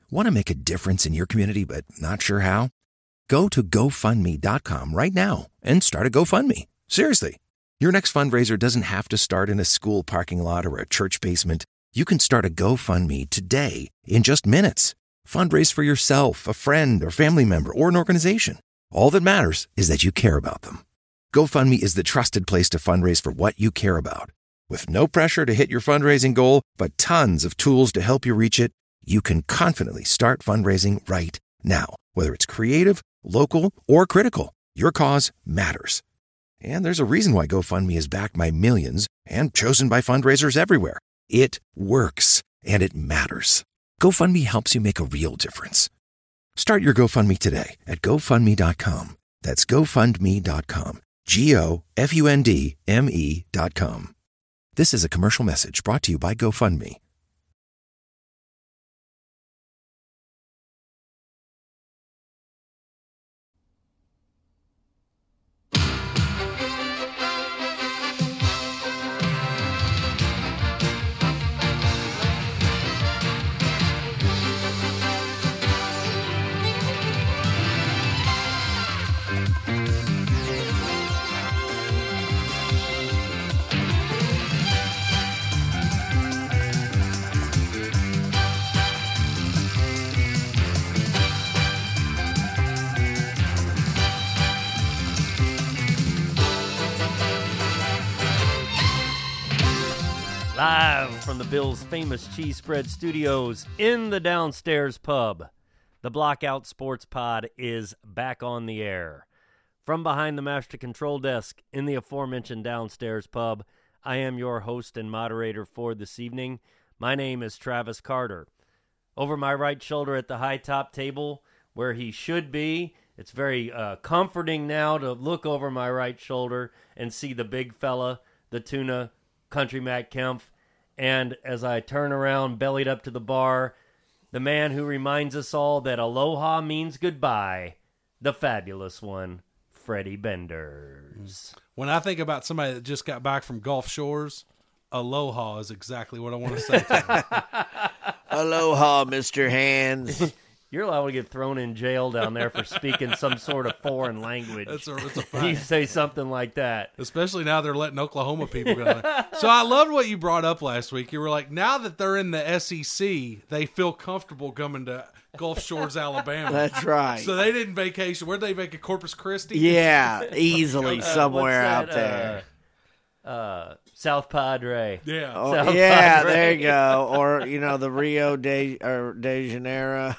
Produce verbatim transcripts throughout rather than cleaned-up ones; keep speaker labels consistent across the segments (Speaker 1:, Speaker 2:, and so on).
Speaker 1: Want to make a difference in your community but not sure how? Go to go fund me dot com right now and start a GoFundMe. Seriously. Your next fundraiser doesn't have to start in a school parking lot or a church basement. You can start a GoFundMe today in just minutes. Fundraise for yourself, a friend, or family member, or an organization. All that matters is that you care about them. GoFundMe is the trusted place to fundraise for what you care about. With no pressure to hit your fundraising goal, but tons of tools to help you reach it, you can confidently start fundraising right now. Whether it's creative, local, or critical, your cause matters. And there's a reason why GoFundMe is backed by millions and chosen by fundraisers everywhere. It works, and it matters. GoFundMe helps you make a real difference. Start your GoFundMe today at go fund me dot com. That's go fund me dot com. G O F U N D M E dot com. This is a commercial message brought to you by GoFundMe.
Speaker 2: Live from the Bill's Famous Cheese Spread Studios in the Downstairs Pub, the Blockout Sports Pod is back on the air. From behind the master control desk in the aforementioned Downstairs Pub, I am your host and moderator for this evening. My name is Travis Carter. Over my right shoulder at the high top table, where he should be, it's very uh, comforting now to look over my right shoulder and see the big fella, the tuna, Country Matt Kempf, and as I turn around, bellied up to the bar, the man who reminds us all that aloha means goodbye, the fabulous one, Freddie Benders.
Speaker 3: When I think about somebody that just got back from Gulf Shores, aloha is exactly what I want to say to them.
Speaker 4: Aloha, Mister Hands.
Speaker 2: You're allowed to get thrown in jail down there for speaking some sort of foreign language.
Speaker 3: That's a, that's a fact.
Speaker 2: You say something like that.
Speaker 3: Especially now they're letting Oklahoma people go down there. So I loved what you brought up last week. You were like, now that they're in the S E C, they feel comfortable coming to Gulf Shores, Alabama.
Speaker 4: That's right.
Speaker 3: So they didn't vacation. Where'd they vacation? Corpus Christi?
Speaker 4: Yeah, easily
Speaker 2: Uh,
Speaker 4: somewhere
Speaker 2: what's
Speaker 4: out
Speaker 2: that,
Speaker 4: there.
Speaker 2: Uh, uh, South Padre.
Speaker 3: Yeah.
Speaker 4: Oh,
Speaker 2: South
Speaker 4: yeah,
Speaker 2: Padre.
Speaker 4: there you go. Or, you know, the Rio de, or de Janeiro.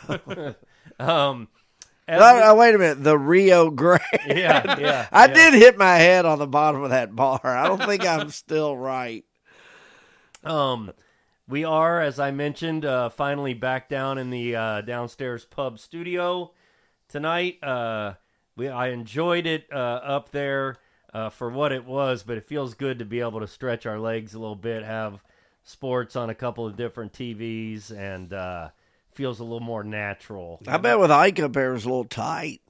Speaker 2: Um,
Speaker 4: No, no, wait a minute. The Rio Grande.
Speaker 2: yeah, yeah.
Speaker 4: I
Speaker 2: yeah.
Speaker 4: did hit my head on the bottom of that bar. I don't think I'm still right.
Speaker 2: Um, we are, as I mentioned, uh, finally back down in the uh, Downstairs Pub studio tonight. Uh, we I enjoyed it uh, up there uh, for what it was, but it feels good to be able to stretch our legs a little bit, have sports on a couple of different T Vs, and uh, feels a little more natural.
Speaker 4: I bet with Ike up there it was a little tight.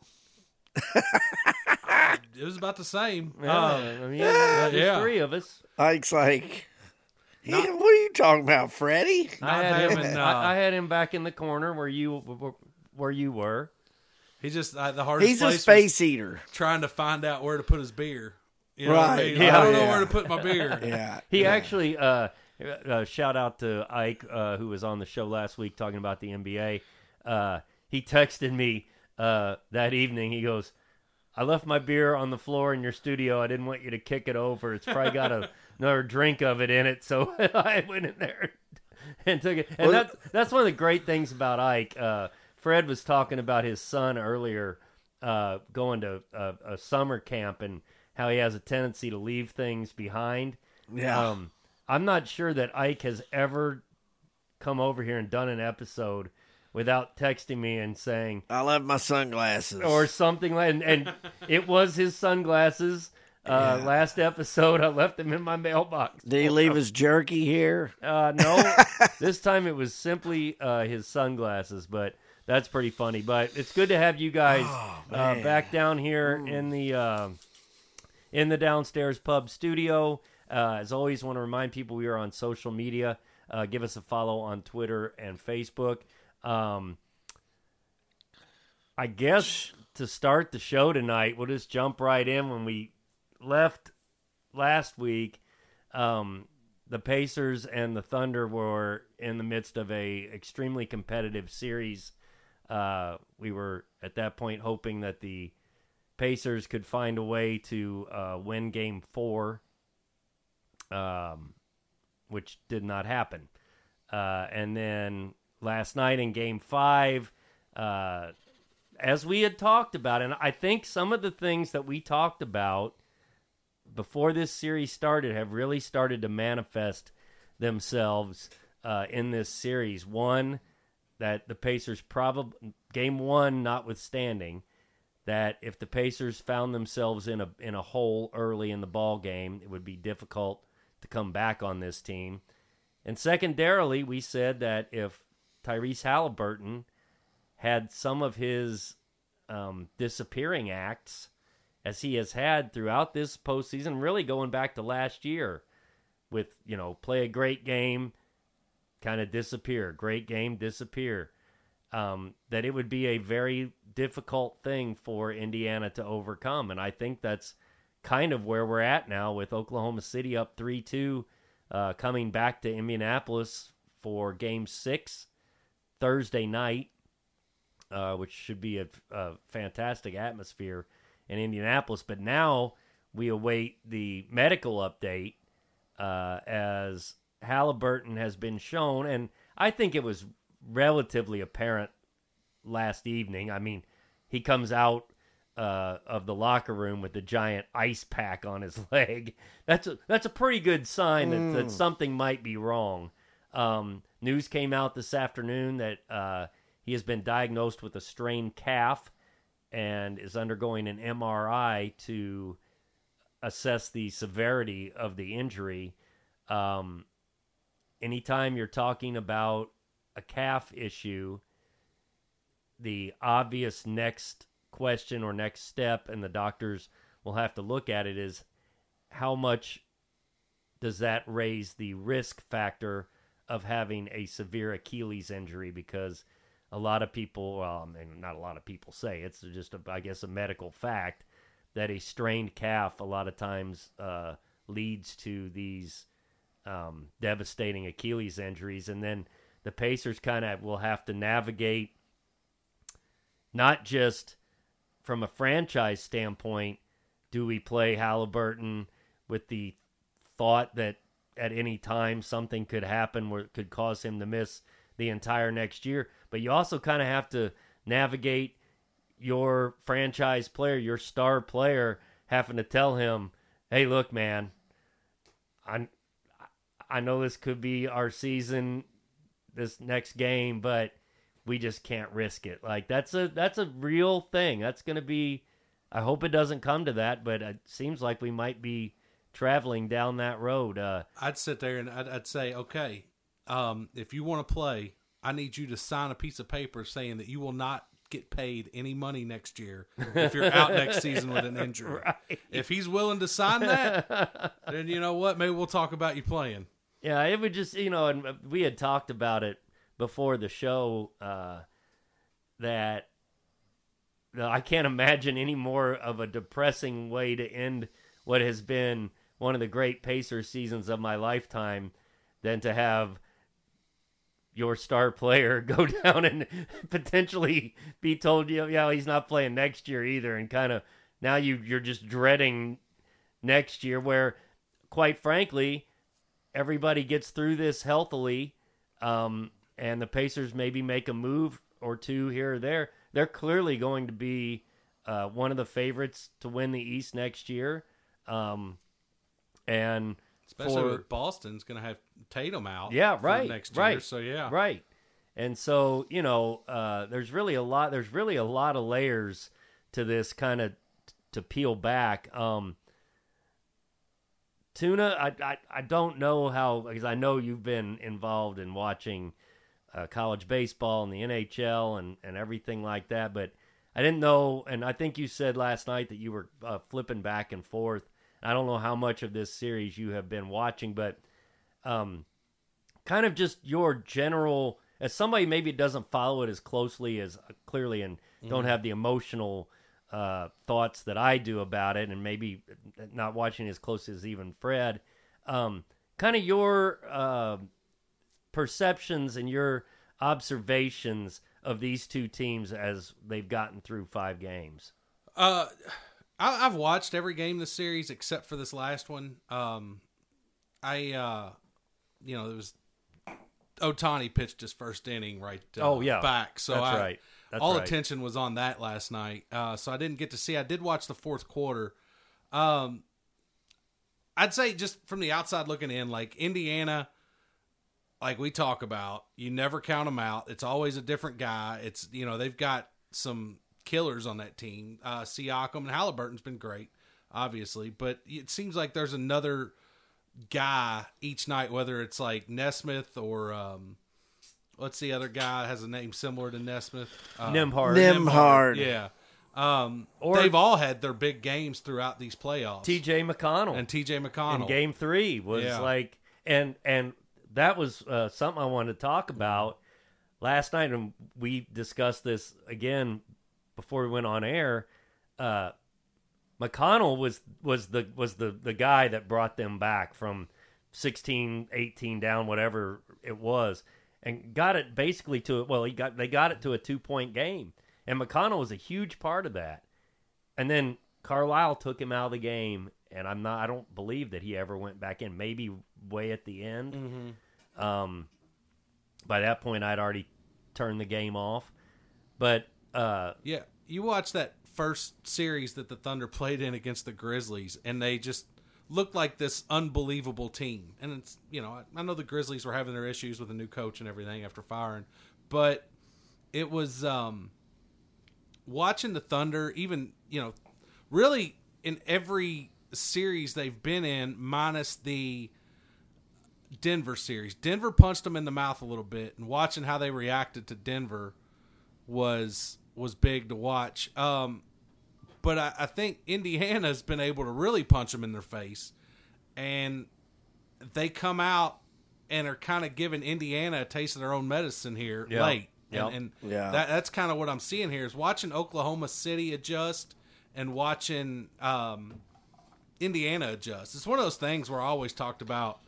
Speaker 3: It was about the same.
Speaker 2: Yeah,
Speaker 3: Uh,
Speaker 2: I mean, there's
Speaker 3: yeah.
Speaker 2: three of us.
Speaker 4: Ike's like, yeah, what are you talking about, Freddie?
Speaker 2: I
Speaker 3: Not
Speaker 2: had him.
Speaker 3: having, uh,
Speaker 2: I, I had him back in the corner where you where you were.
Speaker 3: he just, uh, the hardest
Speaker 4: He's a
Speaker 3: place was
Speaker 4: space eater.
Speaker 3: trying to find out where to put his beer. You know what I
Speaker 4: Right.
Speaker 3: mean?
Speaker 2: Yeah.
Speaker 3: I don't know
Speaker 4: Yeah.
Speaker 3: where to put my beer.
Speaker 4: Yeah.
Speaker 2: He
Speaker 4: yeah.
Speaker 2: actually, uh, uh, shout out to Ike, uh, who was on the show last week talking about the N B A. Uh, he texted me uh, that evening. He goes, I left my beer on the floor in your studio. I didn't want you to kick it over. It's probably got a, another drink of it in it. So I went in there and took it. And
Speaker 4: Well,
Speaker 2: that's, that's one of the great things about Ike. Uh, Fred was talking about his son earlier uh, going to a, a summer camp and how he has a tendency to leave things behind.
Speaker 4: Yeah.
Speaker 2: Um, I'm not sure that Ike has ever come over here and done an episode without texting me and saying,
Speaker 4: I left my sunglasses.
Speaker 2: or something like, and, and it was his sunglasses. Uh,
Speaker 4: Yeah.
Speaker 2: Last episode, I left them in my mailbox.
Speaker 4: Did he leave his jerky here?
Speaker 2: Uh, no, this time it was simply uh, his sunglasses, but that's pretty funny. But it's good to have you guys
Speaker 4: Oh,
Speaker 2: uh,
Speaker 4: man.
Speaker 2: back down here in the uh, in the Downstairs Pub studio. Uh, as always, want to remind people we are on social media. Uh, give us a follow on Twitter and Facebook. Um, I guess to start the show tonight, we'll just jump right in. When we left last week, um, the Pacers and the Thunder were in the midst of a extremely competitive series. Uh, we were at that point hoping that the Pacers could find a way to uh, win Game Four, um, which did not happen. Uh, and then last night in Game Five, uh, as we had talked about, and I think some of the things that we talked about before this series started have really started to manifest themselves uh, in this series. One, that the Pacers probably, game one notwithstanding, that if the Pacers found themselves in a in a hole early in the ball game, it would be difficult to come back on this team. And secondarily, we said that if Tyrese Halliburton had some of his um, disappearing acts, as he has had throughout this postseason, really going back to last year, with, you know, play a great game, kind of disappear, great game, disappear, um, that it would be a very difficult thing for Indiana to overcome. And I think that's kind of where we're at now, with Oklahoma City up three two, uh, coming back to Indianapolis for Game six Thursday night, uh, which should be a, a fantastic atmosphere in Indianapolis. But now we await the medical update, uh, as Halliburton has been shown, and I think it was relatively apparent last evening. I mean, he comes out uh, of the locker room with a giant ice pack on his leg. That's a, that's a pretty good sign
Speaker 4: Mm.
Speaker 2: that, that something might be wrong. Um, news came out this afternoon that uh, he has been diagnosed with a strained calf and is undergoing an M R I to assess the severity of the injury. Um, anytime you're talking about a calf issue, the obvious next question or next step, and the doctors will have to look at it, is how much does that raise the risk factor of having a severe Achilles injury? Because a lot of people, well, I mean, not a lot of people say, it's just, a, I guess, a medical fact that a strained calf a lot of times uh, leads to these um, devastating Achilles injuries. And then the Pacers kind of will have to navigate, not just from a franchise standpoint, do we play Halliburton with the thought that at any time something could happen where it could cause him to miss the entire next year, but you also kind of have to navigate your franchise player, your star player, having to tell him, hey, look, man, I I know this could be our season, this next game, but we just can't risk it. Like, that's a that's a real thing. That's going to be, I hope it doesn't come to that, but it seems like we might be traveling down that road. Uh,
Speaker 3: I'd sit there and I'd, I'd say, okay, um, if you want to play, I need you to sign a piece of paper saying that you will not get paid any money next year if you're out next season with an injury.
Speaker 2: Right.
Speaker 3: If he's willing to sign that, then you know what? Maybe we'll talk about you playing.
Speaker 2: Yeah, it would just, you know, and we had talked about it before the show, uh, that I can't imagine any more of a depressing way to end what has been one of the great Pacers seasons of my lifetime than to have your star player go down and potentially be told, you know, yeah, he's not playing next year either. And kind of now you, you're just dreading next year, where, quite frankly, everybody gets through this healthily, um, and the Pacers maybe make a move or two here or there. They're clearly going to be uh, one of the favorites to win the East next year. Um, and
Speaker 3: Especially
Speaker 2: for,
Speaker 3: with Boston's going to have Tatum out
Speaker 2: yeah,
Speaker 3: for
Speaker 2: right,
Speaker 3: next year.
Speaker 2: right,
Speaker 3: So, yeah.
Speaker 2: Right. And so, you know, uh, there's really a lot, there's really a lot of layers to this kind of t- to peel back. Um, Tuna, I, I, I don't know how, because I know you've been involved in watching uh, college baseball and the N H L and, and everything like that, but I didn't know, and I think you said last night that you were uh, flipping back and forth. I don't know how much of this series you have been watching, but um, kind of just your general as somebody maybe doesn't follow it as closely as uh, clearly and mm. don't have the emotional uh, thoughts that I do about it, and maybe not watching as close as even Fred, um, kind of your uh, perceptions and your observations of these two teams as they've gotten through five games.
Speaker 3: Uh, I, I've watched every game this series except for this last one. Um, I, uh, you know, it was Ohtani pitched his first inning right uh,
Speaker 2: oh, yeah.
Speaker 3: back. So
Speaker 2: That's
Speaker 3: I,
Speaker 2: right. That's
Speaker 3: all
Speaker 2: right.
Speaker 3: attention was on that last night. Uh, so I didn't get to see. I did watch the fourth quarter. Um, I'd say just from the outside looking in, like Indiana, like we talk about, you never count them out. It's always a different guy. It's, you know, they've got some killers on that team. Uh, Siakam and Halliburton's been great, obviously, but it seems like there's another guy each night, whether it's like Nesmith or um, what's the other guy that has a name similar to Nesmith? Uh,
Speaker 2: Nembhard.
Speaker 4: Nembhard.
Speaker 3: Yeah. Um,
Speaker 2: Or-
Speaker 3: they've all had their big games throughout these playoffs.
Speaker 2: T J McConnell.
Speaker 3: and T J McConnell.
Speaker 2: in game three was
Speaker 3: Yeah.
Speaker 2: like, and and that was uh, something I wanted to talk about last night, and we discussed this again before we went on air. Uh, McConnell was was the was the the guy that brought them back from sixteen, eighteen down, whatever it was, and got it basically to well, he got they got it to a two point game, and McConnell was a huge part of that, and then Carlisle took him out of the game. And I'm not. I don't believe that he ever went back in. Maybe way at the end.
Speaker 3: Mm-hmm.
Speaker 2: Um, by that point, I'd already turned the game off. But uh,
Speaker 3: Yeah, you watch that first series that the Thunder played in against the Grizzlies, and they just looked like this unbelievable team. And it's, you know, I, I know the Grizzlies were having their issues with a new coach and everything after firing, but it was um, watching the Thunder, even, you know, really in every series they've been in, minus the Denver series. Denver punched them in the mouth a little bit, and watching how they reacted to Denver was was big to watch. Um, but I, I think Indiana's been able to really punch them in their face, and they come out and are kind of giving Indiana a taste of their own medicine here
Speaker 2: Yep.
Speaker 3: late.
Speaker 2: Yep.
Speaker 3: And, and
Speaker 4: Yeah.
Speaker 3: that, that's kind of what I'm seeing here is watching Oklahoma City adjust and watching um, – Indiana adjusts. It's one of those things where I always talked about.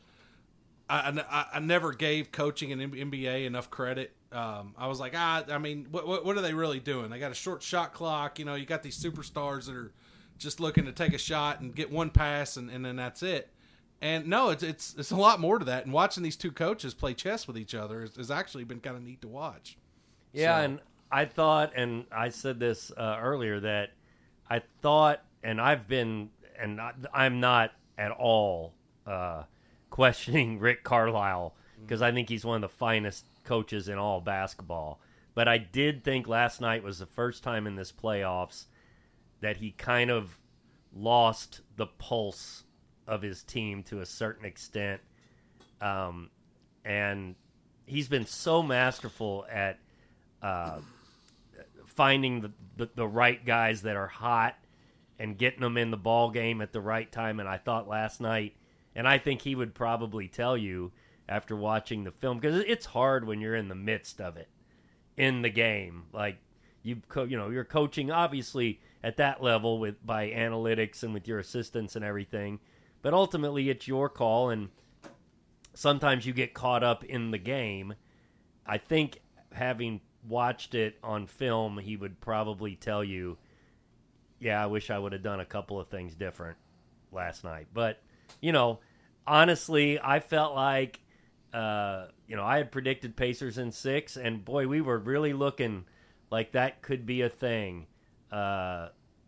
Speaker 3: I, I, I never gave coaching in N B A enough credit. Um, I was like, ah, I mean, what, what what are they really doing? They got a short shot clock. You know, you got these superstars that are just looking to take a shot and get one pass, and, and then that's it. And no, it's it's it's a lot more to that. And watching these two coaches play chess with each other has, has actually been kind of neat to watch.
Speaker 2: yeah,
Speaker 3: So-
Speaker 2: and I thought, and I said this uh, earlier, that I thought, and I've been, and I, I'm not at all uh, questioning Rick Carlisle because I think he's one of the finest coaches in all basketball. But I did think last night was the first time in this playoffs that he kind of lost the pulse of his team to a certain extent. Um, and he's been so masterful at uh, finding the, the, the right guys that are hot and getting them in the ball game at the right time. And I thought last night, and I think he would probably tell you after watching the film, because it's hard when you're in the midst of it, in the game. Like, you co- you know, you're coaching obviously at that level with by analytics and with your assistants and everything, but ultimately it's your call, and sometimes you get caught up in the game. I think having watched it on film, he would probably tell you, yeah, I wish I would have done a couple of things different last night. But, you know, honestly, I felt like, uh, you know, I had predicted Pacers in six, and boy, we were really looking like that could be a thing uh,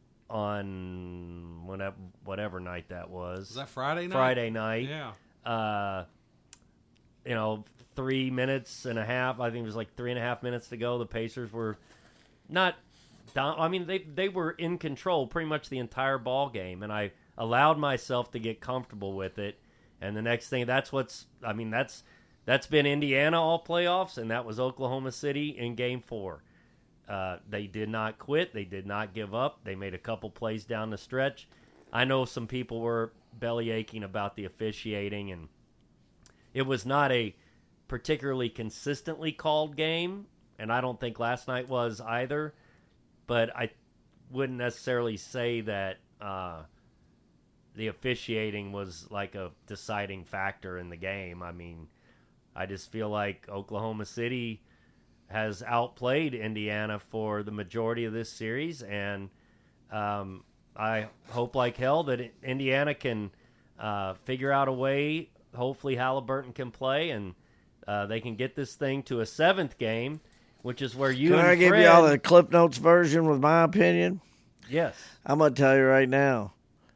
Speaker 2: on whatever, whatever night that was.
Speaker 3: Was that Friday night?
Speaker 2: Friday night.
Speaker 3: Yeah.
Speaker 2: Uh, you know, three minutes and a half. I think it was like three and a half minutes to go. The Pacers were not down. I mean, they they were in control pretty much the entire ball game, and I allowed myself to get comfortable with it. And the next thing, that's what's. I mean, that's that's been Indiana all playoffs, and that was Oklahoma City in Game Four. Uh, they did not quit. They did not give up. They made a couple plays down the stretch. I know some people were belly aching about the officiating, and it was not a particularly consistently called game, and I don't think last night was either, but I wouldn't necessarily say that uh, the officiating was like a deciding factor in the game. I mean, I just feel like Oklahoma City has outplayed Indiana for the majority of this series, and um, I hope like hell that Indiana can uh, figure out a way. Hopefully Halliburton can play, and uh, they can get this thing to a seventh game, which is where you
Speaker 4: Can
Speaker 2: and
Speaker 4: I give
Speaker 2: Fred,
Speaker 4: you all the Clip Notes version with my opinion?
Speaker 2: Yes.
Speaker 4: I'm going to tell you right now.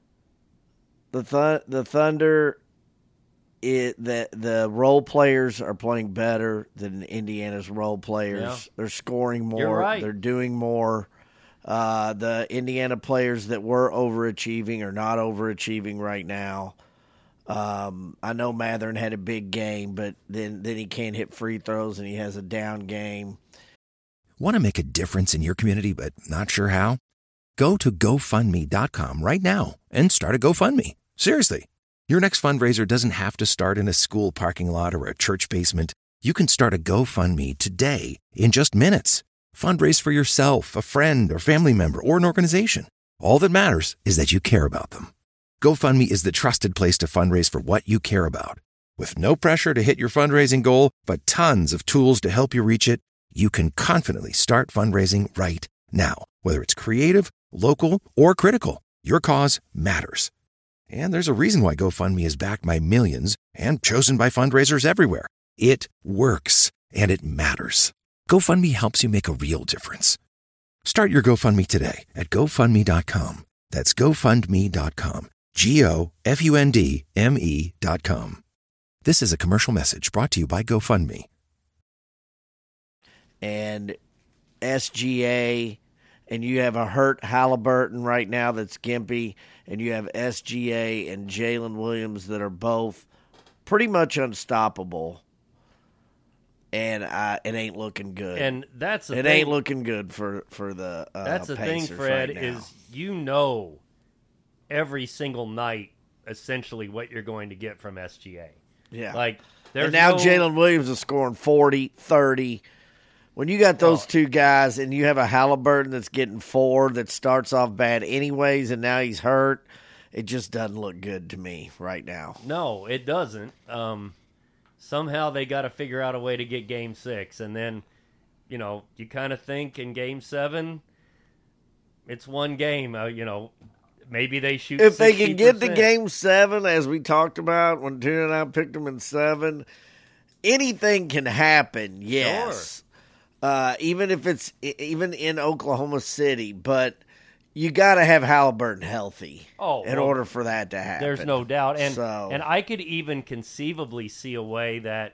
Speaker 4: The th- the Thunder, it the the role players are playing better than Indiana's role players.
Speaker 2: Yeah.
Speaker 4: They're scoring more.
Speaker 2: You're right.
Speaker 4: They're doing more. Uh, the Indiana players that were overachieving are not overachieving right now. Um, I know Matherin had a big game, but then, then he can't hit free throws and he has a down game.
Speaker 1: Want to make a difference in your community but not sure how? Go to GoFundMe dot com right now and start a GoFundMe. Seriously. Your next fundraiser doesn't have to start in a school parking lot or a church basement. You can start a GoFundMe today in just minutes. Fundraise for yourself, a friend, or family member, or an organization. All that matters is that you care about them. GoFundMe is the trusted place to fundraise for what you care about. With no pressure to hit your fundraising goal, but tons of tools to help you reach it, you can confidently start fundraising right now. Whether it's creative, local, or critical, your cause matters. And there's a reason why GoFundMe is backed by millions and chosen by fundraisers everywhere. It works, and it matters. GoFundMe helps you make a real difference. Start your GoFundMe today at GoFundMe dot com. That's GoFundMe dot com. G O F U N D M E dot com. This is a commercial message brought to you by GoFundMe.
Speaker 4: And S G A, and you have a hurt Halliburton right now that's gimpy, and you have S G A and Jalen Williams that are both pretty much unstoppable. And I, it ain't looking good.
Speaker 2: And that's the
Speaker 4: it
Speaker 2: thing.
Speaker 4: ain't looking good for for the uh,
Speaker 2: That's the thing,
Speaker 4: Pacers
Speaker 2: Fred,
Speaker 4: right now.
Speaker 2: is you know every single night essentially what you're going to get from S G A.
Speaker 4: Yeah.
Speaker 2: Like there's
Speaker 4: and now
Speaker 2: no,
Speaker 4: Jalen Williams is scoring forty, thirty. When you got those
Speaker 2: Oh.
Speaker 4: two guys and you have a Halliburton that's getting four that starts off bad anyways and now he's hurt, it just doesn't look good to me right now.
Speaker 2: No, it doesn't. Um, somehow they got to figure out a way to get game six. And then, you know, you kind of think in game seven, it's one game. Uh, you know, maybe they shoot
Speaker 4: If they can get to
Speaker 2: sixty percent.
Speaker 4: game seven, as we talked about when Tuna and I picked them in seven, anything can happen, yes. Uh, even if it's even in Oklahoma City, but you got to have Halliburton healthy
Speaker 2: Oh,
Speaker 4: in
Speaker 2: well,
Speaker 4: order for that to happen.
Speaker 2: There's no doubt. And
Speaker 4: So-
Speaker 2: and I could even conceivably see a way that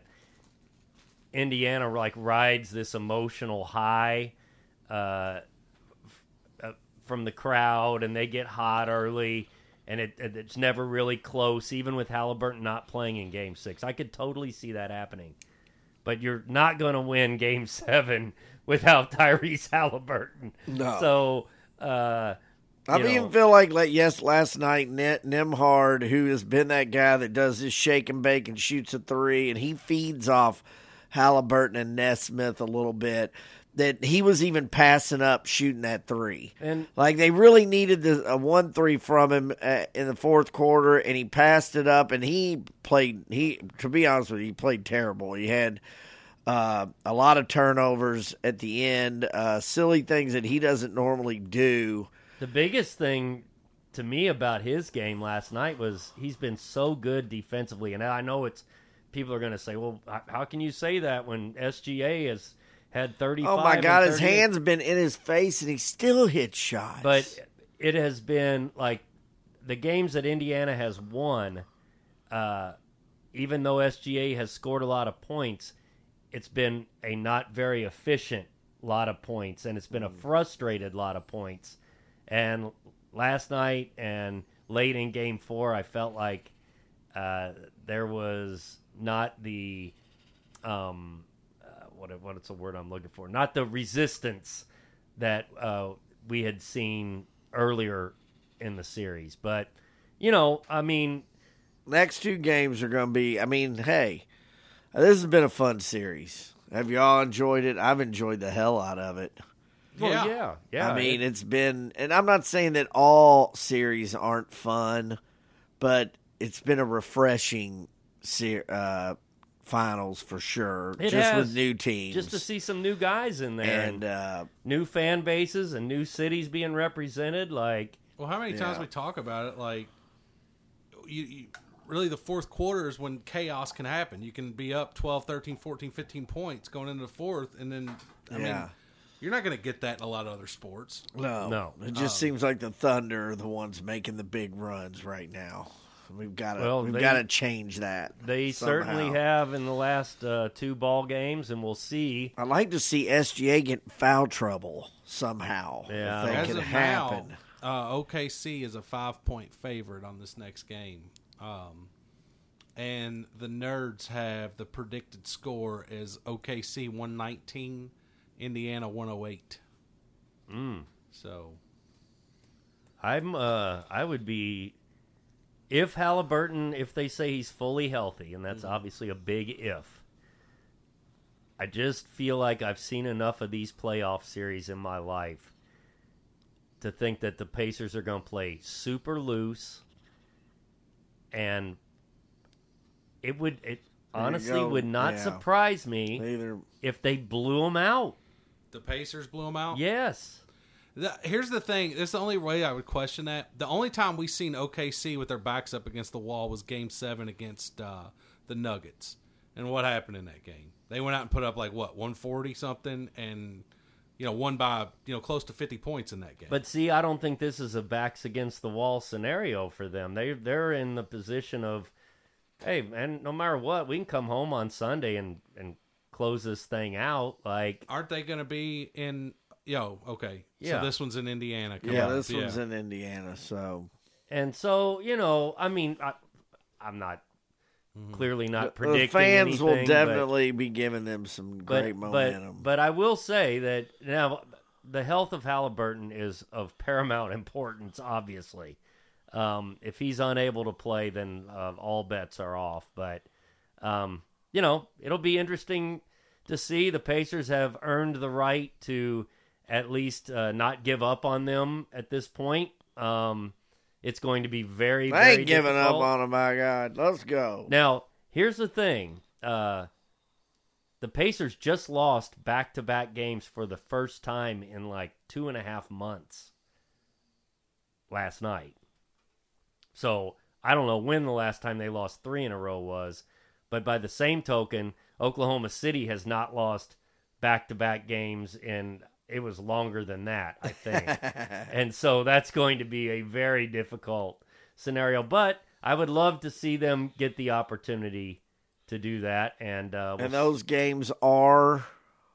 Speaker 2: Indiana like rides this emotional high uh, f- from the crowd, and they get hot early, and it it's never really close, even with Halliburton not playing in Game Six. I could totally see that happening. But you're not going to win Game Seven without Tyrese Halliburton.
Speaker 4: No.
Speaker 2: So, uh,
Speaker 4: I
Speaker 2: you
Speaker 4: even
Speaker 2: know,
Speaker 4: feel like, like yes, last night, Net Nemhard, who has been that guy that does this shake and bake and shoots a three, and he feeds off Halliburton and Nesmith a little bit, that he was even passing up shooting that three.
Speaker 2: And
Speaker 4: Like, they really needed the, a one three from him uh, in the fourth quarter, and he passed it up, and he played, he to be honest with you, he played terrible. He had uh, a lot of turnovers at the end, uh, silly things that he doesn't normally do.
Speaker 2: the biggest thing to me about his game last night was he's been so good defensively. And I know it's people are going to say, well, h- how can you say that when S G A has had thirty-five?
Speaker 4: Oh, my God,
Speaker 2: and
Speaker 4: his
Speaker 2: thirty-eight?
Speaker 4: hand's been in his face, and he still hits shots.
Speaker 2: But it has been like the games that Indiana has won, uh, even though S G A has scored a lot of points, it's been a not very efficient lot of points, and it's been a frustrated lot of points. And last night and late in game four, I felt like uh, there was not the um, uh, what what's the word I'm looking for? Not the resistance that uh, we had seen earlier in the series. But you know, I mean,
Speaker 4: next two games are going to be, I mean, hey, Uh, This has been a fun series. Have you all enjoyed it? I've enjoyed the hell out of it.
Speaker 2: Well,
Speaker 3: Yeah.
Speaker 2: yeah, yeah.
Speaker 4: I mean,
Speaker 2: it-
Speaker 4: it's been, and I'm not saying that all series aren't fun, but it's been a refreshing ser- uh, finals for sure.
Speaker 2: It
Speaker 4: just
Speaker 2: has.
Speaker 4: with new teams,
Speaker 2: just to see some new guys in there
Speaker 4: and uh,
Speaker 2: new fan bases and new cities being represented. Like,
Speaker 3: Well, how many times
Speaker 4: Yeah.
Speaker 3: we talk about it? Like, you, you really the fourth quarter is when chaos can happen. You can be up twelve, thirteen, fourteen, fifteen points going into the fourth, and then I
Speaker 4: Yeah.
Speaker 3: mean, you're not going to get that in a lot of other sports.
Speaker 4: no,
Speaker 2: No.
Speaker 4: it just seems like the Thunder are the ones making the big runs right now. We've got to,
Speaker 2: Well,
Speaker 4: we've
Speaker 2: they-
Speaker 4: got to change that.
Speaker 2: they certainly
Speaker 4: somehow.
Speaker 2: have in the last uh, two ball games, and we'll see.
Speaker 4: I'd like to see S G A get in foul trouble somehow.
Speaker 2: Yeah,
Speaker 4: if that
Speaker 3: As
Speaker 4: could
Speaker 3: of
Speaker 4: happen.
Speaker 3: now, uh, O K C is a five point favorite on this next game, um, and the nerds have the predicted score as O K C one nineteen, Indiana one oh eight.
Speaker 2: Mm.
Speaker 3: So
Speaker 2: I'm. Uh, I would be if Halliburton, if they say he's fully healthy, and that's obviously a big if. I just feel like I've seen enough of these playoff series in my life to think that the Pacers are going to play super loose, and it would it
Speaker 4: There you
Speaker 2: honestly
Speaker 4: go.
Speaker 2: would not
Speaker 4: Yeah.
Speaker 2: surprise me
Speaker 4: Either
Speaker 2: if they blew them out.
Speaker 3: the Pacers blew them out.
Speaker 2: Yes.
Speaker 3: The, here's the thing. This is the only way I would question that. The only time we seen O K C with their backs up against the wall was Game Seven against uh, the Nuggets. And what happened in that game? They went out and put up like what one forty something, and you know won by you know close to fifty points in that game.
Speaker 2: But see, I don't think this is a backs against the wall scenario for them. They they're in the position of, hey man, no matter what, we can come home on Sunday and and close this thing out. Like,
Speaker 3: aren't they going to be in? Yo, okay.
Speaker 2: Yeah.
Speaker 3: So this one's in Indiana. Come
Speaker 4: yeah,
Speaker 3: on.
Speaker 4: this one's in Indiana, so
Speaker 2: and so you know, I mean, I, I'm not clearly not predicting
Speaker 4: the fans will
Speaker 2: anything, but-
Speaker 4: definitely be giving them some
Speaker 2: but,
Speaker 4: great momentum.
Speaker 2: But, but I will say that now the health of Halliburton is of paramount importance, obviously. Um, if he's unable to play, then uh, all bets are off. But, um, you know, it'll be interesting to see. The Pacers have earned the right to at least uh, not give up on them at this point. Um, it's going to be very,
Speaker 4: I
Speaker 2: very
Speaker 4: ain't giving up
Speaker 2: difficult.
Speaker 4: on them, my God. Let's go.
Speaker 2: Now, here's the thing. Uh, the Pacers just lost back-to-back games for the first time in like two and a half months last night. So I don't know when the last time they lost three in a row was, but by the same token, Oklahoma City has not lost back-to-back games in, it was longer than that, I think. And so that's going to be a very difficult scenario. But I would love to see them get the opportunity to do that. And, uh, we'll
Speaker 4: And those games are.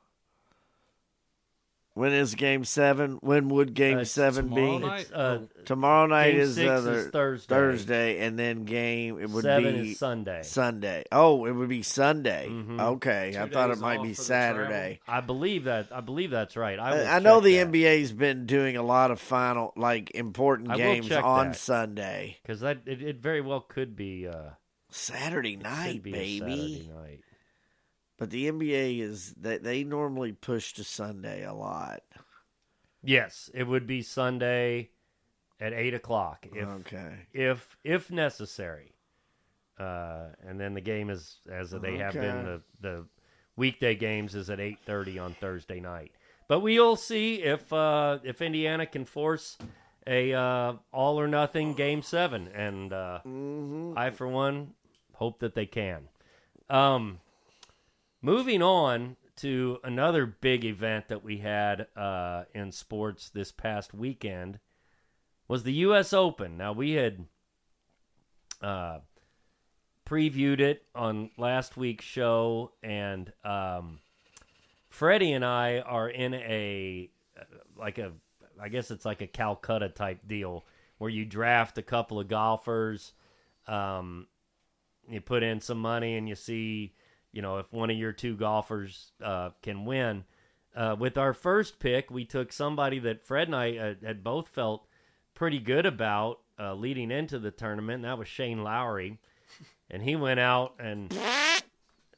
Speaker 4: When is Game Seven? When would Game
Speaker 2: Uh,
Speaker 4: Seven
Speaker 3: tomorrow
Speaker 4: be?
Speaker 3: night?
Speaker 2: It's, uh,
Speaker 4: Tomorrow night
Speaker 2: Game
Speaker 4: is,
Speaker 2: six
Speaker 4: uh,
Speaker 2: is Thursday.
Speaker 4: Thursday, and then game it would
Speaker 2: seven
Speaker 4: be
Speaker 2: is Sunday.
Speaker 4: Sunday. Oh, it would be Sunday.
Speaker 2: Mhm.
Speaker 4: Okay,
Speaker 3: Two
Speaker 4: I thought
Speaker 3: days
Speaker 4: it might
Speaker 3: off
Speaker 4: be
Speaker 3: for the
Speaker 4: Saturday.
Speaker 2: I believe that. I believe that's right. I, will
Speaker 4: I, I know
Speaker 2: check
Speaker 4: the
Speaker 2: that.
Speaker 4: N B A's been doing a lot of final, like important
Speaker 2: I will
Speaker 4: games
Speaker 2: check
Speaker 4: on
Speaker 2: that.
Speaker 4: Sunday,
Speaker 2: Because that it, it very well could be uh,
Speaker 4: Saturday
Speaker 2: could
Speaker 4: night,
Speaker 2: be a
Speaker 4: baby.
Speaker 2: Saturday night.
Speaker 4: But the N B A is they they normally push to Sunday a lot.
Speaker 2: Yes, it would be Sunday at eight o'clock if
Speaker 4: Okay.
Speaker 2: if if necessary. Uh, and then the game is as they have been
Speaker 4: Okay.
Speaker 2: the the weekday games is at eight thirty on Thursday night. But we'll see if uh, if Indiana can force a uh, all or nothing game seven, and uh,
Speaker 4: Mm-hmm.
Speaker 2: I for one hope that they can. Um, moving on to another big event that we had uh, in sports this past weekend was the U S Open. Now, we had uh, previewed it on last week's show, and um, Freddie and I are in a, like a, I guess it's like a Calcutta type deal, where you draft a couple of golfers, um, you put in some money, and you see, you know, if one of your two golfers uh, can win. Uh, with our first pick, we took somebody that Fred and I uh, had both felt pretty good about uh, leading into the tournament, and that was Shane Lowry. And he went out and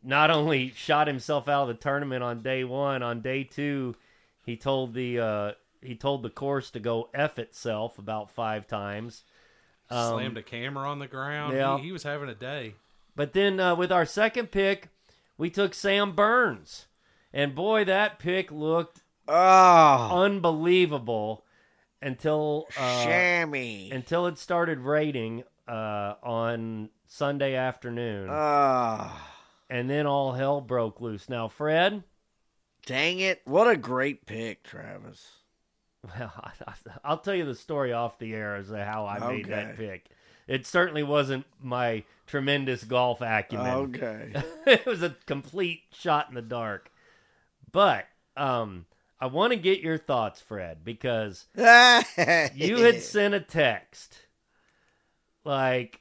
Speaker 2: not only shot himself out of the tournament on day one, on day two, he told the uh, he told the course to go F itself about five times. Um,
Speaker 3: Slammed a camera on the ground.
Speaker 2: Yeah.
Speaker 3: He, he was having a day.
Speaker 2: But then uh, with our second pick, we took Sam Burns. And boy, that pick looked
Speaker 4: Oh,
Speaker 2: unbelievable until uh,
Speaker 4: Shammy.
Speaker 2: until it started raining uh, on Sunday afternoon.
Speaker 4: Oh,
Speaker 2: And then all hell broke loose. Now, Fred,
Speaker 4: dang it. What a great pick, Travis.
Speaker 2: well, I'll tell you the story off the air as to how I made
Speaker 4: Okay.
Speaker 2: that pick. It certainly wasn't my tremendous golf acumen.
Speaker 4: Okay.
Speaker 2: It was a complete shot in the dark. But um, I want to get your thoughts, Fred, because you had sent a text like,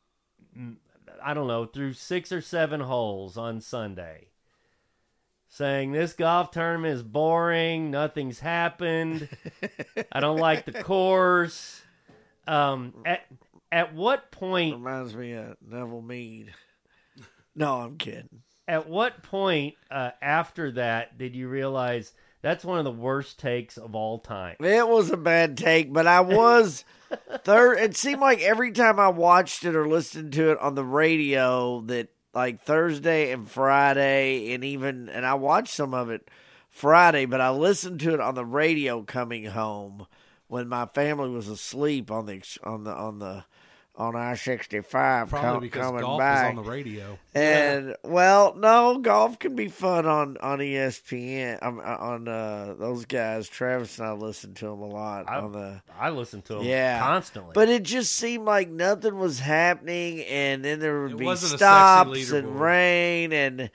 Speaker 2: I don't know, through six or seven holes on Sunday saying this golf tournament is boring, nothing's happened, I don't like the course. Um, at, at what point...
Speaker 4: Reminds me of Neville Mead. No, I'm kidding.
Speaker 2: At what point uh, after that did you realize that's one of the worst takes of all time?
Speaker 4: It was a bad take, but I was third. It seemed like every time I watched it or listened to it on the radio, that like Thursday and Friday, and even and I watched some of it Friday, but I listened to it on the radio coming home when my family was asleep on the on the on the on I sixty-five
Speaker 3: Probably
Speaker 4: com-
Speaker 3: because
Speaker 4: coming
Speaker 3: golf
Speaker 4: back.
Speaker 3: is on the radio.
Speaker 4: And well, no, golf can be fun on on E S P N. Um, on uh, those guys, Travis and I listen to them a lot
Speaker 2: I,
Speaker 4: on the.
Speaker 2: I listen to them
Speaker 4: Yeah.
Speaker 2: constantly.
Speaker 4: But it just seemed like nothing was happening, and then there would
Speaker 3: It
Speaker 4: be
Speaker 3: wasn't a
Speaker 4: stops
Speaker 3: sexy
Speaker 4: and
Speaker 3: leaderboard.
Speaker 4: rain, and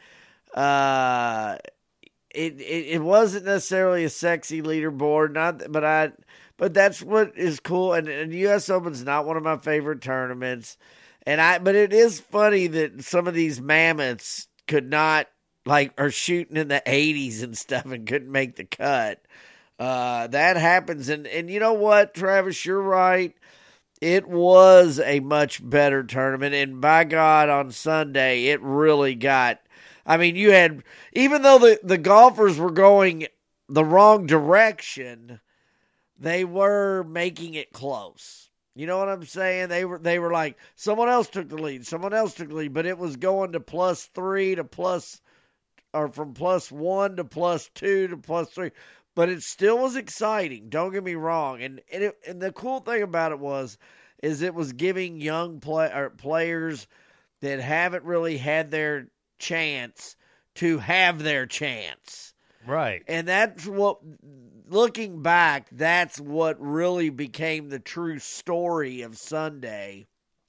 Speaker 4: uh, it, it it wasn't necessarily a sexy leaderboard. Not, but I. But that's what is cool, and, and U S Open's not one of my favorite tournaments, and I. But it is funny that some of these mammoths could not, like, are shooting in the eighties and stuff and couldn't make the cut. Uh, that happens, and and you know what, Travis, you're right. It was a much better tournament, and by God, on Sunday, it really got. I mean, you had, even though the the golfers were going the wrong direction, they were making it close. You know what I'm saying? They were they were like, someone else took the lead, someone else took the lead, but it was going to plus three to plus, or from plus one to plus two to plus three. But it still was exciting. Don't get me wrong. And and, it, and the cool thing about it was, is it was giving young play, or players that haven't really had their chance to have their chance.
Speaker 2: right.
Speaker 4: And that's what, looking back, that's what really became the true story of Sunday.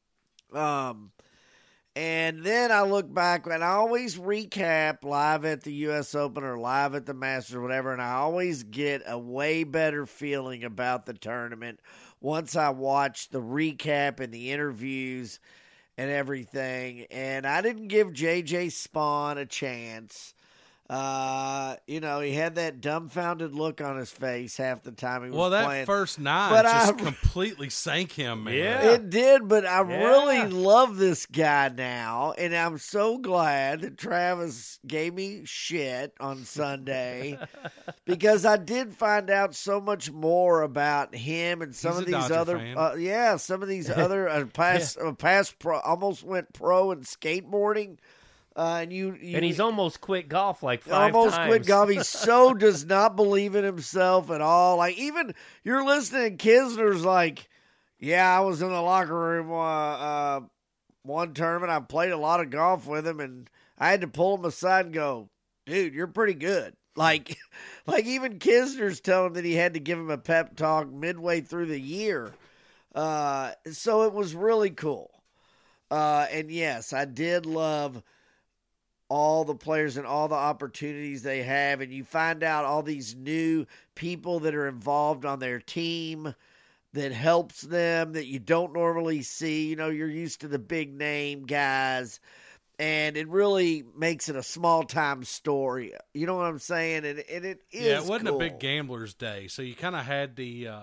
Speaker 4: Um, and then I look back, and I always recap live at the U S Open or live at the Masters or whatever, and I always get a way better feeling about the tournament once I watch the recap and the interviews and everything. And I didn't give J J Spawn a chance. Uh, you know, he had that dumbfounded look on his face half the time he was
Speaker 3: Well, that
Speaker 4: playing.
Speaker 3: first nine
Speaker 4: But
Speaker 3: just
Speaker 4: I-
Speaker 3: completely sank him, man.
Speaker 2: Yeah.
Speaker 4: It did, but I
Speaker 2: Yeah.
Speaker 4: really love this guy now, and I'm so glad that Travis gave me shit on Sunday because I did find out so much more about him and some
Speaker 3: He's
Speaker 4: of
Speaker 3: a
Speaker 4: these
Speaker 3: Dodger
Speaker 4: other,
Speaker 3: fan.
Speaker 4: uh, yeah, some of these other uh, past, uh, past pro, almost went pro in skateboarding. Uh, and you, you
Speaker 2: And he's almost quit golf like five
Speaker 4: almost
Speaker 2: times.
Speaker 4: quit golf. He so does not believe in himself at all. Like, even you're listening, Kisner's like, yeah, I was in the locker room uh, uh, one tournament. I played a lot of golf with him, and I had to pull him aside and go, dude, you're pretty good. Like, like even Kisner's telling him that he had to give him a pep talk midway through the year. Uh, so it was really cool. Uh, and yes, I did love all the players and all the opportunities they have, and you find out all these new people that are involved on their team that helps them that you don't normally see. You know, you're used to the big name guys, and it really makes it a small time story. You know what I'm saying? And, and it is
Speaker 3: Yeah, it wasn't
Speaker 4: cool.
Speaker 3: a big gambler's day, so you kind of had the um,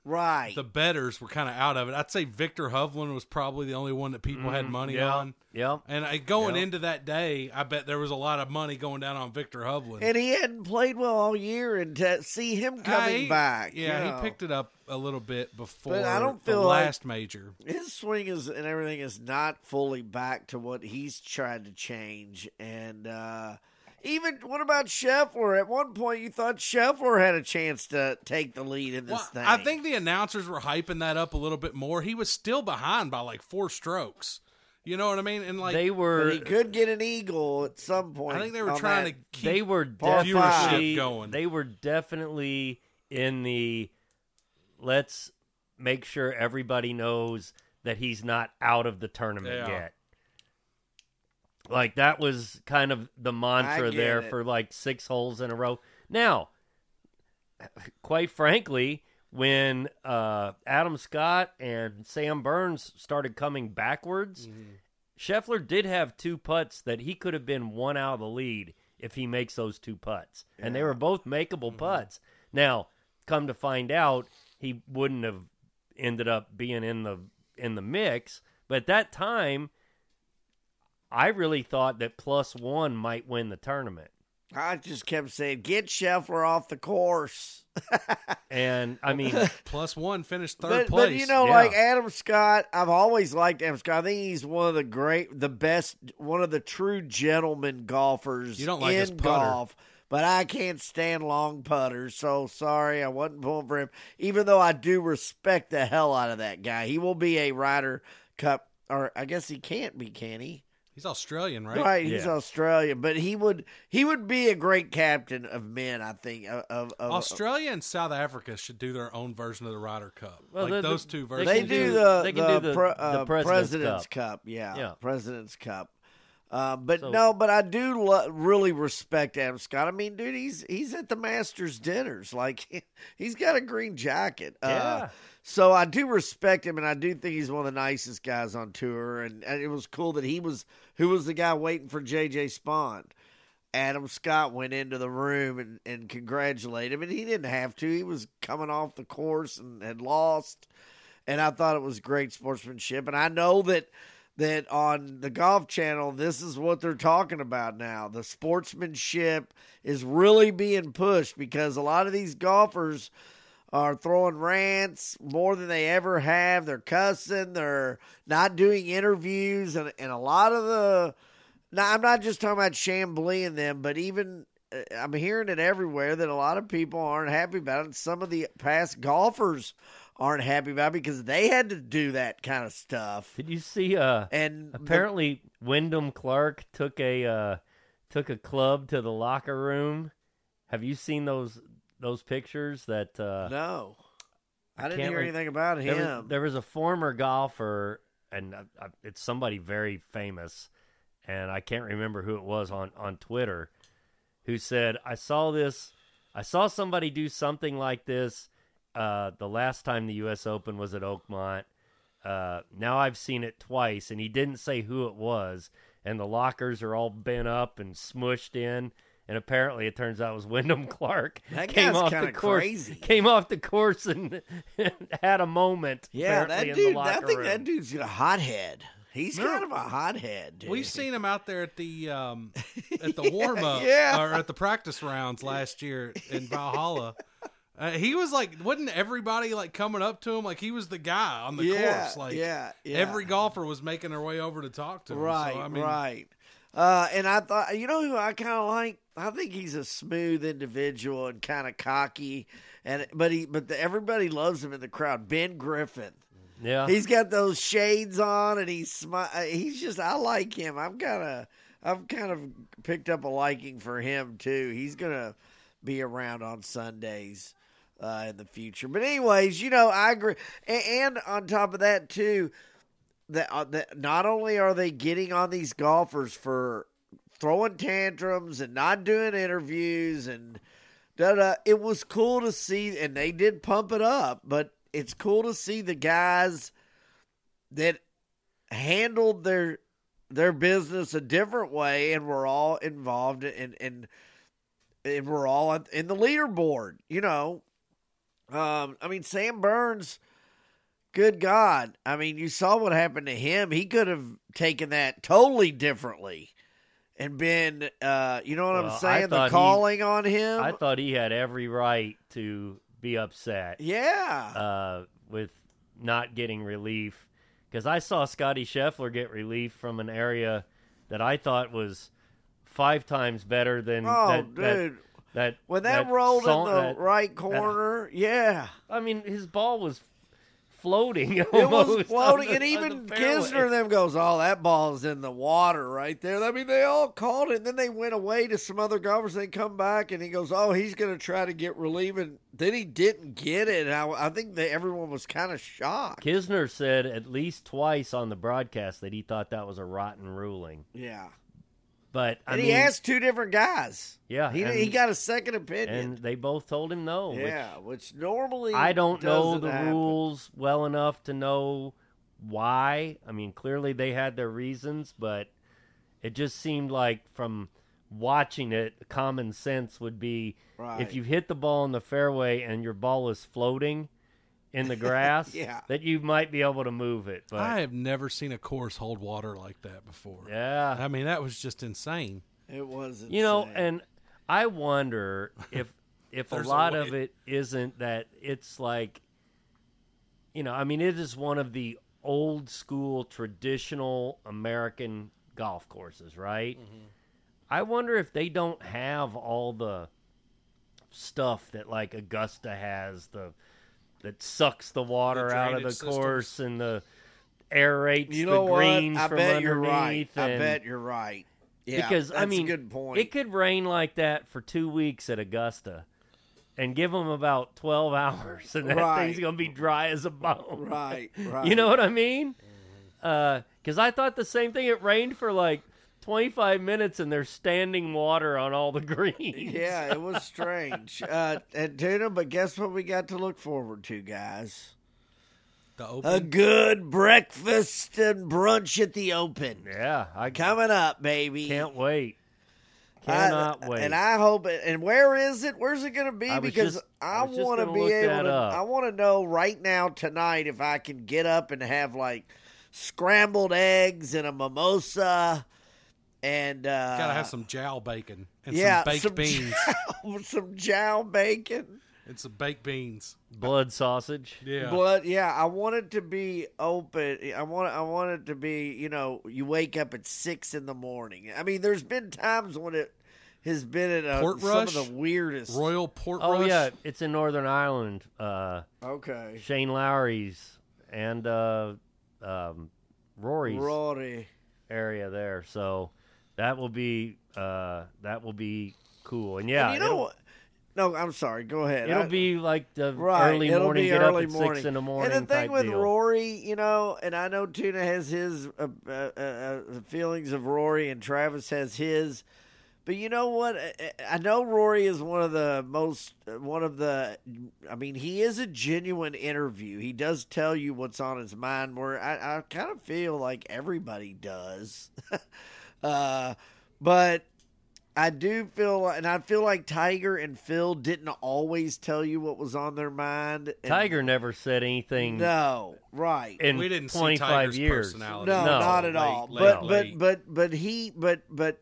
Speaker 4: Right.
Speaker 3: the bettors were kind of out of it. I'd say Victor Hovland was probably the only one that people had money
Speaker 2: yeah,
Speaker 3: on.
Speaker 2: Yeah.
Speaker 3: And I, going
Speaker 2: Yeah.
Speaker 3: into that day, I bet there was a lot of money going down on Victor Hovland.
Speaker 4: And he hadn't played well all year, and to see him coming
Speaker 3: I-
Speaker 4: back.
Speaker 3: Yeah,
Speaker 4: you know,
Speaker 3: he picked it up a little bit before
Speaker 4: But I don't
Speaker 3: the
Speaker 4: feel like-
Speaker 3: last major.
Speaker 4: his swing is and everything is not fully back to what he's tried to change. And uh, even what about Scheffler? At one point, you thought Scheffler had a chance to take the lead in this
Speaker 3: Well,
Speaker 4: thing.
Speaker 3: I think the announcers were hyping that up a little bit more. He was still behind by like four strokes. You know what I mean? And like
Speaker 2: They
Speaker 4: but
Speaker 2: were
Speaker 4: he could get an eagle at some point.
Speaker 3: I think they were
Speaker 4: on
Speaker 3: trying
Speaker 4: that.
Speaker 3: to keep
Speaker 2: they were
Speaker 4: Par
Speaker 3: viewership
Speaker 2: definitely
Speaker 3: going.
Speaker 2: They were definitely in the let's make sure everybody knows that he's not out of the tournament
Speaker 3: Yeah.
Speaker 2: yet. Like that was kind of the mantra
Speaker 4: get
Speaker 2: there
Speaker 4: it.
Speaker 2: for like six holes in a row. Now, quite frankly, when uh, Adam Scott and Sam Burns started coming backwards,
Speaker 3: Mm-hmm.
Speaker 2: Scheffler did have two putts that he could have been one out of the lead if he makes those two putts. And they were both makeable
Speaker 3: Mm-hmm.
Speaker 2: putts. Now, come to find out, he wouldn't have ended up being in the in the mix. But at that time, I really thought that plus one might win the tournament.
Speaker 4: I just kept saying, get Scheffler off the course.
Speaker 2: And, I mean,
Speaker 3: plus one finished third
Speaker 4: But,
Speaker 3: place.
Speaker 4: but you know,
Speaker 2: Yeah.
Speaker 4: like Adam Scott, I've always liked Adam Scott. I think he's one of the great, the best, one of the true gentleman golfers
Speaker 3: You don't like
Speaker 4: in
Speaker 3: his putter.
Speaker 4: golf. But I can't stand long putters, so sorry, I wasn't pulling for him. Even though I do respect the hell out of that guy, he will be a Ryder Cup, or I guess he can't be, can he?
Speaker 3: He's Australian, right?
Speaker 4: Right, he's
Speaker 2: Yeah.
Speaker 4: Australian, but he would he would be a great captain of men. I think of, of, of
Speaker 3: Australia and South Africa should do their own version of the Ryder Cup.
Speaker 2: Well,
Speaker 3: like
Speaker 2: the-
Speaker 3: those
Speaker 2: the-
Speaker 3: two
Speaker 2: they
Speaker 3: versions.
Speaker 4: They
Speaker 2: can
Speaker 4: do
Speaker 2: do-
Speaker 4: the
Speaker 2: they can
Speaker 4: the,
Speaker 2: do the-
Speaker 4: pre-
Speaker 2: the
Speaker 4: uh,
Speaker 2: President's
Speaker 4: President's
Speaker 2: Cup.
Speaker 4: Cup. Yeah,
Speaker 2: Yeah.
Speaker 4: President's Cup. Uh, but
Speaker 2: So-
Speaker 4: no, but I do lo- really respect Adam Scott. I mean, dude, he's he's at the Masters dinners. Like he's got a green jacket. Uh,
Speaker 2: Yeah.
Speaker 4: So I do respect him, and I do think he's one of the nicest guys on tour. And, and it was cool that he was who was the guy waiting for J J Spawn. Adam Scott went into the room and, and congratulated him, and he didn't have to. He was coming off the course and had lost, and I thought it was great sportsmanship. And I know that that on the Golf Channel, this is what they're talking about now. The sportsmanship is really being pushed because a lot of these golfers are throwing rants more than they ever have. They're cussing. They're not doing interviews. And, and a lot of the – now, I'm not just talking about Chambly and them, but even uh, I'm hearing it everywhere that a lot of people aren't happy about it. And some of the past golfers aren't happy about it because they had to do that kind of stuff.
Speaker 2: Did you see uh
Speaker 4: And
Speaker 2: apparently Wyndham Clark took a uh took a club to the locker room? Have you seen those those pictures that uh
Speaker 4: the, no, I,
Speaker 2: I
Speaker 4: didn't
Speaker 2: can't
Speaker 4: hear
Speaker 2: re-
Speaker 4: anything about
Speaker 2: there
Speaker 4: him.
Speaker 2: was, there was a former golfer, and uh, uh, it's somebody very famous, and I can't remember who it was on on Twitter, who said, I saw this I saw somebody do something like this uh the last time the U S Open was at Oakmont. Uh, now I've seen it twice, and he didn't say who it was, and the lockers are all bent up and smushed in, and apparently it turns out it was Wyndham Clark.
Speaker 4: That
Speaker 2: came
Speaker 4: guy's
Speaker 2: off
Speaker 4: kinda
Speaker 2: the course,
Speaker 4: crazy.
Speaker 2: Came off the course and, and had a moment.
Speaker 4: Yeah,
Speaker 2: apparently,
Speaker 4: that
Speaker 2: in
Speaker 4: dude.
Speaker 2: the
Speaker 4: I
Speaker 2: locker
Speaker 4: think
Speaker 2: room.
Speaker 4: that dude's a hothead. He's
Speaker 3: Remember-
Speaker 4: kind of a hothead, dude.
Speaker 3: We've seen him out there at the um, at the warm up
Speaker 4: yeah.
Speaker 3: or at the practice rounds last year in Valhalla. Uh, he was like, wasn't everybody like coming up to him like he was the guy on the
Speaker 4: yeah,
Speaker 3: course? Like
Speaker 4: yeah, yeah.
Speaker 3: every golfer was making their way over to talk to him.
Speaker 4: Right,
Speaker 3: so, I mean,
Speaker 4: right. Uh, and I thought, you know who I kind of like? I think he's a smooth individual and kind of cocky, and but he, but the, everybody loves him in the crowd. Ben Griffin.
Speaker 2: Yeah,
Speaker 4: He's got those shades on, and he's smi- He's just, I like him. I'm kind of, I've kind of picked up a liking for him too. He's gonna be around on Sundays uh, in the future. But anyways, you know, I agree. And, and on top of that too, that, uh, that not only are they getting on these golfers for throwing tantrums and not doing interviews and da da, it was cool to see, and they did pump it up, but it's cool to see the guys that handled their their business a different way and were all involved in and and we're all in the leaderboard. You know, Um, I mean, Sam Burns, good God. I mean, you saw what happened to him. He could have taken that totally differently and been, uh, you know what
Speaker 2: Well,
Speaker 4: I'm saying,
Speaker 2: I
Speaker 4: the
Speaker 2: thought he-
Speaker 4: calling on him.
Speaker 2: I thought he had every right to be upset
Speaker 4: yeah.
Speaker 2: uh, with not getting relief, because I saw Scotty Scheffler get relief from an area that I thought was five times better than
Speaker 4: oh,
Speaker 2: that, that
Speaker 4: dude.
Speaker 2: That
Speaker 4: when that,
Speaker 2: that
Speaker 4: rolled
Speaker 2: song-
Speaker 4: in the
Speaker 2: that-
Speaker 4: right corner, yeah.
Speaker 2: I mean, his ball was floating.
Speaker 4: It
Speaker 2: almost
Speaker 4: was floating,
Speaker 2: on
Speaker 4: and
Speaker 2: the-
Speaker 4: even
Speaker 2: on the fairway.
Speaker 4: Kisner and them goes, oh, that ball's in the water right there. I mean, they all called it, and then they went away to some other golfers. They come back, and he goes, oh, he's going to try to get relief, and then he didn't get it. And I, I think that everyone was kind of shocked.
Speaker 2: Kisner said at least twice on the broadcast that he thought that was a rotten ruling.
Speaker 4: Yeah.
Speaker 2: But I
Speaker 4: And
Speaker 2: mean,
Speaker 4: he asked two different guys.
Speaker 2: yeah,
Speaker 4: He,
Speaker 2: and,
Speaker 4: he got a second opinion.
Speaker 2: and they both told him no. which
Speaker 4: yeah, which, normally
Speaker 2: I don't know
Speaker 4: doesn't
Speaker 2: the
Speaker 4: happen.
Speaker 2: rules well enough to know why. I mean, clearly they had their reasons, but it just seemed like from watching it, common sense would be
Speaker 4: Right.
Speaker 2: if you hit the ball in the fairway and your ball is floating in the grass,
Speaker 4: Yeah.
Speaker 2: that you might be able to move it. But
Speaker 3: I have never seen a course hold water like that before.
Speaker 2: yeah,
Speaker 3: I mean, that was just insane.
Speaker 4: It was
Speaker 2: you know,
Speaker 4: insane.
Speaker 2: and I wonder if if a
Speaker 3: There's a
Speaker 2: lot
Speaker 3: way.
Speaker 2: of it isn't that it's like, you know, I mean, it is one of the old school traditional American golf courses, right?
Speaker 3: Mm-hmm.
Speaker 2: I wonder if they don't have all the stuff that like Augusta has, the that sucks the water
Speaker 3: The
Speaker 2: out of the
Speaker 3: drainage systems.
Speaker 2: course and the aerates
Speaker 4: you know
Speaker 2: the
Speaker 4: what?
Speaker 2: greens
Speaker 4: I
Speaker 2: from
Speaker 4: bet you're right.
Speaker 2: underneath.
Speaker 4: I
Speaker 2: and-
Speaker 4: bet you're right. Yeah,
Speaker 2: because
Speaker 4: that's
Speaker 2: I mean,
Speaker 4: a good point.
Speaker 2: it could rain like that for two weeks at Augusta, and give them about twelve hours, and that
Speaker 4: Right.
Speaker 2: thing's gonna be dry as a bone.
Speaker 4: right, right.
Speaker 2: You know what I mean? Because I thought the same thing. It rained for like twenty-five minutes, and there's standing water on all the greens.
Speaker 4: Yeah, it was strange. uh, and Tuna, but guess what we got to look forward to, guys?
Speaker 3: The
Speaker 4: A
Speaker 3: open.
Speaker 4: good breakfast and brunch at the Open.
Speaker 2: Yeah, I
Speaker 4: Coming up, baby.
Speaker 2: can't wait.
Speaker 4: I-
Speaker 2: Cannot wait.
Speaker 4: And I hope it. And where is it? Where's it going to be?
Speaker 2: I was
Speaker 4: Because
Speaker 2: just-
Speaker 4: I
Speaker 2: I was just
Speaker 4: want to
Speaker 2: gonna
Speaker 4: be
Speaker 2: look
Speaker 4: able
Speaker 2: that
Speaker 4: to.
Speaker 2: up.
Speaker 4: I want to know right now tonight if I can get up and have like scrambled eggs and a mimosa, and uh,
Speaker 3: Gotta have some jowl bacon and
Speaker 4: yeah,
Speaker 3: some baked
Speaker 4: some
Speaker 3: beans
Speaker 4: jowl, some jowl bacon.
Speaker 3: and some baked beans.
Speaker 2: Blood sausage.
Speaker 3: Yeah.
Speaker 4: But yeah, I want it to be open. I want I want it to be, you know, you wake up at six in the morning. I mean, there's been times when it has been at uh,
Speaker 3: Port
Speaker 4: some
Speaker 3: Rush?
Speaker 4: of the weirdest.
Speaker 3: Royal Port
Speaker 2: Oh
Speaker 3: Rush.
Speaker 2: yeah, it's in Northern Ireland. Uh,
Speaker 4: Okay,
Speaker 2: Shane Lowry's and uh, um, Rory's
Speaker 4: Rory.
Speaker 2: area there. So that will be uh, that will be cool. And yeah,
Speaker 4: And you know
Speaker 2: it'll,
Speaker 4: what? No, I'm sorry. Go ahead.
Speaker 2: it'll
Speaker 4: I-
Speaker 2: be like the
Speaker 4: right.
Speaker 2: early
Speaker 4: It'll
Speaker 2: morning.
Speaker 4: be
Speaker 2: Get
Speaker 4: early
Speaker 2: up at
Speaker 4: morning.
Speaker 2: six in the morning.
Speaker 4: And the thing
Speaker 2: type
Speaker 4: with
Speaker 2: deal.
Speaker 4: Rory, you know, and I know Tuna has his uh, uh, uh, uh, feelings of Rory, and Travis has his. But you know what? I- I know Rory is one of the most, one of the, I mean, he is a genuine interview. He does tell you what's on his mind, where I, I kind of feel like everybody does. uh, but I do feel, and I feel like Tiger and Phil didn't always tell you what was on their mind. And-
Speaker 2: Tiger never said anything
Speaker 4: No, right.
Speaker 2: in
Speaker 3: We didn't see
Speaker 2: twenty-five
Speaker 3: Tiger's
Speaker 2: years.
Speaker 3: personality.
Speaker 4: No,
Speaker 2: No.
Speaker 4: not at
Speaker 3: Late,
Speaker 4: all.
Speaker 3: late,
Speaker 4: but
Speaker 3: late.
Speaker 4: but but but he but but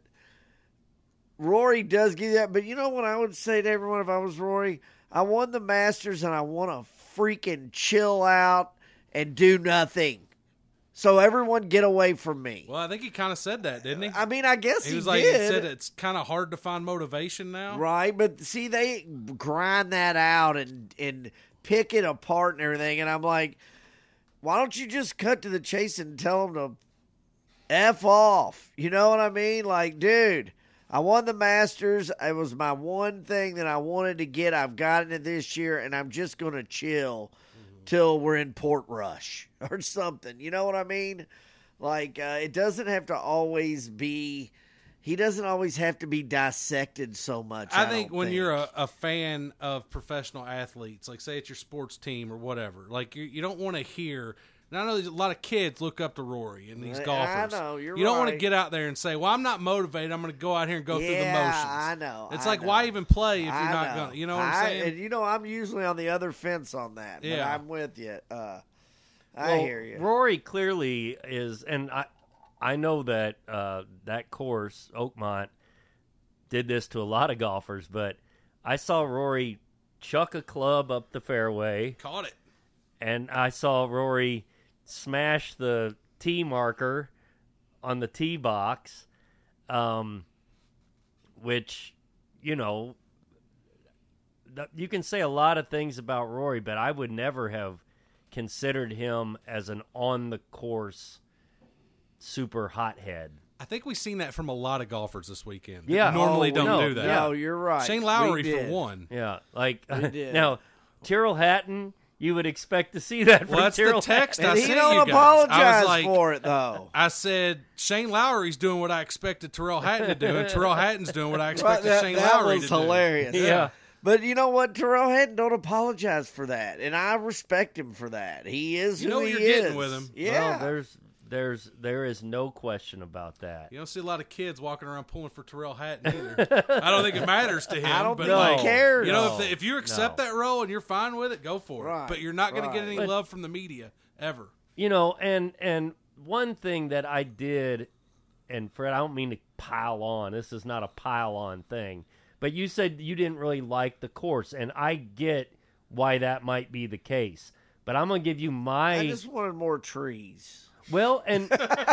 Speaker 4: Rory does give you that. But you know what I would say to everyone if I was Rory? I won the Masters and I want to freaking chill out and do nothing. So everyone get away from me.
Speaker 3: Well, I think he kind of said that, didn't he?
Speaker 4: I mean, I guess he,
Speaker 3: he was like,
Speaker 4: did.
Speaker 3: he said it's kind of hard to find motivation now.
Speaker 4: Right, but see, they grind that out and and pick it apart and everything, and I'm like, why don't you just cut to the chase and tell them to F off? You know what I mean? Like, dude, I won the Masters. It was my one thing that I wanted to get. I've gotten it this year, and I'm just going to chill till we're in Port Rush or something. You know what I mean? Like, uh, it doesn't have to always be... He doesn't always have to be dissected so much. I,
Speaker 3: I think
Speaker 4: don't
Speaker 3: when
Speaker 4: think.
Speaker 3: you're a, a fan of professional athletes, like say it's your sports team or whatever, like you, you don't want to hear And I know there's a lot of kids look up to Rory and these
Speaker 4: I
Speaker 3: golfers.
Speaker 4: know, you're
Speaker 3: You don't want to
Speaker 4: right.
Speaker 3: get out there and say, well, I'm not motivated. I'm going to go out here and go
Speaker 4: yeah,
Speaker 3: through the motions.
Speaker 4: I know.
Speaker 3: It's
Speaker 4: I
Speaker 3: like,
Speaker 4: know.
Speaker 3: why even play if you're
Speaker 4: I
Speaker 3: not
Speaker 4: know.
Speaker 3: going to, you know what I'm
Speaker 4: I-
Speaker 3: saying?
Speaker 4: And you know, I'm usually on the other fence on that. But
Speaker 3: Yeah.
Speaker 4: I'm with you. Uh, I
Speaker 2: Well,
Speaker 4: hear you.
Speaker 2: Rory clearly is, and I, I know that uh, that course, Oakmont, did this to a lot of golfers, but I saw Rory chuck a club up the fairway,
Speaker 3: Caught it.
Speaker 2: and I saw Rory smash the tee marker on the tee box, um, which, you know, th- you can say a lot of things about Rory, but I would never have considered him as an on-the-course super hothead.
Speaker 3: I think we've seen that from a lot of golfers this weekend. that
Speaker 2: Yeah.
Speaker 3: normally
Speaker 4: Oh,
Speaker 3: don't
Speaker 2: no,
Speaker 3: do that.
Speaker 4: No, you're right.
Speaker 3: Shane
Speaker 4: We
Speaker 3: Lowry for
Speaker 4: did.
Speaker 3: one.
Speaker 2: Yeah, like
Speaker 4: We did.
Speaker 2: now, Tyrrell Hatton, you would expect to see that from
Speaker 3: Well, that's the
Speaker 2: Tyrrell
Speaker 3: text
Speaker 2: Hatton.
Speaker 3: I
Speaker 4: And he
Speaker 3: sent
Speaker 4: don't
Speaker 3: you guys. I
Speaker 4: apologize
Speaker 3: was like,
Speaker 4: for it, though.
Speaker 3: I said Shane Lowry's doing what I expected Terrell Hatton to do, and Terrell Hatton's doing what I
Speaker 4: Right,
Speaker 3: expected
Speaker 4: that
Speaker 3: Shane
Speaker 4: that
Speaker 3: Lowry
Speaker 4: was
Speaker 3: to
Speaker 4: hilarious.
Speaker 2: Yeah.
Speaker 4: But you know what? Terrell Hatton don't apologize for that, and I respect him for that. He is
Speaker 3: You know
Speaker 4: who
Speaker 3: what
Speaker 4: he
Speaker 3: you're
Speaker 4: is.
Speaker 3: getting with him.
Speaker 4: Yeah.
Speaker 2: Well, there's there's there is no question about that.
Speaker 3: do. You don't see a lot of kids walking around pulling for Terrell Hatton either. I don't think it matters to him.
Speaker 4: I don't
Speaker 3: but
Speaker 4: think
Speaker 3: like,
Speaker 4: he cares.
Speaker 3: You know,
Speaker 2: No.
Speaker 3: if, the, if you accept
Speaker 2: No.
Speaker 3: that role and you're fine with it, go for it.
Speaker 4: Right,
Speaker 3: But you're not going to get
Speaker 4: right.
Speaker 3: any
Speaker 2: But-
Speaker 3: love from the media ever.
Speaker 2: You know, and and one thing that I did, and Fred, I don't mean to pile on. This is not a pile on thing. But you said you didn't really like the course, and I get why that might be the case. But I'm gonna give you my
Speaker 4: I just wanted more trees.
Speaker 2: well, and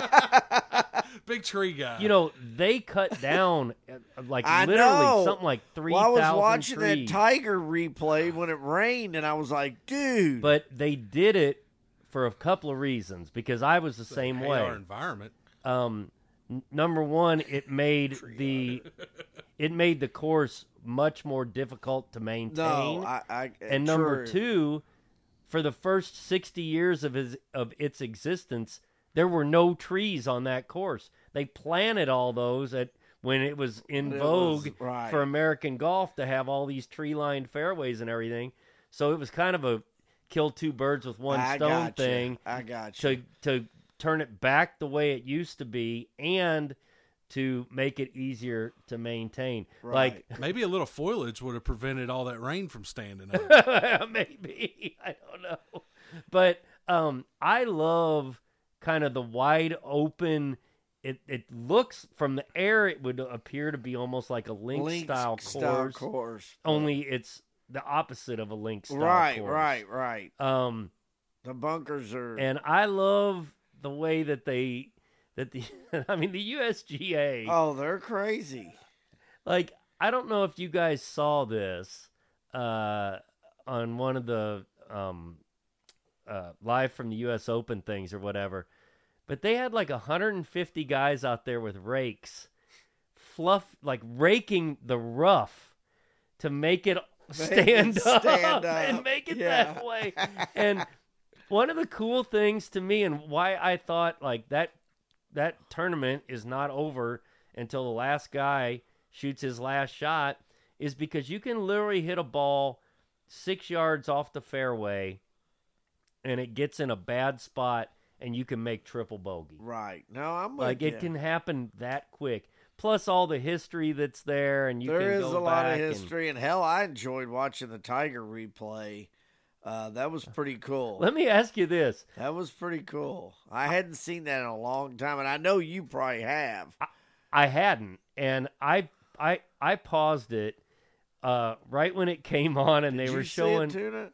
Speaker 3: Big tree guy.
Speaker 2: you know they cut down uh, like
Speaker 4: I
Speaker 2: literally
Speaker 4: know.
Speaker 2: something like three
Speaker 4: Well, I
Speaker 2: thousand
Speaker 4: was watching
Speaker 2: trees.
Speaker 4: that Tiger replay when it rained, and I was like, dude.
Speaker 2: But they did it for a couple of reasons because I was the same
Speaker 3: Hate
Speaker 2: way.
Speaker 3: our environment.
Speaker 2: Um, n- number one, it made the it made the course much more difficult to maintain.
Speaker 4: no, I, I
Speaker 2: and number
Speaker 4: true.
Speaker 2: two, for the first sixty years of his of its existence, there were no trees on that course. They planted all those at when it was in
Speaker 4: It
Speaker 2: vogue
Speaker 4: was- right.
Speaker 2: for American golf to have all these tree-lined fairways and everything. So it was kind of a kill two birds with one
Speaker 4: I
Speaker 2: stone
Speaker 4: got you.
Speaker 2: thing
Speaker 4: I got you.
Speaker 2: to to turn it back the way it used to be and to make it easier to maintain.
Speaker 4: Right.
Speaker 3: Maybe a little foliage would have prevented all that rain from standing up.
Speaker 2: Like maybe I don't know, but um, I love kind of the wide open. It it looks from the air it would appear to be almost like a link,
Speaker 4: Link
Speaker 2: style
Speaker 4: style
Speaker 2: course.
Speaker 4: course.
Speaker 2: Only it's the opposite of a link style
Speaker 4: right,
Speaker 2: course.
Speaker 4: right, right.
Speaker 2: Um,
Speaker 4: The bunkers are.
Speaker 2: and I love the way that they that the I mean the U S G A.
Speaker 4: oh, they're crazy.
Speaker 2: Like, I don't know if you guys saw this uh, on one of the um, uh, live from the U S Open things or whatever, but they had like one hundred fifty guys out there with rakes, fluff like raking the rough to make it stand,
Speaker 4: it
Speaker 2: up,
Speaker 4: stand
Speaker 2: and
Speaker 4: up.
Speaker 2: make it
Speaker 4: Yeah.
Speaker 2: that way. And one of the cool things to me, and why I thought like that that tournament is not over until the last guy shoots his last shot, is because you can literally hit a ball six yards off the fairway and it gets in a bad spot and you can make triple bogey.
Speaker 4: Right. No, I'm with
Speaker 2: Like
Speaker 4: you.
Speaker 2: it can happen that quick. Plus all the history that's there, and you
Speaker 4: There
Speaker 2: can
Speaker 4: is
Speaker 2: go
Speaker 4: a lot of
Speaker 2: back and-
Speaker 4: history, and hell, I enjoyed watching the Tiger replay. Uh, that was pretty cool.
Speaker 2: Let me ask you this:
Speaker 4: That was pretty cool. I hadn't seen that in a long time, and I know you probably have.
Speaker 2: I hadn't, and I I I paused it uh, right when it came on, and
Speaker 4: Did
Speaker 2: they
Speaker 4: you
Speaker 2: were
Speaker 4: see
Speaker 2: showing.
Speaker 4: it, Tuna?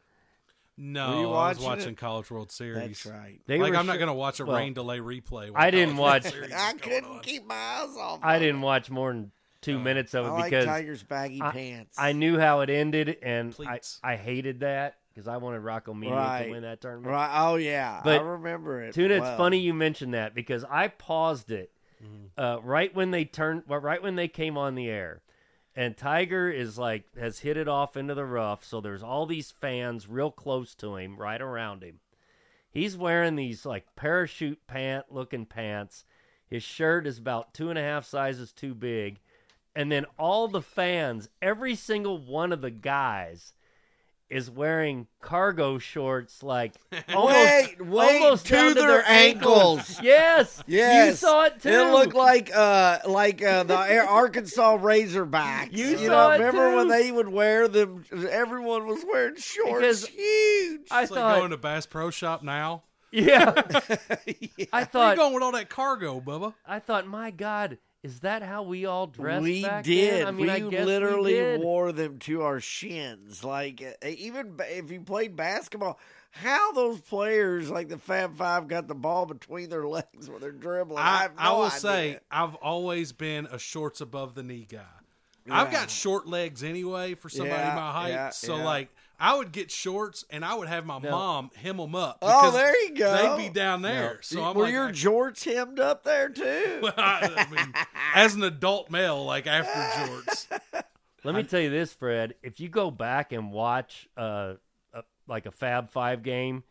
Speaker 3: No,
Speaker 4: Were you
Speaker 3: I was
Speaker 4: watching
Speaker 3: watching
Speaker 4: it?
Speaker 3: College World Series.
Speaker 4: That's right.
Speaker 2: They
Speaker 3: like
Speaker 2: were
Speaker 3: I'm not
Speaker 2: sho-
Speaker 3: going to watch a
Speaker 2: well,
Speaker 3: rain delay replay. when
Speaker 2: I didn't
Speaker 3: College World
Speaker 2: watch-
Speaker 3: Series
Speaker 4: I
Speaker 3: is going
Speaker 4: couldn't
Speaker 3: on.
Speaker 4: keep my eyes off.
Speaker 2: I
Speaker 4: of
Speaker 2: didn't
Speaker 4: it.
Speaker 2: watch more than two
Speaker 3: Uh,
Speaker 2: minutes of it
Speaker 4: I like
Speaker 2: because
Speaker 4: Tiger's baggy
Speaker 2: I-
Speaker 4: pants.
Speaker 2: I knew how it ended, and I,
Speaker 3: Pleats.
Speaker 2: I hated that because I wanted Rocco Mediate
Speaker 4: Right.
Speaker 2: to win that tournament.
Speaker 4: Right. Oh yeah,
Speaker 2: But,
Speaker 4: I remember it.
Speaker 2: Tuna, it's
Speaker 4: well.
Speaker 2: funny you mentioned that because I paused it
Speaker 3: Mm-hmm.
Speaker 2: uh, right when they turned, well, right when they came on the air, and Tiger is like has hit it off into the rough. So there's all these fans real close to him, right around him. He's wearing these like parachute pant looking pants. His shirt is about two and a half sizes too big, and then all the fans, every single one of the guys, is wearing cargo shorts like almost,
Speaker 4: Wait, wait,
Speaker 2: almost
Speaker 4: to
Speaker 2: down to
Speaker 4: their
Speaker 2: their ankles.
Speaker 4: ankles.
Speaker 2: Yes,
Speaker 4: Yes,
Speaker 2: you saw it too.
Speaker 4: It looked like uh like uh, the Air- Arkansas Razorbacks.
Speaker 2: You
Speaker 4: You,
Speaker 2: saw
Speaker 4: know,
Speaker 2: it
Speaker 4: remember
Speaker 2: too.
Speaker 4: when they would wear them? Everyone was wearing shorts.
Speaker 2: Because
Speaker 4: Huge.
Speaker 2: I
Speaker 3: It's like
Speaker 2: thought,
Speaker 3: going to Bass Pro Shop now.
Speaker 2: yeah,
Speaker 4: Yeah.
Speaker 2: I
Speaker 3: Where you
Speaker 2: thought,
Speaker 3: going with all that cargo, Bubba?
Speaker 2: I thought, my God, is that how we all dressed
Speaker 4: We
Speaker 2: back
Speaker 4: did.
Speaker 2: then? I mean,
Speaker 4: we
Speaker 2: I guess
Speaker 4: literally
Speaker 2: we did.
Speaker 4: wore them to our shins. Like uh, even ba- if you played basketball, how those players like the Fab Five got the ball between their legs when they're dribbling. I,
Speaker 3: I,
Speaker 4: have no
Speaker 3: I will
Speaker 4: idea.
Speaker 3: say I've always been a shorts above the knee guy. I've
Speaker 4: Yeah.
Speaker 3: got short legs anyway for somebody
Speaker 4: Yeah,
Speaker 3: my height,
Speaker 4: yeah,
Speaker 3: so
Speaker 4: yeah.
Speaker 3: like I would get shorts and I would have my
Speaker 2: No.
Speaker 3: mom hem them up.
Speaker 4: Oh,
Speaker 3: because
Speaker 4: there you go.
Speaker 3: They'd be down there. So I'm
Speaker 4: Were
Speaker 3: like,
Speaker 4: your
Speaker 3: I-
Speaker 4: jorts hemmed up there too?
Speaker 3: I mean, as an adult male, like after jorts.
Speaker 2: Let me tell you this, Fred. If you go back and watch uh, a, like a Fab Five game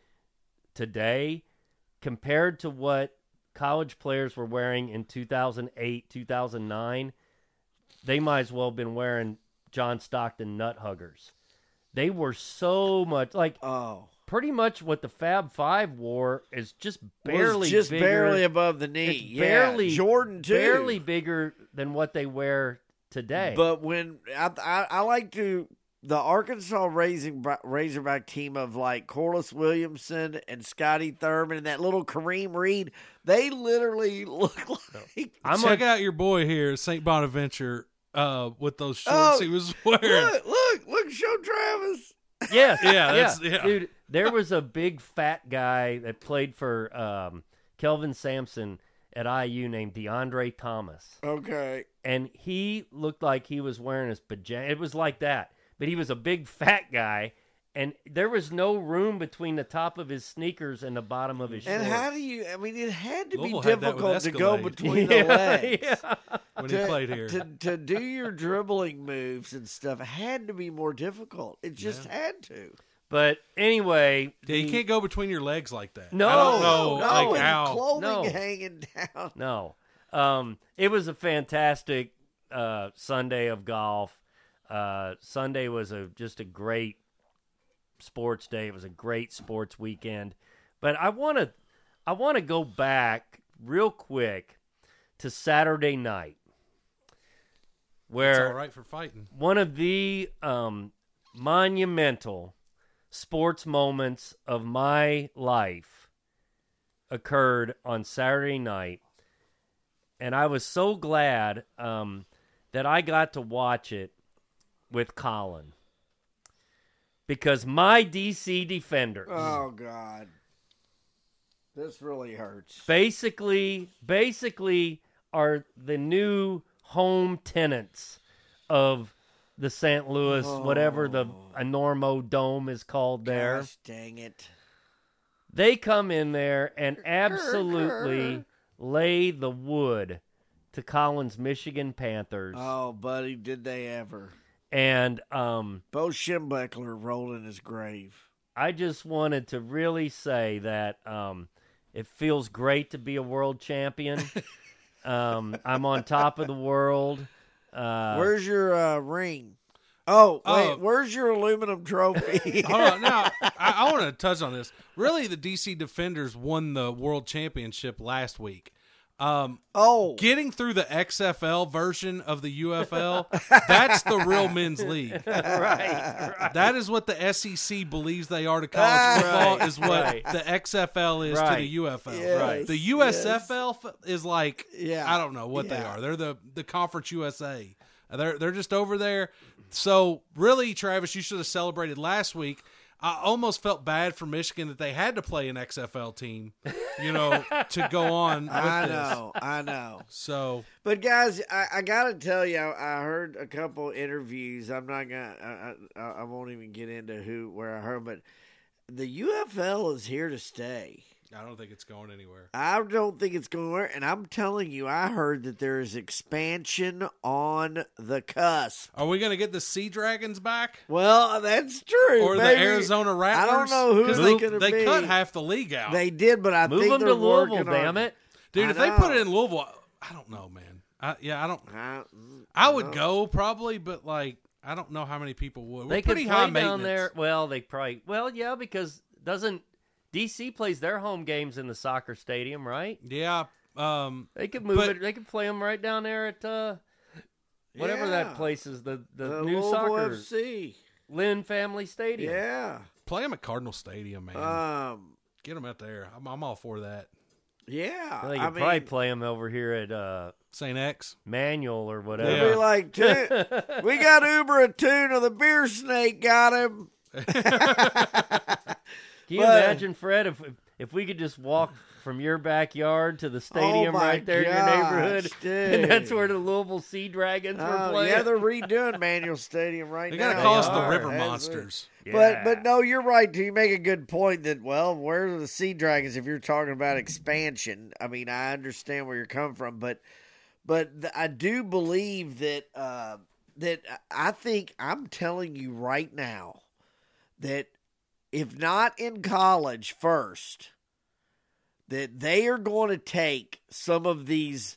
Speaker 2: today, compared to what college players were wearing in two thousand eight, two thousand nine, they might as well have been wearing John Stockton nut huggers. They were so much like
Speaker 4: Oh,
Speaker 2: pretty much what the Fab Five wore is just barely
Speaker 4: was just
Speaker 2: bigger,
Speaker 4: barely above the knee.
Speaker 2: it's
Speaker 4: Yeah,
Speaker 2: barely
Speaker 4: Jordan too.
Speaker 2: barely bigger than what they wear today.
Speaker 4: But when I, I, I like to the Arkansas Raising, Razorback team of like Corliss Williamson and Scotty Thurman and that little Kareem Reed, they literally look like.
Speaker 2: I'm
Speaker 3: Check
Speaker 2: a-
Speaker 3: out your boy here, Saint Bonaventure, uh, with those shorts
Speaker 4: Oh,
Speaker 3: he was wearing.
Speaker 4: Look, look, look, show Travis.
Speaker 2: Yes.
Speaker 3: Yeah, that's- yeah.
Speaker 2: Dude, there was a big fat guy that played for um, Kelvin Sampson at I U named DeAndre Thomas.
Speaker 4: Okay.
Speaker 2: And he looked like he was wearing his pajamas. It was like that. But he was a big fat guy. And there was no room between the top of his sneakers and the bottom of his
Speaker 4: And
Speaker 2: shorts.
Speaker 4: how do you? I mean, it had to
Speaker 3: Louisville
Speaker 4: be
Speaker 3: had that with
Speaker 4: difficult to go
Speaker 3: Escalade.
Speaker 4: between the
Speaker 2: Yeah,
Speaker 4: legs.
Speaker 2: yeah.
Speaker 3: when he
Speaker 4: to,
Speaker 3: played here.
Speaker 4: to to do your dribbling moves and stuff had to be more difficult. It just had to.
Speaker 2: But anyway.
Speaker 3: Yeah, you
Speaker 2: the-
Speaker 3: can't go between your legs like that.
Speaker 2: No.
Speaker 3: I don't know,
Speaker 4: no,
Speaker 3: like
Speaker 4: and
Speaker 3: how.
Speaker 4: clothing
Speaker 2: No.
Speaker 4: hanging down.
Speaker 2: No. Um, it was a fantastic uh, Sunday of golf. Uh, Sunday was a just a great sports day. It was a great sports weekend. But I want to I want to go back real quick to Saturday night,
Speaker 3: It's
Speaker 2: where
Speaker 3: all right for fighting.
Speaker 2: one of the um, monumental sports moments of my life occurred on Saturday night. And I was so glad um, that I got to watch it with Colin. Because my D C Defenders
Speaker 4: Oh God, this really hurts.
Speaker 2: basically basically are the new home tenants of the Saint Louis, whatever the Enormo Dome is called there.
Speaker 4: Gosh, dang it!
Speaker 2: They come in there and absolutely lay the wood to Colin's Michigan Panthers.
Speaker 4: Oh, buddy, did they ever?
Speaker 2: And um,
Speaker 4: Bo Schembechler rolled in his grave.
Speaker 2: I just wanted to really say that um, it feels great to be a world champion. um, I'm on top of the world. Uh,
Speaker 4: Where's your uh, ring? Oh, wait,
Speaker 3: Oh.
Speaker 4: where's your aluminum trophy?
Speaker 3: Hold on. Now, I, I want to touch on this. Really, the D C Defenders won the world championship last week. Um,
Speaker 4: oh,
Speaker 3: getting through the X F L version of the U F L, that's the real men's league.
Speaker 2: right, right.
Speaker 3: That is what the S E C believes they are to college football,
Speaker 2: Right,
Speaker 3: is what
Speaker 2: right.
Speaker 3: the X F L is to
Speaker 2: Right.
Speaker 3: the U F L.
Speaker 4: Yes,
Speaker 2: Right.
Speaker 3: The U S F L f is like,
Speaker 4: Yeah.
Speaker 3: I don't know what they
Speaker 4: Yeah.
Speaker 3: are. They're the, the Conference U S A. They're, they're just over there. So, really, Travis, you should have celebrated last week. I almost felt bad for Michigan that they had to play an X F L team, you know, to go on with
Speaker 4: I
Speaker 3: this.
Speaker 4: know, I know.
Speaker 3: So,
Speaker 4: But guys, I, I gotta tell you, I, I heard a couple interviews. I'm not gonna, I, I, I won't even get into who where I heard, but the U F L is here to stay.
Speaker 3: I don't think it's going anywhere.
Speaker 4: I don't think it's going to, and I'm telling you, I heard that there is expansion on the cusp.
Speaker 3: Are we going to get the Sea Dragons back?
Speaker 4: Well, that's true.
Speaker 3: Or
Speaker 4: Maybe.
Speaker 3: the Arizona Rattlers?
Speaker 4: I don't know who
Speaker 3: 'Cause
Speaker 4: they're
Speaker 3: they,
Speaker 4: going to
Speaker 3: they
Speaker 4: be.
Speaker 3: cut half the league out.
Speaker 4: They did, but I
Speaker 2: Move
Speaker 4: think
Speaker 2: them
Speaker 4: they're
Speaker 2: to Louisville,
Speaker 4: working
Speaker 2: damn
Speaker 4: on,
Speaker 2: it.
Speaker 3: Dude,
Speaker 4: I
Speaker 3: if they put
Speaker 4: know.
Speaker 3: it in Louisville, I don't know, man. I, yeah, I don't.
Speaker 4: I,
Speaker 3: I would
Speaker 4: know.
Speaker 3: go probably, but like, I don't know how many people would. We're
Speaker 2: They could
Speaker 3: pretty
Speaker 2: play
Speaker 3: high
Speaker 2: down
Speaker 3: maintenance.
Speaker 2: there. Well, they probably. Well, yeah, because doesn't D C plays their home games in the soccer stadium, right?
Speaker 3: Yeah. Um,
Speaker 2: They could move
Speaker 3: but,
Speaker 2: it. They could play them right down there at uh, whatever
Speaker 4: Yeah.
Speaker 2: that place is. The the,
Speaker 4: The
Speaker 2: new
Speaker 4: Louisville
Speaker 2: soccer
Speaker 4: F C.
Speaker 2: Lynn Family Stadium.
Speaker 4: Yeah.
Speaker 3: Play them at Cardinal Stadium, man.
Speaker 4: Um.
Speaker 3: Get them out there. I'm, I'm all for that.
Speaker 4: Yeah.
Speaker 2: Well, they could
Speaker 4: I
Speaker 2: probably
Speaker 4: mean,
Speaker 2: play them over here at uh,
Speaker 3: Saint X.
Speaker 2: Manual or whatever.
Speaker 4: They'll be like, "Tune- we got Uber a tune of the beer snake got him.
Speaker 2: Can you
Speaker 4: But-
Speaker 2: imagine, Fred, if if we could just walk from your backyard to the stadium
Speaker 4: Oh, my
Speaker 2: right there in your
Speaker 4: gosh,
Speaker 2: neighborhood,
Speaker 4: dude.
Speaker 2: and that's where the Louisville Sea Dragons were
Speaker 4: Oh,
Speaker 2: playing?
Speaker 4: yeah, they're redoing Manual Stadium right
Speaker 3: They
Speaker 4: now.
Speaker 3: got to call us
Speaker 2: They
Speaker 3: the
Speaker 2: are.
Speaker 3: River
Speaker 4: That's it.
Speaker 3: Monsters.
Speaker 2: Yeah.
Speaker 4: But but no, you're right. You make a good point that, well, where are the Sea Dragons if you're talking about expansion? I mean, I understand where you're coming from, but but th- I do believe that uh, that I think I'm telling you right now that if not in college first, that they are going to take some of these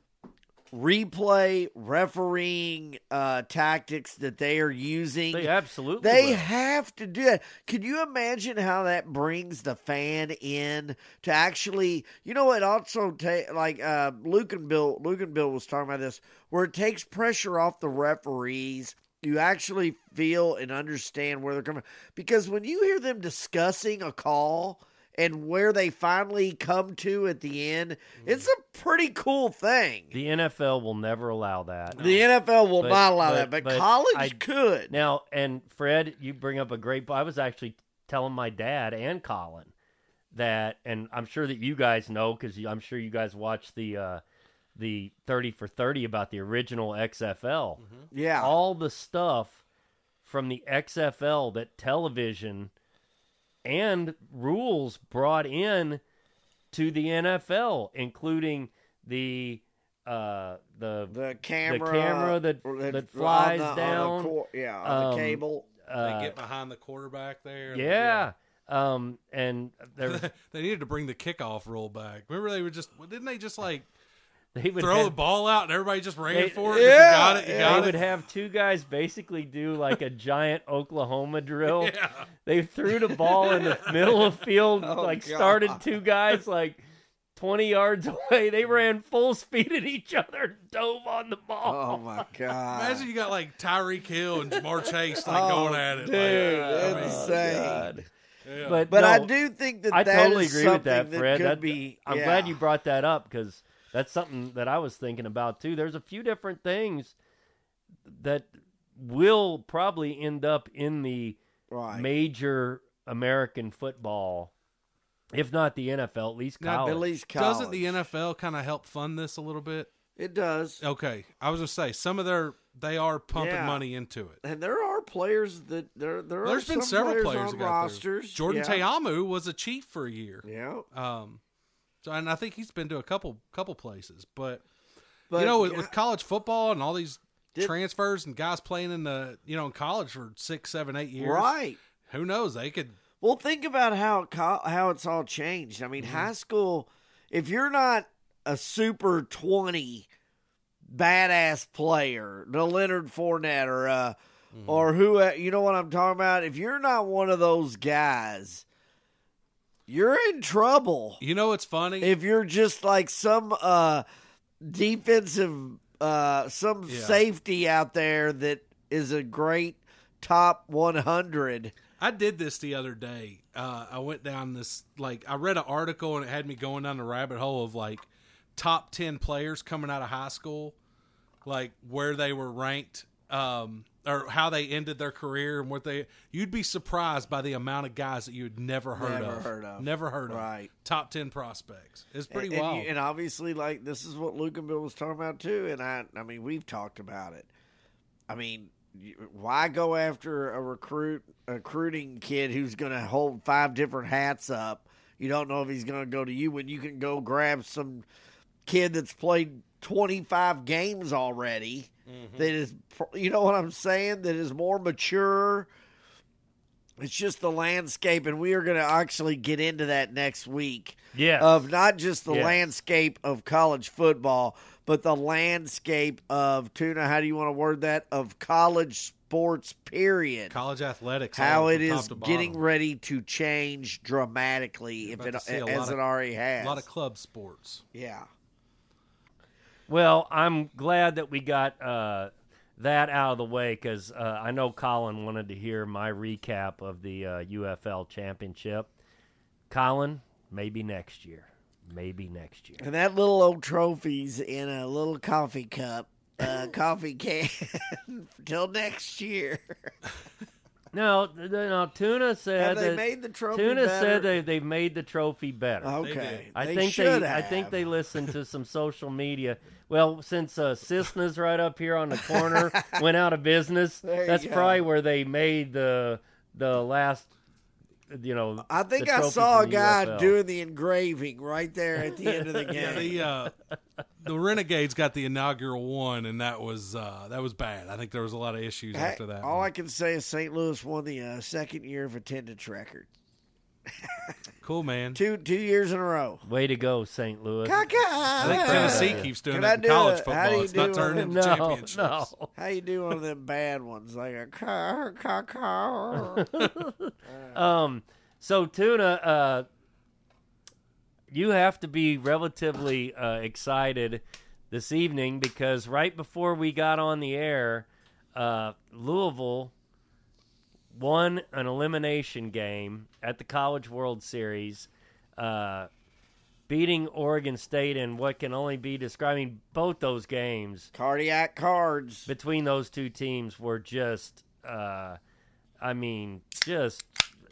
Speaker 4: replay refereeing uh, tactics that they are using.
Speaker 2: They absolutely
Speaker 4: They
Speaker 2: will.
Speaker 4: have to do it. Can you imagine how that brings the fan in to actually, you know, it also ta- like uh, Luke and Bill, Luke and Bill was talking about this, where it takes pressure off the referees. You actually feel and understand where they're coming, because when you hear them discussing a call and where they finally come to at the end, it's a pretty cool thing.
Speaker 2: The N F L will never allow that.
Speaker 4: The N F L will
Speaker 2: But-
Speaker 4: not allow
Speaker 2: but-
Speaker 4: that, but,
Speaker 2: but
Speaker 4: college
Speaker 2: I-
Speaker 4: could.
Speaker 2: Now, and Fred, you bring up a great point. I was actually telling my dad and Colin that, and I'm sure that you guys know, because I'm sure you guys watched the uh, the thirty for thirty about the original X F L.
Speaker 4: Yeah.
Speaker 2: All the stuff from the X F L that television and rules brought in to the N F L, including the uh, the
Speaker 4: The camera,
Speaker 2: the camera that
Speaker 4: or
Speaker 2: that
Speaker 4: on
Speaker 2: flies
Speaker 4: the- on the
Speaker 2: down.
Speaker 4: cor- yeah, on
Speaker 2: um,
Speaker 4: the cable.
Speaker 2: uh,
Speaker 3: They get behind the quarterback there.
Speaker 2: yeah. Um, and there was,
Speaker 3: They needed to bring the kickoff rule back. Remember, they would just didn't they just like
Speaker 2: they would
Speaker 3: throw
Speaker 2: have,
Speaker 3: the ball out and everybody just ran
Speaker 2: They-
Speaker 3: for it?
Speaker 4: Yeah,
Speaker 3: If you got it, you
Speaker 4: yeah.
Speaker 2: they
Speaker 3: got
Speaker 2: would
Speaker 3: it.
Speaker 2: have two guys basically do like a giant Oklahoma drill.
Speaker 3: Yeah.
Speaker 2: They threw the ball in the middle of the field,
Speaker 4: Oh,
Speaker 2: like
Speaker 4: God.
Speaker 2: started two guys like twenty yards away. They ran full speed at each other and dove on the ball.
Speaker 4: Oh my god!
Speaker 3: Imagine you got like Tyreek Hill and Jamar Chase like
Speaker 4: Oh,
Speaker 3: going at it.
Speaker 4: dude,
Speaker 3: like, I mean,
Speaker 4: insane.
Speaker 2: God.
Speaker 3: yeah.
Speaker 2: But,
Speaker 4: But
Speaker 2: no,
Speaker 4: I do think that
Speaker 2: I
Speaker 4: that
Speaker 2: totally
Speaker 4: is
Speaker 2: agree with
Speaker 4: something
Speaker 2: that, Fred.
Speaker 4: could
Speaker 2: That-
Speaker 4: be.
Speaker 2: I'm
Speaker 4: yeah.
Speaker 2: glad you brought that up because that's something that I was thinking about too. There's a few different things that will probably end up in the
Speaker 4: right.
Speaker 2: major American football, if not the N F L, at least
Speaker 3: Now,
Speaker 2: college.
Speaker 4: At least college.
Speaker 3: Doesn't the N F L kind of help fund this a little bit?
Speaker 4: It does,
Speaker 3: Okay, I was gonna say some of their they are pumping
Speaker 4: Yeah.
Speaker 3: money into it.
Speaker 4: and there are players that there there
Speaker 3: There's
Speaker 4: are
Speaker 3: been
Speaker 4: some
Speaker 3: several
Speaker 4: players,
Speaker 3: players
Speaker 4: on
Speaker 3: that got
Speaker 4: rosters.
Speaker 3: through. Jordan
Speaker 4: yeah.
Speaker 3: Teamu was a Chief for a year.
Speaker 4: Yeah,
Speaker 3: Um, so and I think he's been to a couple couple places, but,
Speaker 4: but
Speaker 3: you know, with,
Speaker 4: yeah,
Speaker 3: with college football and all these
Speaker 4: Did-
Speaker 3: transfers and guys playing in the you know in college for six, seven, eight years,
Speaker 4: right.
Speaker 3: Who knows? They could.
Speaker 4: Well, think about how co- how it's all changed. I mean,
Speaker 3: Mm-hmm.
Speaker 4: high school. If you're not a super twenty badass player, the Leonard Fournette or uh,
Speaker 3: Mm-hmm.
Speaker 4: or who, you know what I'm talking about. If you're not one of those guys, you're in trouble.
Speaker 3: You know, it's funny.
Speaker 4: If you're just like some uh, defensive, uh, some
Speaker 3: Yeah.
Speaker 4: safety out there that is a great top one hundred.
Speaker 3: I did this the other day. Uh, I went down this, like, I read an article and it had me going down the rabbit hole of, like, top ten players coming out of high school, like, where they were ranked, um, or how they ended their career and what they, you'd be surprised by the amount of guys that you had never heard
Speaker 4: Never
Speaker 3: of.
Speaker 4: heard of.
Speaker 3: Never heard of.
Speaker 4: Right.
Speaker 3: Top ten prospects. It's pretty
Speaker 4: and, and
Speaker 3: wild.
Speaker 4: you- and obviously, like, this is what Luke and Bill was talking about too. And I, I mean, we've talked about it. I mean, you- why go after a recruit, a recruiting kid who's going to hold five different hats up? You don't know if he's going to go to you when you can go grab some kid that's played twenty-five games already.
Speaker 3: Mm-hmm.
Speaker 4: That is, you know what I'm saying? That is more mature. It's just the landscape, and we are going to actually get into that next week.
Speaker 2: Yes.
Speaker 4: Of not just the
Speaker 2: Yes.
Speaker 4: landscape of college football, but the landscape of, Tuna, how do you want to word that? Of college sports, period.
Speaker 3: College athletics.
Speaker 4: How
Speaker 3: all
Speaker 4: it
Speaker 3: from
Speaker 4: is
Speaker 3: top to
Speaker 4: getting
Speaker 3: bottom.
Speaker 4: ready to change dramatically
Speaker 3: You're
Speaker 4: if
Speaker 3: about
Speaker 4: it
Speaker 3: to see a
Speaker 4: as
Speaker 3: lot
Speaker 4: it
Speaker 3: of-
Speaker 4: already has.
Speaker 3: A lot of club sports.
Speaker 4: Yeah.
Speaker 2: Well, I'm glad that we got uh, that out of the way because uh, I know Colin wanted to hear my recap of the uh, U F L championship. Colin, maybe next year. Maybe next year.
Speaker 4: And that little old trophy's in a little coffee cup, uh, coffee can, till next year.
Speaker 2: No, th- no. Tuna said
Speaker 4: Have they
Speaker 2: that
Speaker 4: made the trophy
Speaker 2: Tuna
Speaker 4: better?
Speaker 2: said they they made the trophy better.
Speaker 4: Okay,
Speaker 2: I
Speaker 4: they
Speaker 2: think
Speaker 4: should
Speaker 2: they
Speaker 4: have.
Speaker 2: I think they listened to some social media. Well, since uh, Cisna's right up here on the corner went out of business,
Speaker 4: There you
Speaker 2: that's
Speaker 4: go.
Speaker 2: probably where they made the the last. You know,
Speaker 4: I think
Speaker 2: the
Speaker 4: I
Speaker 2: trophy
Speaker 4: saw
Speaker 2: for
Speaker 4: a
Speaker 2: the
Speaker 4: guy
Speaker 2: U F L.
Speaker 4: doing the engraving right there at the end of the game.
Speaker 3: Yeah, the uh, the Renegades got the inaugural one, and that was uh, that was bad. I think there was a lot of issues
Speaker 4: Hey,
Speaker 3: after that.
Speaker 4: all
Speaker 3: one.
Speaker 4: I can say is Saint Louis won the uh, second year of attendance record.
Speaker 3: Cool, man.
Speaker 4: Two two years in a row.
Speaker 2: Way to go, Saint Louis.
Speaker 3: I think Tennessee keeps doing
Speaker 4: Can
Speaker 3: that
Speaker 4: I
Speaker 3: in
Speaker 4: do
Speaker 3: college
Speaker 4: it? How do
Speaker 3: football.
Speaker 4: you
Speaker 3: It's not
Speaker 4: do
Speaker 3: turned
Speaker 4: it?
Speaker 3: into
Speaker 2: No,
Speaker 3: championships.
Speaker 2: no.
Speaker 4: How you do one of them bad ones like a car, car, car?
Speaker 2: Um, so Tuna, uh, you have to be relatively uh, excited this evening because right before we got on the air, uh, Louisville won an elimination game at the College World Series, uh, beating Oregon State in what can only be describing both those games
Speaker 4: Cardiac cards.
Speaker 2: between those two teams were just, uh, I mean, just,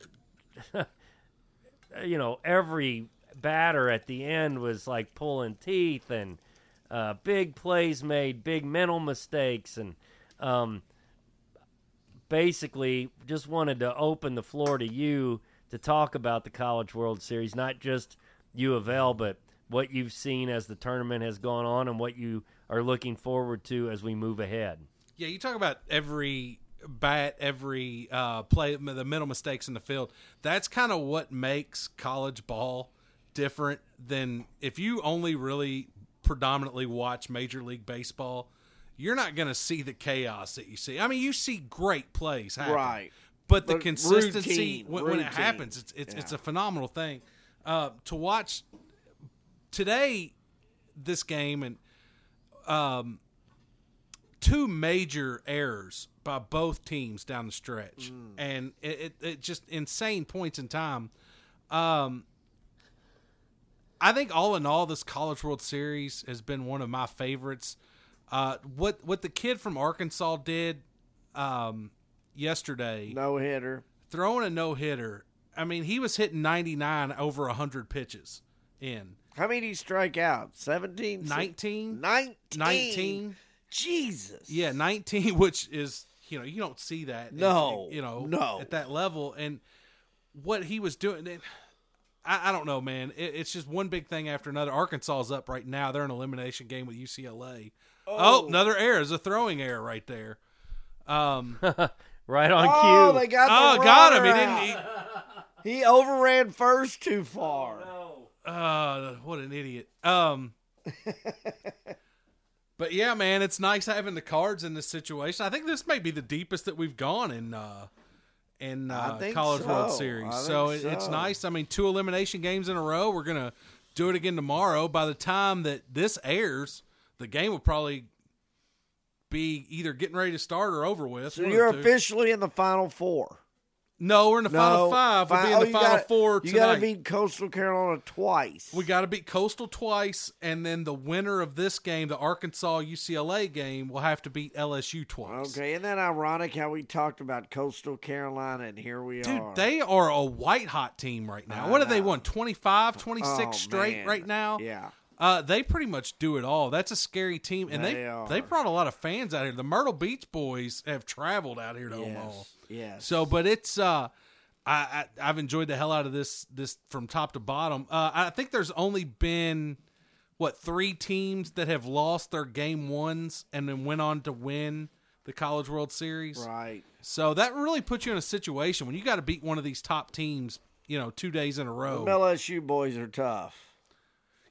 Speaker 2: you know, every batter at the end was like pulling teeth and uh, big plays made, big mental mistakes, and um, basically just wanted to open the floor to you to talk about the College World Series, not just U of L, but what you've seen as the tournament has gone on and what you are looking forward to as we move ahead.
Speaker 3: Yeah, you talk about every bat, every uh, play, the mental mistakes in the field. That's kind of what makes college ball different than if you only really predominantly watch Major League Baseball. You're not going to see the chaos that you see. I mean, you see great plays happen,
Speaker 4: Right.
Speaker 3: But the
Speaker 4: But
Speaker 3: consistency
Speaker 4: routine,
Speaker 3: when, when it
Speaker 4: routine.
Speaker 3: happens, it's it's,
Speaker 4: Yeah.
Speaker 3: it's a phenomenal thing. Uh, to watch today, this game and um, two major errors by both teams down the stretch,
Speaker 4: Mm.
Speaker 3: and it, it, it just insane points in time. Um, I think all in all, this College World Series has been one of my favorites. Uh, what what the kid from Arkansas did um, yesterday,
Speaker 4: No hitter.
Speaker 3: throwing a no hitter. I mean, he was hitting ninety-nine over one hundred pitches in
Speaker 4: How many did he strike out? seventeen?
Speaker 3: nineteen.
Speaker 4: nineteen.
Speaker 3: nineteen.
Speaker 4: Jesus.
Speaker 3: Yeah, nineteen, which is, you know, you don't see that.
Speaker 4: No,
Speaker 3: you know,
Speaker 4: no.
Speaker 3: at that level. And what he was doing, it, I, I don't know, man. It, it's just one big thing after another. Arkansas is up right now. They're in an elimination game with U C L A. Oh,
Speaker 4: Oh.
Speaker 3: another error. There's a throwing error right there. Um,
Speaker 2: Right on
Speaker 4: Oh,
Speaker 2: cue.
Speaker 4: they got the
Speaker 3: oh, got him. He
Speaker 4: runner
Speaker 3: didn't.
Speaker 4: out.
Speaker 3: He,
Speaker 4: He overran first too far.
Speaker 3: Uh, what an idiot. Um, but yeah, man, it's nice having the cards in this situation. I think this may be the deepest that we've gone in uh, in
Speaker 4: I
Speaker 3: uh,
Speaker 4: think
Speaker 3: College World
Speaker 4: so.
Speaker 3: Series.
Speaker 4: I
Speaker 3: So,
Speaker 4: think
Speaker 3: it, it's
Speaker 4: so.
Speaker 3: nice. I mean, two elimination games in a row. We're gonna do it again tomorrow. By the time that this airs, the game will probably be either getting ready to start or over with.
Speaker 4: So
Speaker 3: one of
Speaker 4: you're
Speaker 3: the two.
Speaker 4: officially in the Final Four.
Speaker 3: No, we're in the final five. We'll
Speaker 4: fi-
Speaker 3: be in
Speaker 4: oh,
Speaker 3: the
Speaker 4: you
Speaker 3: final
Speaker 4: gotta-
Speaker 3: four
Speaker 4: You
Speaker 3: tonight.
Speaker 4: got to beat Coastal Carolina twice.
Speaker 3: We got to beat Coastal twice, and then the winner of this game, the Arkansas U C L A game, will have to beat L S U twice.
Speaker 4: Okay, isn't that ironic how we talked about Coastal Carolina and here we
Speaker 3: Dude,
Speaker 4: are?
Speaker 3: they are a white hot team right now.
Speaker 4: I
Speaker 3: what have they
Speaker 4: know.
Speaker 3: won? twenty-five, twenty-six
Speaker 4: Oh,
Speaker 3: straight
Speaker 4: man.
Speaker 3: right now?
Speaker 4: Yeah.
Speaker 3: Uh, they pretty much do it all. That's a scary team, and
Speaker 4: They
Speaker 3: they
Speaker 4: are.
Speaker 3: they brought a lot of fans out here. The Myrtle Beach boys have traveled out here to Omaha.
Speaker 4: Yes. Yes.
Speaker 3: So, but it's uh, I, I I've enjoyed the hell out of this this from top to bottom. Uh, I think there's only been what three teams that have lost their game ones and then went on to win the College World Series.
Speaker 4: Right.
Speaker 3: So that really puts you in a situation when you got to beat one of these top teams, you know, two days in a row.
Speaker 4: The L S U boys are tough.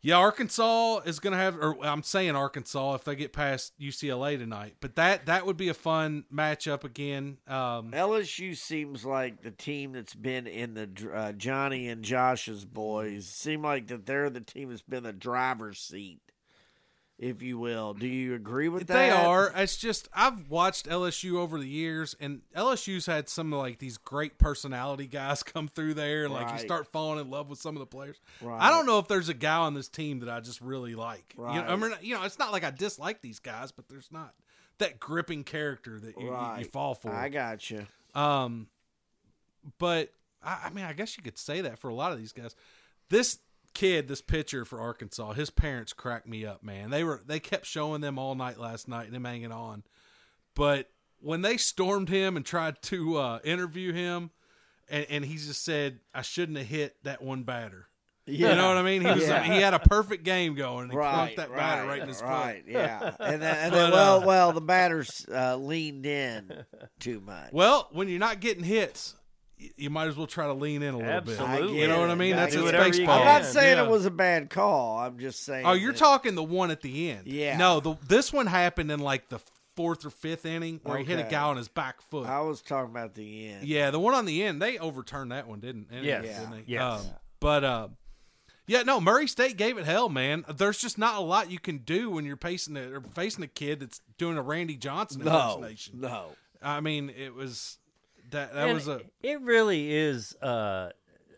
Speaker 3: Yeah, Arkansas is going to have, or I'm saying Arkansas if they get past U C L A tonight. But that that would be a fun matchup again. Um,
Speaker 4: L S U seems like the team that's been in the uh, Johnny and Josh's boys seem like that they're the team that's been the driver's seat, if you will. Do you agree with that?
Speaker 3: They are. It's just I've watched L S U over the years, and L S U's had some of like these great personality guys come through there, and like
Speaker 4: Right.
Speaker 3: you start falling in love with some of the players.
Speaker 4: Right.
Speaker 3: I don't know if there's a guy on this team that I just really like. You know, I
Speaker 4: Right.
Speaker 3: mean, you know, it's not like I dislike these guys, but there's not that gripping character that you,
Speaker 4: Right.
Speaker 3: you, you fall for.
Speaker 4: I got you.
Speaker 3: Um, but I, I mean, I guess you could say that for a lot of these guys. This kid, this pitcher for Arkansas, his parents cracked me up, man. They were they kept showing them all night last night and him hanging on. But when they stormed him and tried to uh, interview him, and, and he just said, "I shouldn't have hit that one batter."
Speaker 4: Yeah.
Speaker 3: You know what I mean? He was
Speaker 4: Yeah.
Speaker 3: he had a perfect game going, and he
Speaker 4: Right,
Speaker 3: plunked that
Speaker 4: right,
Speaker 3: batter right in his
Speaker 4: right,
Speaker 3: foot.
Speaker 4: yeah. And then, and
Speaker 3: But,
Speaker 4: then well,
Speaker 3: uh,
Speaker 4: well, the batters uh, leaned in too much.
Speaker 3: Well, when you're not getting hits, y- you might as well try to lean in a little bit.
Speaker 2: Absolutely.
Speaker 3: You know what I mean?
Speaker 4: I
Speaker 3: That's
Speaker 4: get
Speaker 3: it's
Speaker 4: it.
Speaker 2: whatever you
Speaker 3: baseball.
Speaker 4: I'm
Speaker 2: can.
Speaker 4: not saying
Speaker 3: Yeah.
Speaker 4: it was a bad call. I'm just saying.
Speaker 3: Oh, you're
Speaker 4: that-
Speaker 3: talking the one at the end.
Speaker 4: Yeah.
Speaker 3: No, the this one happened in like the fourth or fifth inning where he hit a
Speaker 4: Okay.
Speaker 3: guy on his back foot.
Speaker 4: I was talking about the end.
Speaker 3: Yeah, the one on the end, they overturned that one, didn't? didn't
Speaker 2: Yes.
Speaker 3: didn't they?
Speaker 2: Yes.
Speaker 3: Um, but uh, yeah, no, Murray State gave it hell, man. There's just not a lot you can do when you're facing a, or facing a kid that's doing a Randy Johnson
Speaker 4: No,
Speaker 3: impersonation.
Speaker 4: no.
Speaker 3: I mean, it was that that
Speaker 2: And
Speaker 3: was a
Speaker 2: it really is uh,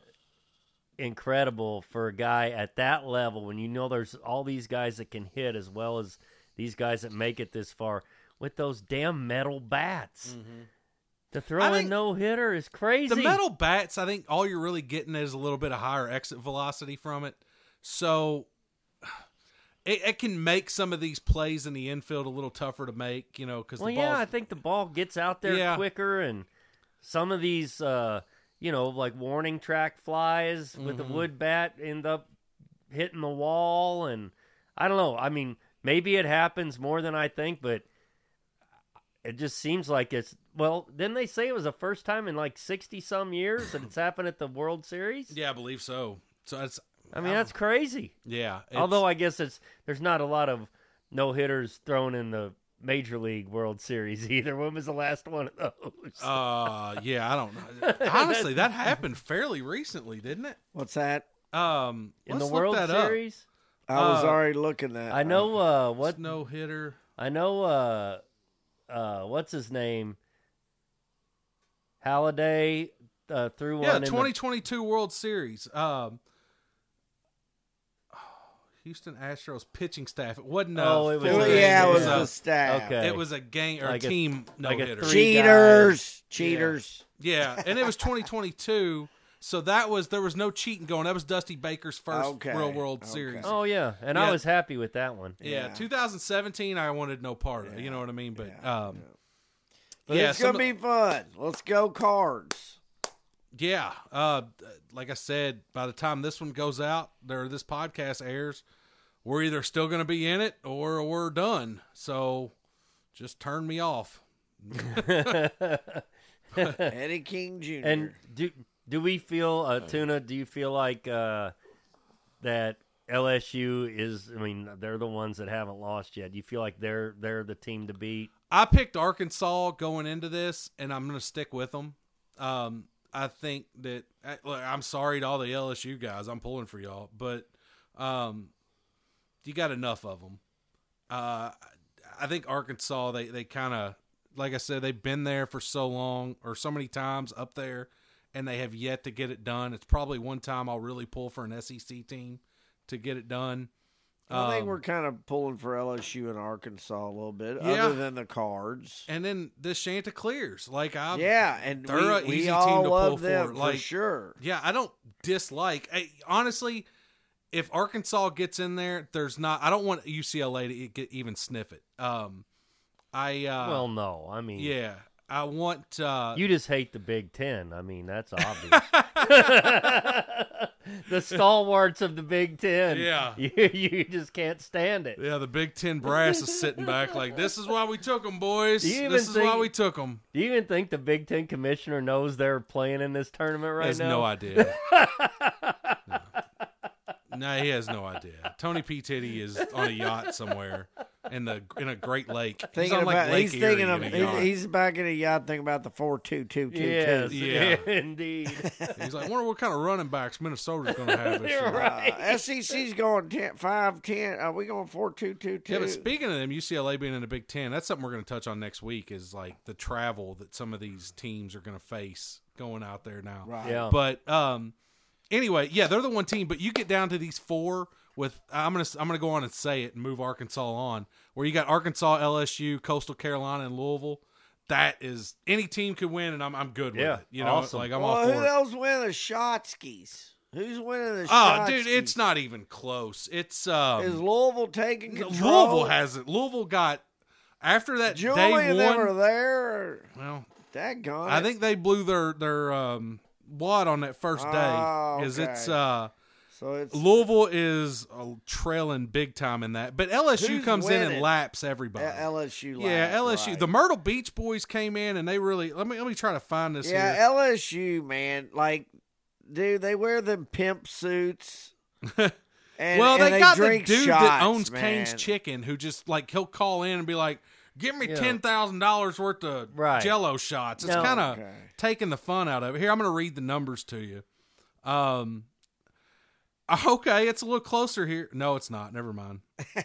Speaker 2: incredible for a guy at that level when you know there's all these guys that can hit as well as these guys that make it this far with those damn metal bats. To throw
Speaker 3: I
Speaker 2: a
Speaker 3: think
Speaker 2: no hitter is crazy.
Speaker 3: the metal bats. I think all you're really getting is a little bit of higher exit velocity from it, so it, it can make some of these plays in the infield a little tougher to make. You know, because
Speaker 2: Well,
Speaker 3: the
Speaker 2: yeah,
Speaker 3: ball's
Speaker 2: I think the ball gets out there
Speaker 3: Yeah.
Speaker 2: quicker, and some of these, uh, you know, like warning track flies with
Speaker 3: Mm-hmm.
Speaker 2: the wood bat end up hitting the wall, and I don't know. I mean, maybe it happens more than I think, but it just seems like it's well. Didn't they say it was the first time in like sixty some years that it's happened at the World Series?
Speaker 3: yeah, I believe so. So it's
Speaker 2: I mean, that's crazy.
Speaker 3: yeah. It's,
Speaker 2: Although I guess it's there's not a lot of no hitters thrown in the Major League World Series either. When was the last one of those?
Speaker 3: uh, yeah, I don't know. Honestly, that happened fairly recently, didn't it?
Speaker 4: What's that?
Speaker 3: Um,
Speaker 2: in the
Speaker 3: let's look
Speaker 2: World
Speaker 3: that up.
Speaker 2: Series?
Speaker 4: I was
Speaker 3: Uh,
Speaker 4: already looking at.
Speaker 2: I know uh, what
Speaker 3: no hitter.
Speaker 2: I know. Uh, uh, what's his name? Halliday uh, threw one.
Speaker 3: Yeah,
Speaker 2: in
Speaker 3: twenty twenty-two World Series. Um, Houston Astros pitching staff. It wasn't. A
Speaker 2: Oh, it was
Speaker 3: full
Speaker 2: a-
Speaker 3: game.
Speaker 4: yeah, it was
Speaker 3: a,
Speaker 4: the staff.
Speaker 2: Okay.
Speaker 3: It was a game or
Speaker 2: Like a-
Speaker 3: team no
Speaker 2: like a
Speaker 3: hitter.
Speaker 2: three-
Speaker 4: Cheaters, cheaters.
Speaker 3: Yeah, and it was twenty twenty-two. So that was there was no cheating going. That was Dusty Baker's first
Speaker 4: Okay,
Speaker 3: real World
Speaker 4: okay.
Speaker 3: Series.
Speaker 2: Oh yeah, and
Speaker 3: Yeah.
Speaker 2: I was happy with that one.
Speaker 3: Yeah,
Speaker 4: Yeah.
Speaker 3: two thousand seventeen. I wanted no part of it. You know what I mean? But
Speaker 4: Yeah,
Speaker 3: um,
Speaker 4: But
Speaker 3: yeah,
Speaker 4: it's gonna
Speaker 3: some-
Speaker 4: be fun. Let's go Cards.
Speaker 3: yeah. Uh, like I said, by the time this one goes out, or this podcast airs, we're either still going to be in it or we're done. So just turn me off.
Speaker 4: Eddie King Junior
Speaker 2: And do do we feel uh, Tuna? Do you feel like uh, that L S U is? I mean, they're the ones that haven't lost yet. Do you feel like they're they're the team to beat?
Speaker 3: I picked Arkansas going into this, and I'm going to stick with them. Um, I think that look, I'm sorry to all the L S U guys. I'm pulling for y'all, but um, you got enough of them. Uh, I think Arkansas, they, they kind of, like I said, they've been there for so long or so many times up there, and they have yet to get it done. It's probably one time I'll really pull for an S E C team to get it done.
Speaker 4: I think
Speaker 3: Um,
Speaker 4: we're kind of pulling for L S U and Arkansas a little bit,
Speaker 3: Yeah.
Speaker 4: other than the Cards.
Speaker 3: And then the Chanticleers, like I,
Speaker 4: yeah, and
Speaker 3: they're
Speaker 4: we,
Speaker 3: a
Speaker 4: we
Speaker 3: easy team
Speaker 4: all
Speaker 3: to
Speaker 4: love
Speaker 3: pull
Speaker 4: them
Speaker 3: for.
Speaker 4: for
Speaker 3: Like,
Speaker 4: sure.
Speaker 3: yeah, I don't dislike. I, honestly, if Arkansas gets in there, there's not. I don't want U C L A to get, even sniff it. Um, I uh,
Speaker 2: well, no. I mean,
Speaker 3: yeah, I want. Uh,
Speaker 2: you just hate the Big Ten. I mean, that's obvious. The stalwarts of the Big Ten.
Speaker 3: Yeah.
Speaker 2: you, you just can't stand it.
Speaker 3: yeah, the Big Ten brass is sitting back like, this is why we took them, boys.
Speaker 2: Do you even
Speaker 3: This is
Speaker 2: think-
Speaker 3: why we took them.
Speaker 2: Do you even think the Big Ten commissioner knows they're playing in this tournament right
Speaker 3: Has
Speaker 2: now?
Speaker 3: no idea. no. No, he has no idea. Tony P. Titty is on a yacht somewhere in the in a Great Lake. He's
Speaker 4: Thinking
Speaker 3: on like
Speaker 4: about,
Speaker 3: Lake
Speaker 4: he's
Speaker 3: Erie
Speaker 4: thinking of,
Speaker 3: in a yacht.
Speaker 4: he's, he's back in a yacht thinking about the four two two two
Speaker 2: Yes,
Speaker 4: two.
Speaker 3: Yeah.
Speaker 2: indeed.
Speaker 3: He's like, I wonder what kind of running backs Minnesota's going to have this year.
Speaker 4: Uh, S E C's going ten, five, ten. Are we going four two two two?
Speaker 3: Yeah, but speaking of them, U C L A being in the Big Ten, that's something we're going to touch on next week is like the travel that some of these teams are going to face going out there now.
Speaker 4: Right.
Speaker 2: Yeah.
Speaker 3: But um, anyway, yeah, they're the one team. But you get down to these four with I'm gonna I'm gonna go on and say it and move Arkansas on, where you got Arkansas, L S U, Coastal Carolina, and Louisville. That is any team could win, and I'm I'm good with
Speaker 2: Yeah,
Speaker 3: it. You know,
Speaker 2: awesome.
Speaker 3: like I'm
Speaker 4: well,
Speaker 3: all
Speaker 4: who
Speaker 3: for it.
Speaker 4: else winning the Shotskis? Who's winning the
Speaker 3: Oh,
Speaker 4: Shotskis?
Speaker 3: dude, it's not even close. It's um,
Speaker 4: Is Louisville taking control?
Speaker 3: Louisville hasn't. Louisville got after that
Speaker 4: Julie
Speaker 3: day
Speaker 4: and them
Speaker 3: one.
Speaker 4: are there.
Speaker 3: Well,
Speaker 4: Daggone
Speaker 3: I
Speaker 4: it.
Speaker 3: think they blew their their um, wad on that first day.
Speaker 4: Oh,
Speaker 3: Is
Speaker 4: okay.
Speaker 3: it's uh,
Speaker 4: so. It's
Speaker 3: Louisville is uh, trailing big time in that, but L S U
Speaker 4: Who's
Speaker 3: comes in
Speaker 4: winning?
Speaker 3: and laps everybody.
Speaker 4: L S U.
Speaker 3: yeah,
Speaker 4: lap,
Speaker 3: L S U.
Speaker 4: right.
Speaker 3: The Myrtle Beach boys came in and they really let me let me try to find this
Speaker 4: Yeah,
Speaker 3: here.
Speaker 4: L S U, man. Like, dude, they wear them pimp suits. And,
Speaker 3: well,
Speaker 4: and
Speaker 3: they,
Speaker 4: they
Speaker 3: got the
Speaker 4: drink
Speaker 3: dude
Speaker 4: shots,
Speaker 3: that owns
Speaker 4: man.
Speaker 3: Kane's Chicken who just like he'll call in and be like, "Give me
Speaker 2: Yeah.
Speaker 3: ten thousand dollars worth of
Speaker 2: Right.
Speaker 3: Jello shots." It's
Speaker 2: No.
Speaker 3: kind of
Speaker 4: Okay.
Speaker 3: taking the fun out of it. Here, I'm going to read the numbers to you. Um, okay, it's a little closer here. No, it's not. Never mind.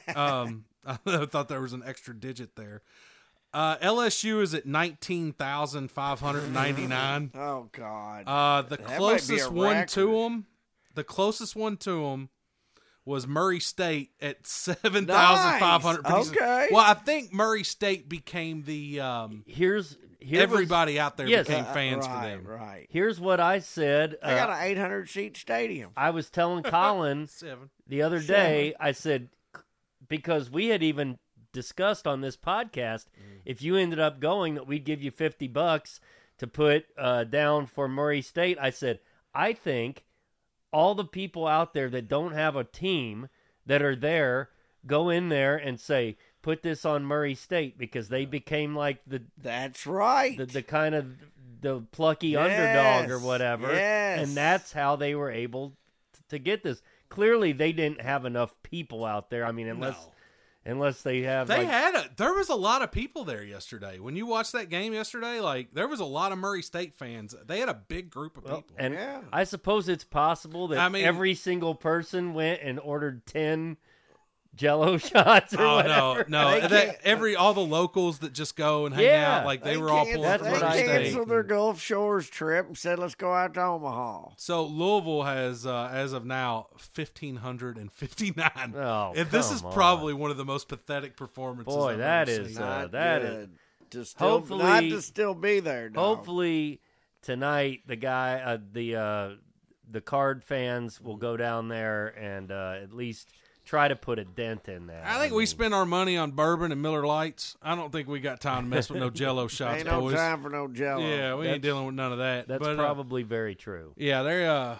Speaker 3: Um, I thought there was an extra digit there. Uh, L S U is at nineteen thousand five hundred ninety-nine.
Speaker 4: Oh God.
Speaker 3: Uh, the
Speaker 4: That might be
Speaker 3: closest
Speaker 4: a
Speaker 3: one to
Speaker 4: record.
Speaker 3: them, the closest one to them was Murray State at seven thousand five hundred.
Speaker 4: Nice. Okay.
Speaker 3: Well, I think Murray State became the um,
Speaker 2: Here's here was-
Speaker 3: everybody out there
Speaker 2: yes.
Speaker 3: became
Speaker 4: Uh,
Speaker 3: fans
Speaker 4: right,
Speaker 3: for them.
Speaker 4: Right.
Speaker 2: here's what I said.
Speaker 4: They got
Speaker 2: Uh,
Speaker 4: an eight hundred seat stadium.
Speaker 2: I was telling Colin
Speaker 3: Seven.
Speaker 2: the other day. I said because we had even discussed on this podcast, if you ended up going, that we'd give you fifty bucks to put uh, down for Murray State. I said I think all the people out there that don't have a team that are there go in there and say, put this on Murray State because they became like the
Speaker 4: That's right.
Speaker 2: the, the kind of the plucky
Speaker 4: Yes,
Speaker 2: underdog or whatever.
Speaker 4: yes.
Speaker 2: And that's how they were able t- to get this. Clearly, they didn't have enough people out there. I mean, unless
Speaker 3: No.
Speaker 2: unless they have
Speaker 3: They
Speaker 2: like,
Speaker 3: had a. There was a lot of people there yesterday. When you watched that game yesterday, like there was a lot of Murray State fans. They had a big group of
Speaker 2: well,
Speaker 3: people.
Speaker 2: and
Speaker 4: Yeah.
Speaker 2: I suppose it's possible that
Speaker 3: I mean-
Speaker 2: every single person went and ordered ten Jello shots or
Speaker 3: Oh
Speaker 2: whatever.
Speaker 3: no,
Speaker 4: They
Speaker 3: no! That,
Speaker 4: can't-
Speaker 3: every all the locals that just go and hang
Speaker 2: Yeah.
Speaker 3: out, like they,
Speaker 4: They
Speaker 3: were all
Speaker 4: canceled-
Speaker 3: pulling
Speaker 2: That's
Speaker 3: from
Speaker 2: what
Speaker 3: Murray
Speaker 2: I
Speaker 3: State.
Speaker 2: think.
Speaker 4: canceled their Gulf Shores trip and said, "Let's go out to Omaha."
Speaker 3: So Louisville has, uh, as of now, fifteen hundred and fifty-nine.
Speaker 2: Oh,
Speaker 3: and this is
Speaker 2: come on.
Speaker 3: probably one of the most pathetic performances.
Speaker 2: Boy,
Speaker 3: I've
Speaker 2: that
Speaker 3: ever
Speaker 2: is,
Speaker 3: seen.
Speaker 2: uh,
Speaker 4: Not
Speaker 2: that is-
Speaker 4: good. To still,
Speaker 2: Hopefully-
Speaker 4: not to still be there. Dog.
Speaker 2: Hopefully tonight the guy uh, the uh, the Card fans will go down there and uh, at least try to put a dent in that.
Speaker 3: I think we
Speaker 2: mean,
Speaker 3: spend our money on bourbon and Miller Lights. I don't think we got time to mess with no Jello shots,
Speaker 4: Ain't no
Speaker 3: boys.
Speaker 4: time for no Jello.
Speaker 3: Yeah, we ain't
Speaker 2: That's-
Speaker 3: dealing with none of that.
Speaker 2: that's
Speaker 3: but, uh,
Speaker 2: probably very true.
Speaker 3: yeah, they uh,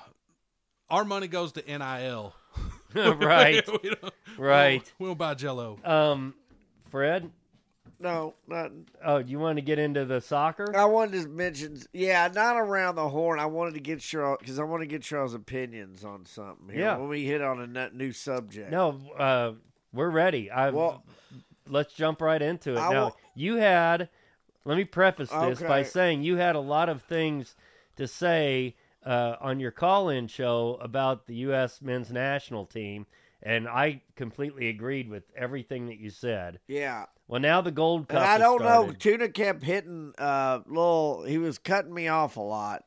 Speaker 3: our money goes to N I L.
Speaker 2: Right,
Speaker 3: we don't,
Speaker 2: right.
Speaker 3: We don't buy Jello.
Speaker 2: Um, Fred,
Speaker 4: No, nothing.
Speaker 2: oh, you want to get into the soccer?
Speaker 4: I wanted to mention, yeah, not around the horn. I wanted to get Charles because I want to get Charles' opinions on something. Here
Speaker 2: Yeah.
Speaker 4: when we hit on a nut- new subject.
Speaker 2: No, uh, we're ready. I
Speaker 4: Well-
Speaker 2: let's jump right into it.
Speaker 4: I
Speaker 2: now,
Speaker 4: will-
Speaker 2: you had. Let me preface this by
Speaker 4: Okay.
Speaker 2: saying you had a lot of things to say uh, on your call-in show about the U S men's national team, and I completely agreed with everything that you said.
Speaker 4: Yeah,
Speaker 2: Well, now the Gold Cup.
Speaker 4: and I
Speaker 2: has
Speaker 4: don't know.
Speaker 2: started.
Speaker 4: Tuna kept hitting uh little. He was cutting me off a lot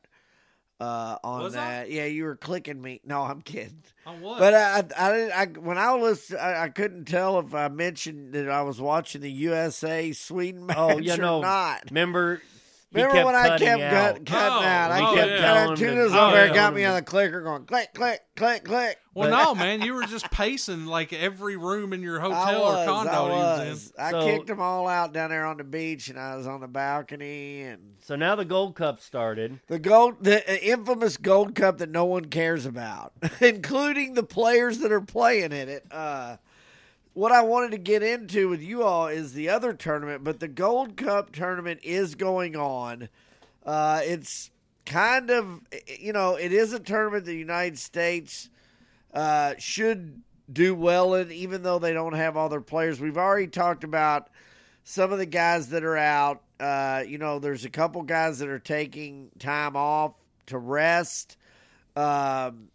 Speaker 4: uh on
Speaker 3: Was I?
Speaker 4: that. Yeah, you were clicking me. No, I'm kidding.
Speaker 3: On what?
Speaker 4: But I, I, didn't. I when I was, I, I couldn't tell if I mentioned that I was watching the U S A Sweden match
Speaker 2: Oh, you
Speaker 4: or
Speaker 2: know,
Speaker 4: not.
Speaker 2: remember? he
Speaker 4: Remember
Speaker 2: kept
Speaker 4: when I
Speaker 2: cutting
Speaker 4: kept
Speaker 2: out.
Speaker 4: cut, cutting
Speaker 3: Oh,
Speaker 4: out? I
Speaker 3: oh,
Speaker 4: kept
Speaker 3: yeah.
Speaker 4: cutting.
Speaker 2: Telling
Speaker 4: Tuna's
Speaker 2: him
Speaker 4: over
Speaker 3: to-
Speaker 4: there
Speaker 3: oh,
Speaker 4: got
Speaker 2: yeah.
Speaker 4: me on the clicker going click, click, click, click.
Speaker 3: Well,
Speaker 2: But-
Speaker 3: no, man, you were just pacing like every room in your
Speaker 4: I
Speaker 3: hotel
Speaker 4: was,
Speaker 3: or condo
Speaker 4: I
Speaker 3: you was in.
Speaker 4: was. I
Speaker 2: So-
Speaker 4: kicked them all out down there on the beach, and I was on the balcony. And
Speaker 2: So now the Gold Cup started.
Speaker 4: the gold, the uh, infamous Gold Cup that no one cares about, including the players that are playing in it. Uh, what I wanted to get into with you all is the other tournament, but the Gold Cup tournament is going on. Uh, it's kind of, you know, it is a tournament the United States uh, should do well in, even though they don't have all their players. We've already talked about some of the guys that are out. Uh, you know, there's a couple guys that are taking time off to rest, um,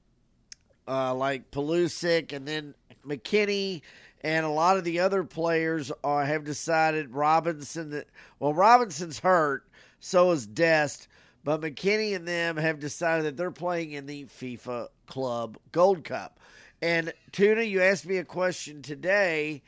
Speaker 4: uh, like Pulisic, and then McKinney, and a lot of the other players are, have decided Robinson that well Robinson's hurt, so is Dest, but McKinney and them have decided that they're playing in the FIFA Club Gold Cup. And Tuna, you asked me a question today.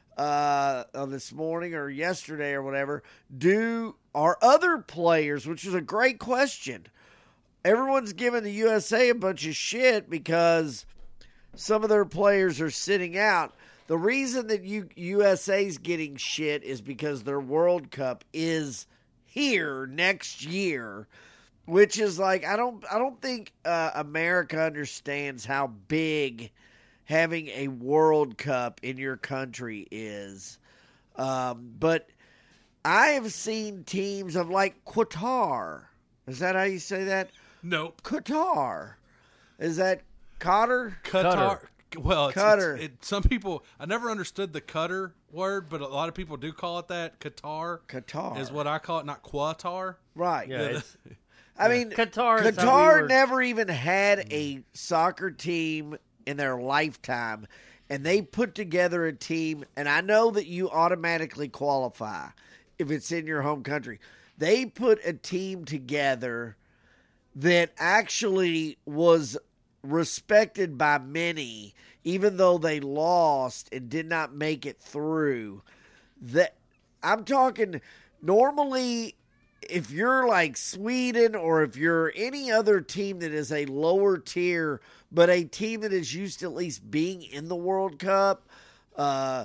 Speaker 4: Uh, uh, this morning or yesterday or whatever, do our other players, which is a great question. Everyone's giving the U S A a bunch of shit because some of their players are sitting out. The reason that U- USA's getting shit is because their World Cup is here next year, which is like, I don't, I don't think uh, America understands how big having a World Cup in your country is. Um, but I have seen teams of like Qatar. Is that how you say that?
Speaker 3: Nope.
Speaker 4: Qatar. Is that Qatar?
Speaker 3: Qatar. Well, it's,
Speaker 4: Qatar.
Speaker 3: It's, it, some people, I never understood the Qatar word, but a lot of people do call it that. Qatar.
Speaker 4: Qatar.
Speaker 3: Is what I call it, not Qatar.
Speaker 4: Right.
Speaker 2: Yeah, it's,
Speaker 4: I mean,
Speaker 2: Qatar is how
Speaker 4: Qatar
Speaker 2: we were-
Speaker 4: never even had a soccer team in their lifetime, and they put together a team, and I know that you automatically qualify if it's in your home country. They put a team together that actually was respected by many, even though they lost and did not make it through. That I'm talking normally, if you're like Sweden or if you're any other team that is a lower tier, but a team that is used to at least being in the World Cup, uh,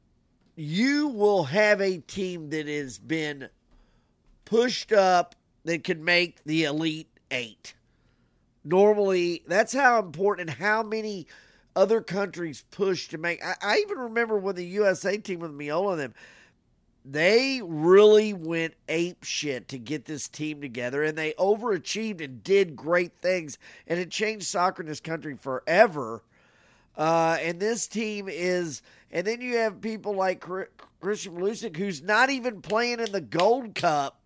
Speaker 4: you will have a team that has been pushed up that could make the Elite Eight. Normally, that's how important and how many other countries push to make. I, I even remember when the U S A team with Miola and them, they really went ape shit to get this team together, and they overachieved and did great things, and it changed soccer in this country forever. Uh, and this team is, and then you have people like Christian Pulisic, who's not even playing in the Gold Cup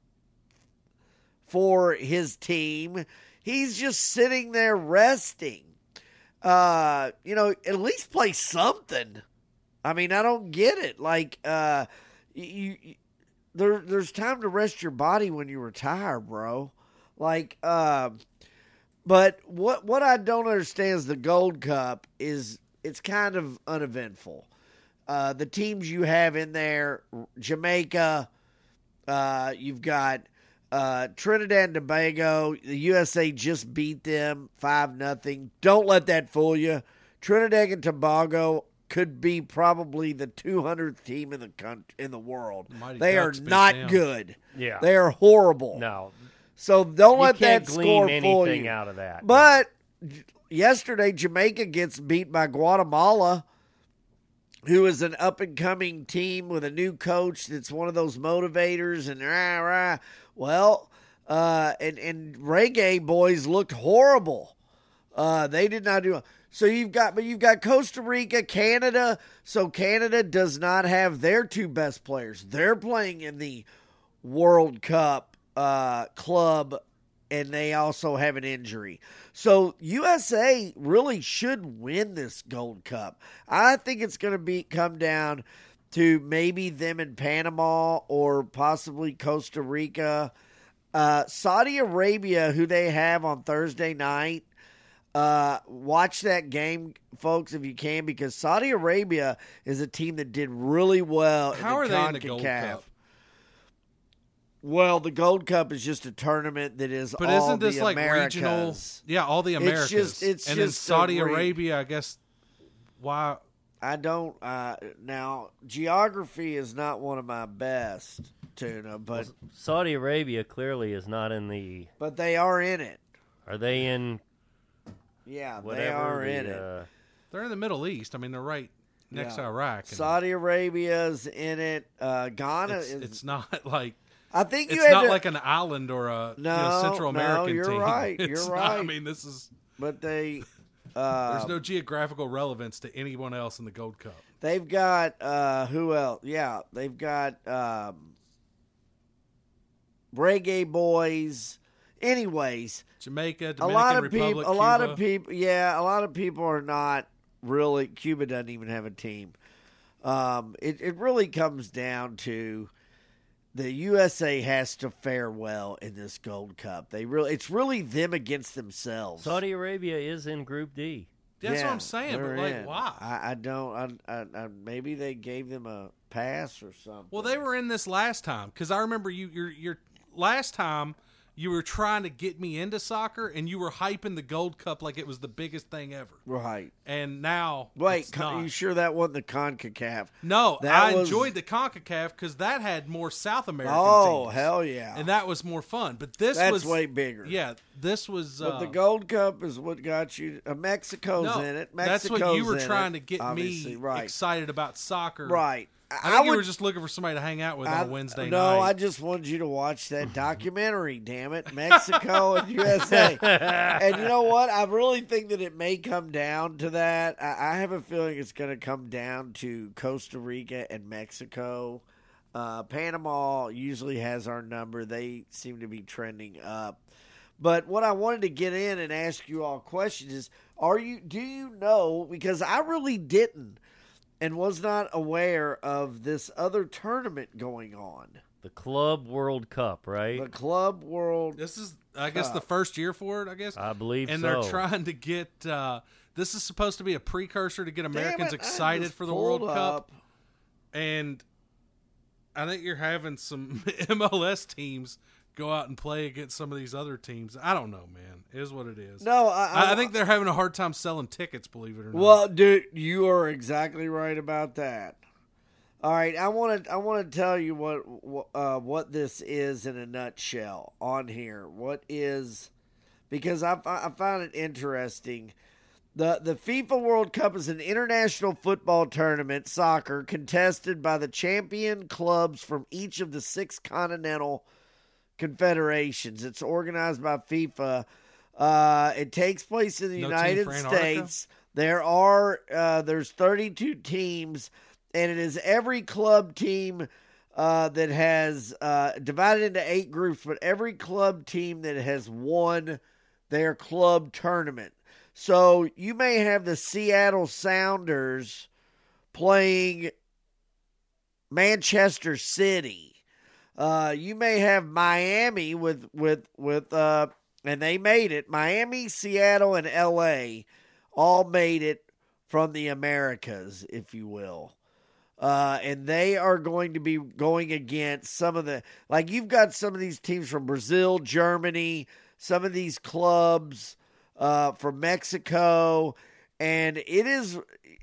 Speaker 4: for his team. He's just sitting there resting. Uh, you know, at least play something. I mean, I don't get it. Like, uh, You, you there there's time to rest your body when you retire, bro. Like, uh, but what what I don't understand is the Gold Cup is it's kind of uneventful. Uh, the teams you have in there, Jamaica, uh, you've got uh, Trinidad and Tobago. The U S A just beat them five nothing. Don't let that fool you. Trinidad and Tobago could be probably the two hundredth team in the country, in the world.
Speaker 3: Mighty
Speaker 4: they
Speaker 3: Ducks
Speaker 4: are
Speaker 3: beat
Speaker 4: not
Speaker 3: them.
Speaker 4: good.
Speaker 2: Yeah.
Speaker 4: They are horrible.
Speaker 2: No.
Speaker 4: So don't
Speaker 2: You
Speaker 4: let
Speaker 2: can't
Speaker 4: that
Speaker 2: glean
Speaker 4: score fool
Speaker 2: anything
Speaker 4: you.
Speaker 2: out of that.
Speaker 4: But yesterday, Jamaica gets beat by Guatemala, who is an up-and-coming team with a new coach that's one of those motivators. And rah, rah. Well, uh, and, and Reggae boys looked horrible. Uh, they did not do So you've got, but you've got Costa Rica, Canada. So Canada does not have their two best players. They're playing in the World Cup uh, club, and they also have an injury. So U S A really should win this Gold Cup. I think it's going to be come down to maybe them in Panama or possibly Costa Rica. Uh, Saudi Arabia, who they have on Thursday night, Uh, watch that game, folks, if you can, because Saudi Arabia is a team that did really well.
Speaker 3: How
Speaker 4: in the
Speaker 3: are they in the Gold
Speaker 4: CONCACAF.
Speaker 3: Cup?
Speaker 4: Well, the Gold Cup is just a tournament that is
Speaker 3: But
Speaker 4: all
Speaker 3: isn't this
Speaker 4: the
Speaker 3: like
Speaker 4: Americas.
Speaker 3: regional? Yeah, all the Americas.
Speaker 4: just- it's
Speaker 3: and
Speaker 4: just
Speaker 3: then Saudi
Speaker 4: a re-
Speaker 3: Arabia, I guess. Why?
Speaker 4: I don't. Uh, now, geography is not one of my best, Tuna, but
Speaker 2: Saudi Arabia clearly is not in the.
Speaker 4: but they are in it.
Speaker 2: Are they in
Speaker 4: Yeah,
Speaker 2: whatever?
Speaker 4: they are
Speaker 2: the,
Speaker 4: in it.
Speaker 2: uh,
Speaker 3: They're in the Middle East. I mean, they're right next
Speaker 4: Yeah.
Speaker 3: to Iraq. and
Speaker 4: Saudi Arabia's in it. Uh, Ghana
Speaker 3: It's,
Speaker 4: is.
Speaker 3: it's not like
Speaker 4: I think you
Speaker 3: it's
Speaker 4: had
Speaker 3: not
Speaker 4: to,
Speaker 3: like an island or a you
Speaker 4: No,
Speaker 3: know, Central
Speaker 4: no,
Speaker 3: American
Speaker 4: you're
Speaker 3: team.
Speaker 4: right,
Speaker 3: It's
Speaker 4: you're
Speaker 3: not- I
Speaker 4: right.
Speaker 3: mean, this is
Speaker 4: but they Uh,
Speaker 3: There's no geographical relevance to anyone else in the Gold Cup.
Speaker 4: They've got uh, who else? Yeah, they've got um, Reggae Boys. Anyways,
Speaker 3: Jamaica,
Speaker 4: a
Speaker 3: Dominican
Speaker 4: lot of
Speaker 3: Republic,
Speaker 4: people. A lot
Speaker 3: Cuba.
Speaker 4: of people. Yeah, a lot of people are not really. Cuba doesn't even have a team. Um, it it really comes down to the U S A has to fare well in this Gold Cup. They really, it's really them against themselves.
Speaker 2: Saudi Arabia is in Group D.
Speaker 3: That's
Speaker 4: Yeah,
Speaker 3: what I'm saying.
Speaker 4: they're
Speaker 3: But like,
Speaker 4: in.
Speaker 3: why?
Speaker 4: I, I don't. I, I, I, maybe they gave them a pass or something.
Speaker 3: Well, they were in this last time because I remember you. Your your last time you were trying to get me into soccer, and you were hyping the Gold Cup like it was the biggest thing ever.
Speaker 4: right.
Speaker 3: And now,
Speaker 4: Wait,
Speaker 3: it's
Speaker 4: con-
Speaker 3: not.
Speaker 4: you sure that wasn't the CONCACAF?
Speaker 3: No,
Speaker 4: That
Speaker 3: I
Speaker 4: was-
Speaker 3: enjoyed the CONCACAF because that had more South American
Speaker 4: Oh,
Speaker 3: teams.
Speaker 4: hell yeah!
Speaker 3: And that was more fun. But this
Speaker 4: That's
Speaker 3: was
Speaker 4: way bigger.
Speaker 3: Yeah, this was.
Speaker 4: But
Speaker 3: Uh,
Speaker 4: the Gold Cup is what got you. Uh, Mexico's
Speaker 3: no,
Speaker 4: in it.
Speaker 3: that's
Speaker 4: Mexico's
Speaker 3: what you were
Speaker 4: in
Speaker 3: trying
Speaker 4: it,
Speaker 3: to get
Speaker 4: obviously.
Speaker 3: me
Speaker 4: right.
Speaker 3: excited about soccer.
Speaker 4: Right.
Speaker 3: I think you
Speaker 4: would,
Speaker 3: were just looking for somebody to hang out with
Speaker 4: I-
Speaker 3: on a Wednesday
Speaker 4: no,
Speaker 3: night.
Speaker 4: I just wanted you to watch that documentary, damn it. Mexico and U S A. And you know what? I really think that it may come down to that. I, I have a feeling it's going to come down to Costa Rica and Mexico. Uh, Panama usually has our number. They seem to be trending up. But what I wanted to get in and ask you all questions is, are you? Do you know? Because I really didn't. And was not aware of this other tournament going on.
Speaker 2: The Club World Cup, right?
Speaker 4: The Club World.
Speaker 3: This is, I guess,
Speaker 4: Cup.
Speaker 3: the first year for it. I guess,
Speaker 2: I believe
Speaker 3: and
Speaker 2: so.
Speaker 3: they're trying to get. Uh, this is supposed to be a precursor to get Americans
Speaker 4: Damn it, I
Speaker 3: excited
Speaker 4: just
Speaker 3: for the
Speaker 4: pulled
Speaker 3: World Cup,
Speaker 4: up.
Speaker 3: and I think you're having some M L S teams go out and play against some of these other teams. I don't know, man. It is what it is.
Speaker 4: No, I,
Speaker 3: I, I think they're having a hard time selling tickets. Believe it or not.
Speaker 4: Well, dude, you are exactly right about that. All right, I want to I want to tell you what uh, what this is in a nutshell on here. What is, because I I found it interesting. The the FIFA World Cup is an international football tournament, soccer, contested by the champion clubs from each of the six continental confederations. It's organized by FIFA. Uh, it takes place in the
Speaker 3: No team
Speaker 4: United
Speaker 3: for Antarctica?
Speaker 4: States. There are uh, there's thirty-two teams, and it is every club team uh, that has uh, divided into eight groups, but every club team that has won their club tournament. So you may have the Seattle Sounders playing Manchester City. Uh, you may have Miami with with with uh, and they made it. Miami, Seattle, and L A all made it from the Americas, if you will. Uh, and they are going to be going against some of the, like you've got some of these teams from Brazil, Germany, some of these clubs uh, from Mexico. And it is,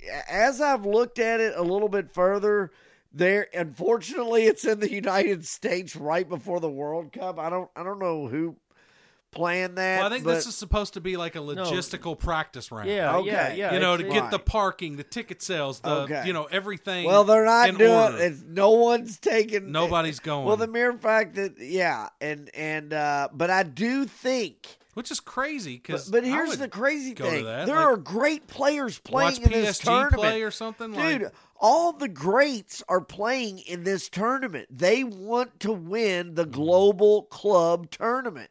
Speaker 4: as I've looked at it a little bit further, there, unfortunately, it's in the United States right before the World Cup. I don't, I don't know who planned that.
Speaker 3: Well, I think
Speaker 4: but,
Speaker 3: this is supposed to be like a logistical practice round.
Speaker 2: Yeah,
Speaker 4: Okay.
Speaker 2: yeah, yeah.
Speaker 3: you know, to
Speaker 2: it's-
Speaker 3: get the parking, the ticket sales, the
Speaker 4: Okay.
Speaker 3: you know everything.
Speaker 4: well, they're not
Speaker 3: in
Speaker 4: doing
Speaker 3: order.
Speaker 4: it. No one's taking.
Speaker 3: Nobody's going.
Speaker 4: Well, the mere fact that, yeah, and and uh, but I do think.
Speaker 3: which is crazy because.
Speaker 4: But, but here's the crazy
Speaker 3: go to
Speaker 4: thing:
Speaker 3: that.
Speaker 4: there
Speaker 3: Like,
Speaker 4: are great players playing
Speaker 3: watch
Speaker 4: in
Speaker 3: P
Speaker 4: this
Speaker 3: S G
Speaker 4: tournament.
Speaker 3: play or something,
Speaker 4: Dude,
Speaker 3: like,
Speaker 4: all the greats are playing in this tournament. They want to win the global club tournament.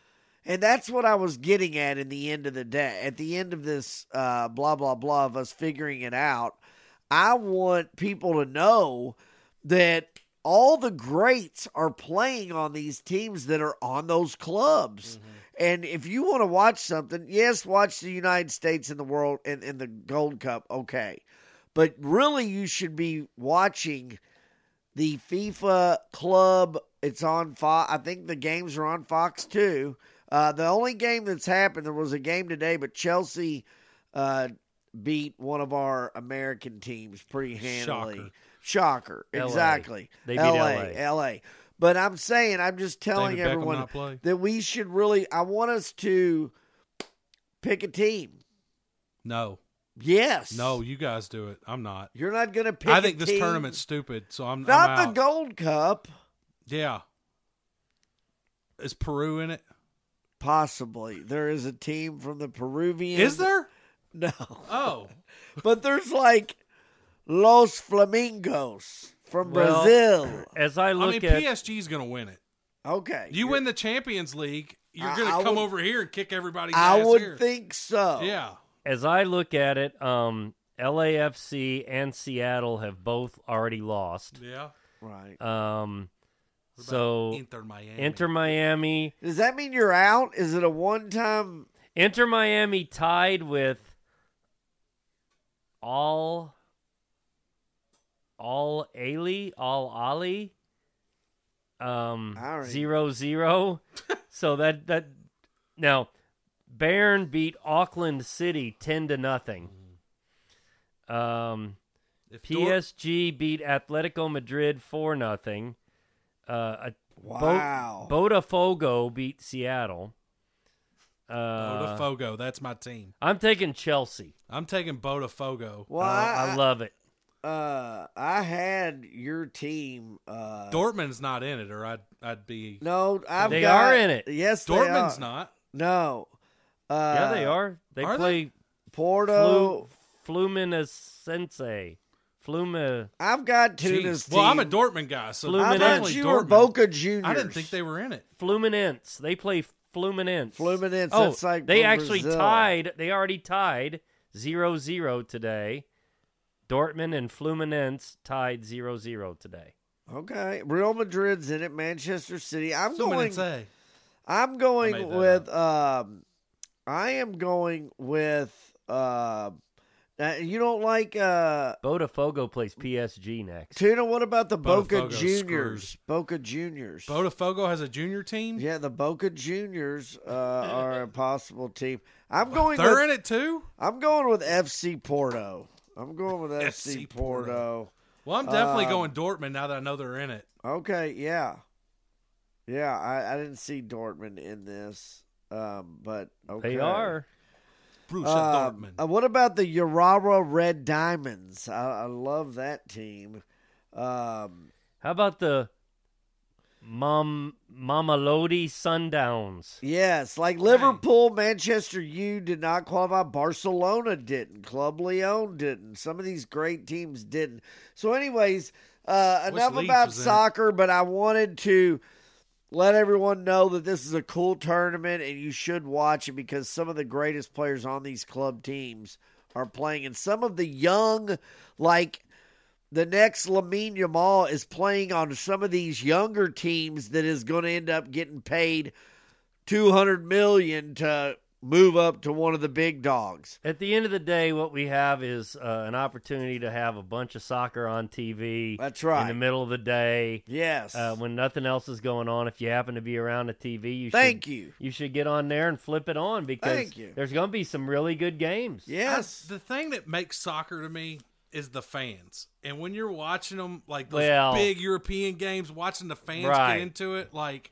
Speaker 4: And that's what I was getting at in the end of the day. At the end of this uh, blah, blah, blah of us figuring it out, I want people to know that all the greats are playing on these teams that are on those clubs. Mm-hmm. And if you want to watch something, yes, watch the United States in the world in, in the Gold Cup, okay. But really you should be watching the FIFA club. It's on Fox. I think the games are on Fox too. Uh, the only game that's happened, there was a game today, but Chelsea uh, beat one of our American teams pretty handily. Shocker. Shocker.
Speaker 2: L A.
Speaker 4: Exactly.
Speaker 2: They beat
Speaker 4: L A.
Speaker 2: L A.
Speaker 4: L A. But I'm saying, I'm just telling
Speaker 3: David Beckham
Speaker 4: everyone
Speaker 3: not play?
Speaker 4: that we should really, I want us to pick a team.
Speaker 3: no,
Speaker 4: Yes.
Speaker 3: no, you guys do it. I'm not.
Speaker 4: You're not going to pick
Speaker 3: I think
Speaker 4: a
Speaker 3: this
Speaker 4: team.
Speaker 3: tournament's stupid. So I'm
Speaker 4: Not
Speaker 3: I'm
Speaker 4: the
Speaker 3: out.
Speaker 4: Gold Cup.
Speaker 3: Yeah. Is Peru in it?
Speaker 4: Possibly. There is a team from the Peruvian.
Speaker 3: Is there?
Speaker 4: No.
Speaker 3: Oh,
Speaker 4: But there's like Los Flamingos from
Speaker 2: Well,
Speaker 4: Brazil.
Speaker 2: As I
Speaker 3: I
Speaker 2: look
Speaker 3: mean,
Speaker 2: at
Speaker 3: P S G's going to win it.
Speaker 4: Okay.
Speaker 3: You
Speaker 4: You're-
Speaker 3: win the Champions League, you're
Speaker 4: I-
Speaker 3: going
Speaker 4: I
Speaker 3: to come
Speaker 4: would-
Speaker 3: over here and kick everybody's
Speaker 4: I
Speaker 3: ass
Speaker 4: would
Speaker 3: here.
Speaker 4: think so.
Speaker 3: Yeah.
Speaker 2: as I look at it, um, L A F C and Seattle have both already lost.
Speaker 3: Yeah.
Speaker 4: Right.
Speaker 2: Um,
Speaker 3: What about
Speaker 2: so
Speaker 3: Inter Miami.
Speaker 2: Inter Miami,
Speaker 4: Does that mean you're out? Is it a one-time?
Speaker 2: Inter Miami tied with all, all Ali, all Ali, um,
Speaker 4: All right.
Speaker 2: zero zero. So that that now, Bayern beat Auckland City ten to nothing. Um.
Speaker 3: If
Speaker 2: P
Speaker 3: Dort-
Speaker 2: S G beat Atletico Madrid four nothing. Uh,
Speaker 4: Wow.
Speaker 2: Bo- Botafogo beat Seattle. Uh,
Speaker 3: Botafogo, that's my team.
Speaker 2: I'm taking Chelsea.
Speaker 3: I'm taking Botafogo.
Speaker 4: well,
Speaker 2: Uh,
Speaker 4: I,
Speaker 2: I love it.
Speaker 4: Uh, I had your team. Uh,
Speaker 3: Dortmund's not in it, or I'd I'd be.
Speaker 4: no, I've
Speaker 2: They
Speaker 4: got,
Speaker 2: are in it.
Speaker 4: Yes, they
Speaker 3: Dortmund's
Speaker 4: are.
Speaker 3: not.
Speaker 4: No. Uh,
Speaker 2: Yeah, they are. They
Speaker 3: are
Speaker 2: play
Speaker 4: Porto.
Speaker 2: Flu, Fluminense. Flume.
Speaker 4: I've got
Speaker 3: Jeez.
Speaker 4: Tuna's team.
Speaker 3: Well, I'm a Dortmund guy, so
Speaker 2: Fluminense.
Speaker 4: I thought
Speaker 3: definitely
Speaker 4: you were
Speaker 3: Dortmund.
Speaker 4: Boca Juniors.
Speaker 3: I didn't think they were in it.
Speaker 2: Fluminense. They play Fluminense.
Speaker 4: Fluminense.
Speaker 2: Oh,
Speaker 4: That's like
Speaker 2: they
Speaker 4: from
Speaker 2: actually
Speaker 4: Brazil.
Speaker 2: tied. They already tied zero zero today. Dortmund and Fluminense tied zero zero today.
Speaker 4: Okay, Real Madrid's in it. Manchester City. I'm going.
Speaker 3: Fluminense.
Speaker 4: I'm
Speaker 3: I made
Speaker 4: going
Speaker 3: that
Speaker 4: with. Um, I am going with. Uh, uh, you don't like uh,
Speaker 2: Botafogo plays P S G next.
Speaker 4: Tuna? What about the Boca
Speaker 3: Botafogo
Speaker 4: Juniors?
Speaker 3: screws.
Speaker 4: Boca Juniors.
Speaker 3: Botafogo has a junior team.
Speaker 4: Yeah, the Boca Juniors uh, are a possible team. I'm going.
Speaker 3: They're
Speaker 4: with,
Speaker 3: in it too.
Speaker 4: I'm going with F C Porto. I'm going with F C,
Speaker 3: F C
Speaker 4: Porto.
Speaker 3: Porto. Well, I'm definitely
Speaker 4: Um,
Speaker 3: going Dortmund now that I know they're in it.
Speaker 4: Okay, yeah, yeah. I, I didn't see Dortmund in this, um, but okay.
Speaker 2: They are.
Speaker 3: Borussia
Speaker 4: Um,
Speaker 3: Dortmund.
Speaker 4: uh, what about the Urara Red Diamonds? I, I love that team. Um,
Speaker 2: How about the Mam Mamelodi Sundowns?
Speaker 4: yes, like Liverpool, Manchester U did not qualify. Barcelona didn't. Club Leon didn't. Some of these great teams didn't. So, anyways, uh,
Speaker 3: Which
Speaker 4: enough
Speaker 3: Leeds
Speaker 4: about
Speaker 3: was in it?
Speaker 4: soccer, but I wanted to let everyone know that this is a cool tournament and you should watch it because some of the greatest players on these club teams are playing. And some of the young, like the next Lamine Yamal is playing on some of these younger teams that is going to end up getting paid two hundred million dollars to move up to one of the big dogs.
Speaker 2: At the end of the day, what we have is uh, an opportunity to have a bunch of soccer on T V.
Speaker 4: That's right.
Speaker 2: In the middle of the day.
Speaker 4: Yes.
Speaker 2: Uh, when nothing else is going on, if you happen to be around a T V, you
Speaker 4: Thank
Speaker 2: should,
Speaker 4: you.
Speaker 2: You should get on there and flip it on because
Speaker 4: Thank you.
Speaker 2: there's going to be some really good games.
Speaker 4: Yes.
Speaker 3: I- the thing that makes soccer to me is the fans. And when you're watching them, like those
Speaker 2: Well-
Speaker 3: big European games, watching the fans
Speaker 2: Right.
Speaker 3: get into it, like,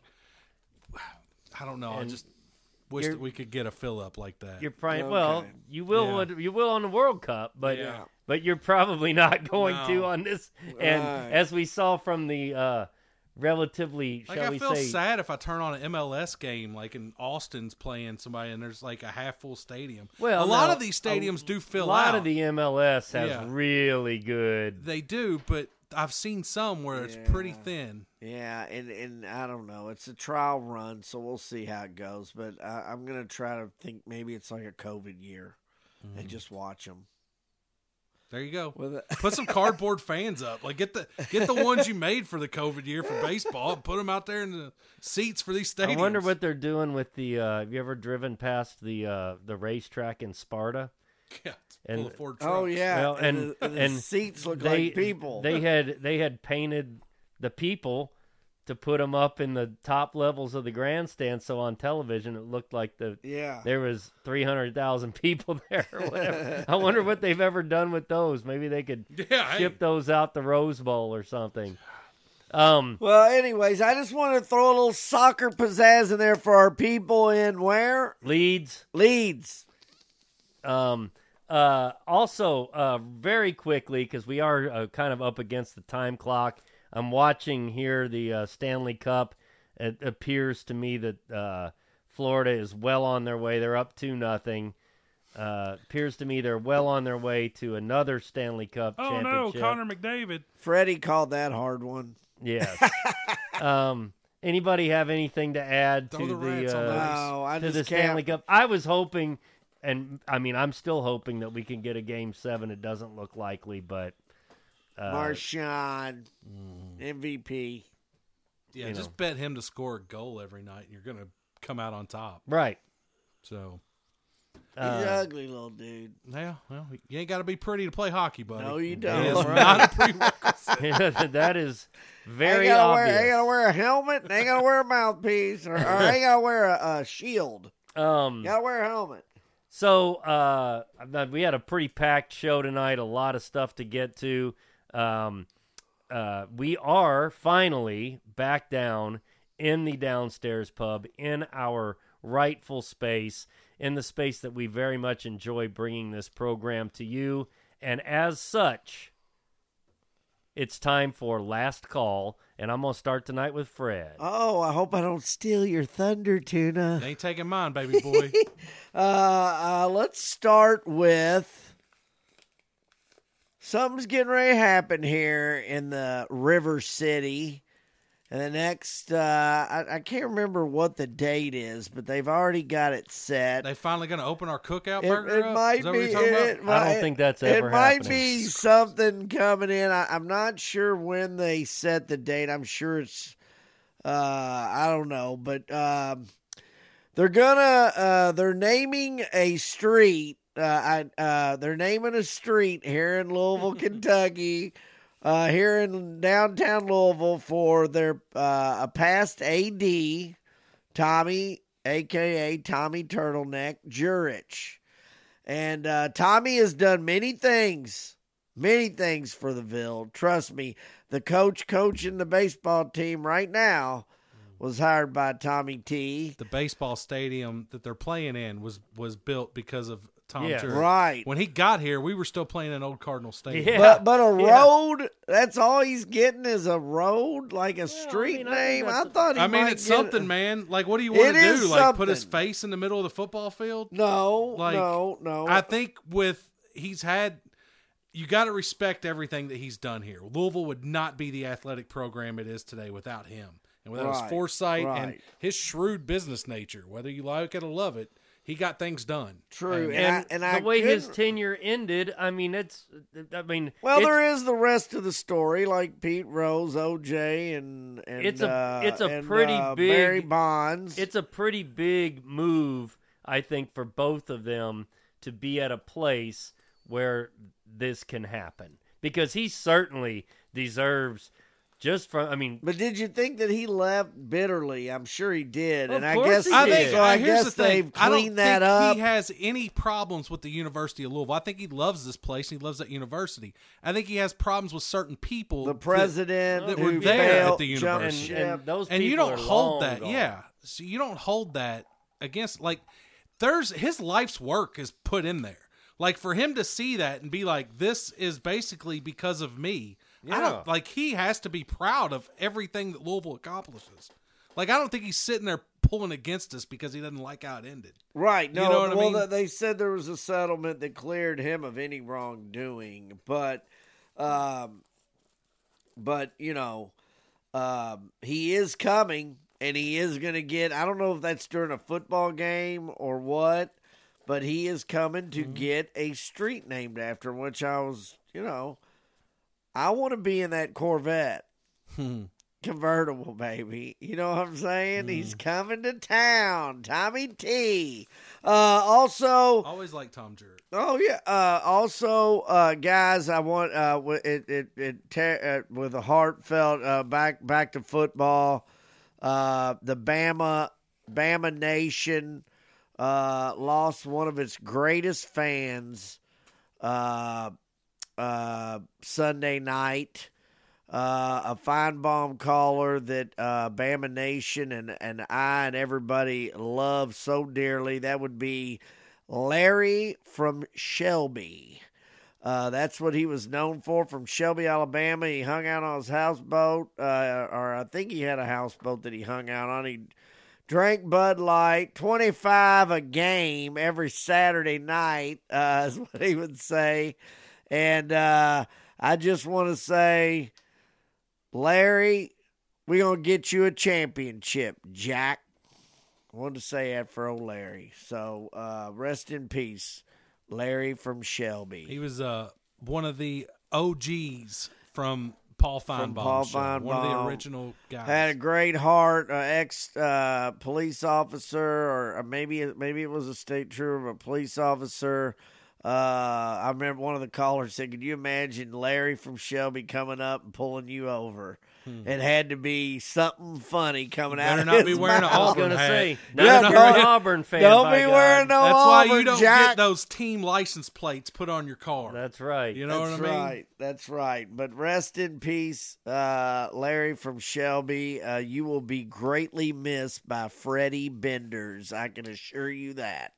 Speaker 3: I don't know. I
Speaker 2: And
Speaker 3: just wish
Speaker 2: you're-
Speaker 3: that we could get a fill up like that.
Speaker 2: You're probably
Speaker 4: Okay.
Speaker 2: well, you will
Speaker 3: Yeah.
Speaker 2: you will on the World Cup, but
Speaker 3: Yeah.
Speaker 2: but you're probably not going
Speaker 3: No.
Speaker 2: to on this. And
Speaker 4: Right.
Speaker 2: as we saw from the uh, relatively,
Speaker 3: Like,
Speaker 2: shall
Speaker 3: I
Speaker 2: we
Speaker 3: feel
Speaker 2: say,
Speaker 3: sad if I turn on an M L S game, like in Austin's playing somebody, and there's like a half full stadium.
Speaker 2: well,
Speaker 3: a lot
Speaker 2: no,
Speaker 3: of these stadiums do
Speaker 2: a
Speaker 3: fill
Speaker 2: lot
Speaker 3: out.
Speaker 2: of the M L S has
Speaker 3: Yeah.
Speaker 2: really good.
Speaker 3: They do, but I've seen some where it's pretty thin.
Speaker 4: Yeah, and, and I don't know. It's a trial run, so we'll see how it goes. But I, I'm going to try to think maybe it's like a COVID year and just watch them.
Speaker 3: There you go.
Speaker 4: With it.
Speaker 3: Put some cardboard fans up. Like get the get the ones you made for the COVID year for baseball and put them out there in the seats for these stadiums.
Speaker 2: I wonder what they're doing with the. Uh, have you ever driven past the uh, the racetrack in Sparta?
Speaker 3: Yeah, it's
Speaker 2: And-
Speaker 3: full of Ford trucks.
Speaker 4: Oh, yeah.
Speaker 2: Well,
Speaker 4: and,
Speaker 2: and-
Speaker 4: the, and the
Speaker 2: and
Speaker 4: seats look
Speaker 2: They
Speaker 4: like people.
Speaker 2: they had they had painted the people to put them up in the top levels of the grandstand, so on television it looked like the
Speaker 4: yeah.
Speaker 2: there was three hundred thousand people there or whatever. I wonder what they've ever done with those. Maybe they could
Speaker 3: Yeah, hey,
Speaker 2: ship those out the Rose Bowl or something. Um,
Speaker 4: Well, anyways, I just want to throw a little soccer pizzazz in there for our people in where?
Speaker 2: Leeds.
Speaker 4: Leeds.
Speaker 2: Um, uh, also, uh, very quickly, because we are uh, kind of up against the time clock, I'm watching here the uh, Stanley Cup. It appears to me that uh, Florida is well on their way. They're up two nothing. Uh, appears to me they're well on their way to another Stanley Cup
Speaker 5: Oh,
Speaker 2: championship.
Speaker 5: no, Connor McDavid.
Speaker 4: Freddie called that hard one.
Speaker 2: Yes. um, anybody have anything to add
Speaker 3: Throw
Speaker 2: to
Speaker 3: the
Speaker 2: the,
Speaker 3: Rats on
Speaker 2: uh,
Speaker 3: the ice.
Speaker 4: No, I
Speaker 2: to the
Speaker 4: just
Speaker 2: Stanley
Speaker 4: can't.
Speaker 2: Cup? I was hoping, and I mean, I'm still hoping that we can get a game seven. It doesn't look likely, but uh,
Speaker 4: Marchand, M V P.
Speaker 3: Yeah,
Speaker 2: you
Speaker 3: just
Speaker 2: know.
Speaker 3: bet him to score a goal every night, and you're going to come out on top.
Speaker 2: right.
Speaker 3: So,
Speaker 4: He's
Speaker 2: Uh,
Speaker 4: an ugly little dude.
Speaker 3: yeah, well, you ain't got to be pretty to play hockey, buddy.
Speaker 4: No, you
Speaker 3: It
Speaker 4: don't.
Speaker 3: is
Speaker 2: Right.
Speaker 3: not a prerequisite.
Speaker 2: that is
Speaker 4: They
Speaker 2: very
Speaker 4: gotta
Speaker 2: obvious.
Speaker 4: wear. They gotta wear a helmet. They gotta wear a mouthpiece, or, or they gotta wear a, a shield.
Speaker 2: um,
Speaker 4: Gotta wear a helmet.
Speaker 2: So uh, we had a pretty packed show tonight, a lot of stuff to get to. Um, uh, we are finally back down in the downstairs pub in our rightful space, in the space that we very much enjoy bringing this program to you. And as such, it's time for last call, and I'm going to start tonight with Fred.
Speaker 4: Oh, I hope I don't steal your thunder, Tuna.
Speaker 3: Ain't taking mine, baby boy.
Speaker 4: Uh, uh, let's start with something's getting ready to happen here in the River City. And the next, uh, I, I can't remember what the date is, but they've already got it set.
Speaker 3: They finally going to open our cookout
Speaker 4: It,
Speaker 3: burger
Speaker 4: it
Speaker 3: up?
Speaker 4: might
Speaker 3: Is that
Speaker 4: be.
Speaker 3: what you're talking
Speaker 4: It,
Speaker 3: about?
Speaker 2: I don't
Speaker 4: might-
Speaker 2: think that's
Speaker 4: It
Speaker 2: ever
Speaker 4: might
Speaker 2: happening.
Speaker 4: be something coming in. I, I'm not sure when they set the date. I'm sure it's, uh, I don't know, but um, they're gonna, uh, they're naming a street. Uh, I, uh, they're naming a street here in Louisville, Kentucky. Uh, here in downtown Louisville for their uh, a past A D, Tommy, a k a. Tommy Turtleneck Jurich. And uh, Tommy has done many things, many things for the Ville. Trust me, the coach coaching the baseball team right now was hired by Tommy T.
Speaker 3: The baseball stadium that they're playing in was, was built because of Tom
Speaker 2: Yeah.
Speaker 3: Jurek.
Speaker 4: Right.
Speaker 3: When he got here, we were still playing in Old Cardinal Stadium.
Speaker 2: Yeah.
Speaker 4: But but a
Speaker 2: yeah.
Speaker 4: road, that's all he's getting is a road, like a street
Speaker 2: mean, I think
Speaker 4: name. I,
Speaker 2: that's-
Speaker 4: thought he
Speaker 3: I mean,
Speaker 4: might
Speaker 3: it's
Speaker 4: get-
Speaker 3: something, man. Like, what do you want
Speaker 4: It
Speaker 3: to do?
Speaker 4: is
Speaker 3: Like, put his
Speaker 4: something.
Speaker 3: face in the middle of the football field?
Speaker 4: No,
Speaker 3: Like,
Speaker 4: no, no.
Speaker 3: I think with he's had, you got to respect everything that he's done here. Louisville would not be the athletic program it is today without him and without
Speaker 4: Right,
Speaker 3: his foresight and
Speaker 4: right.
Speaker 3: his shrewd business nature. Whether you like it or love it, he got things done.
Speaker 4: True.
Speaker 3: And-
Speaker 4: And, I,
Speaker 2: And,
Speaker 4: and
Speaker 2: the
Speaker 4: I
Speaker 2: way his
Speaker 4: couldn't-
Speaker 2: tenure ended, I mean, it's, I mean,
Speaker 4: well,
Speaker 2: it's,
Speaker 4: there is the rest of the story, like Pete Rose, O J, and and
Speaker 2: It's a-
Speaker 4: uh,
Speaker 2: it's a
Speaker 4: and,
Speaker 2: pretty
Speaker 4: uh,
Speaker 2: big-
Speaker 4: Barry Bonds.
Speaker 2: it's a pretty big move, I think, for both of them to be at a place where this can happen, because he certainly deserves just from, I mean,
Speaker 4: But did you think that he left bitterly? I'm sure he did,
Speaker 2: Of
Speaker 4: and I
Speaker 2: course
Speaker 4: guess
Speaker 2: he
Speaker 3: I
Speaker 2: did.
Speaker 3: think
Speaker 4: so. I
Speaker 3: uh, here's
Speaker 4: guess
Speaker 3: the thing.
Speaker 4: they've
Speaker 3: I don't
Speaker 4: cleaned that
Speaker 3: think
Speaker 4: up.
Speaker 3: he has any problems with the University of Louisville. I think he loves this place. And he loves that university. I think he has problems with certain people.
Speaker 4: the
Speaker 3: that-
Speaker 4: president
Speaker 3: that
Speaker 4: who
Speaker 3: were there at
Speaker 4: failed,
Speaker 3: the
Speaker 4: jumped
Speaker 2: and,
Speaker 3: university.
Speaker 4: ship.
Speaker 2: and those
Speaker 3: and
Speaker 2: people
Speaker 3: you don't
Speaker 2: are
Speaker 3: hold
Speaker 2: long
Speaker 3: that.
Speaker 2: gone.
Speaker 3: Yeah, so you don't hold that against like. There's his life's work is put in there. Like for him to see that and be like, this is basically because of me. I
Speaker 2: Yeah.
Speaker 3: don't like he has to be proud of everything that Louisville accomplishes. Like I don't think he's sitting there pulling against us because he doesn't like how it ended.
Speaker 4: Right.
Speaker 3: You
Speaker 4: No,
Speaker 3: know what I
Speaker 4: well,
Speaker 3: mean?
Speaker 4: th- they said there was a settlement that cleared him of any wrongdoing, but, um, but you know, um, he is coming, and he is going to get. I don't know if that's during a football game or what, but he is coming to
Speaker 3: Mm-hmm.
Speaker 4: get a street named after him. Which I was, you know, I want to be in that Corvette. Convertible, baby. You know what I'm saying? He's coming to town. Tommy T. Uh, also,
Speaker 3: Always like Tom Jurek.
Speaker 4: oh yeah. Uh, also, uh, guys, I want uh, w- it it it te- uh, with a heartfelt uh, back back to football. Uh, the Bama Bama Nation uh, lost one of its greatest fans uh, uh, Sunday night. Uh, a Feinbaum caller that uh, Bama Nation and, and I and everybody love so dearly. That would be Larry from Shelby. Uh, that's what he was known for, from Shelby, Alabama. He hung out on his houseboat, uh, or I think he had a houseboat that he hung out on. He drank Bud Light, twenty-five a game every Saturday night, uh, is what he would say. And uh, I just want to say, Larry, we're going to get you a championship, Jack. I wanted to say that for old Larry. So uh, rest in peace, Larry from Shelby.
Speaker 3: He was uh, one of the O Gs from Paul Feinbaum.
Speaker 4: Paul
Speaker 3: show.
Speaker 4: Feinbaum.
Speaker 3: One of the original guys.
Speaker 4: Had a great heart, uh, ex uh, police officer, or maybe maybe it was a state trooper, but police officer. Uh, I remember one of the callers said, "Could you imagine Larry from Shelby coming up and pulling you over?" Hmm. It had to be something funny coming out.
Speaker 3: Better
Speaker 4: of
Speaker 3: not
Speaker 4: his
Speaker 3: be wearing
Speaker 4: mouth.
Speaker 3: an
Speaker 2: I was
Speaker 3: Auburn
Speaker 2: going to
Speaker 3: hat.
Speaker 2: say,
Speaker 4: Yeah,
Speaker 2: not
Speaker 4: don't-
Speaker 2: an Auburn fan.
Speaker 4: Don't
Speaker 2: by
Speaker 4: be
Speaker 2: God.
Speaker 4: wearing no
Speaker 3: That's
Speaker 4: Auburn,
Speaker 3: why you don't
Speaker 4: Jack.
Speaker 3: get those team license plates put on your car.
Speaker 2: That's right.
Speaker 3: You know
Speaker 4: That's
Speaker 3: what I mean?
Speaker 4: right. That's right. But rest in peace, uh, Larry from Shelby. Uh, you will be greatly missed by Freddie Benders. I can assure you that.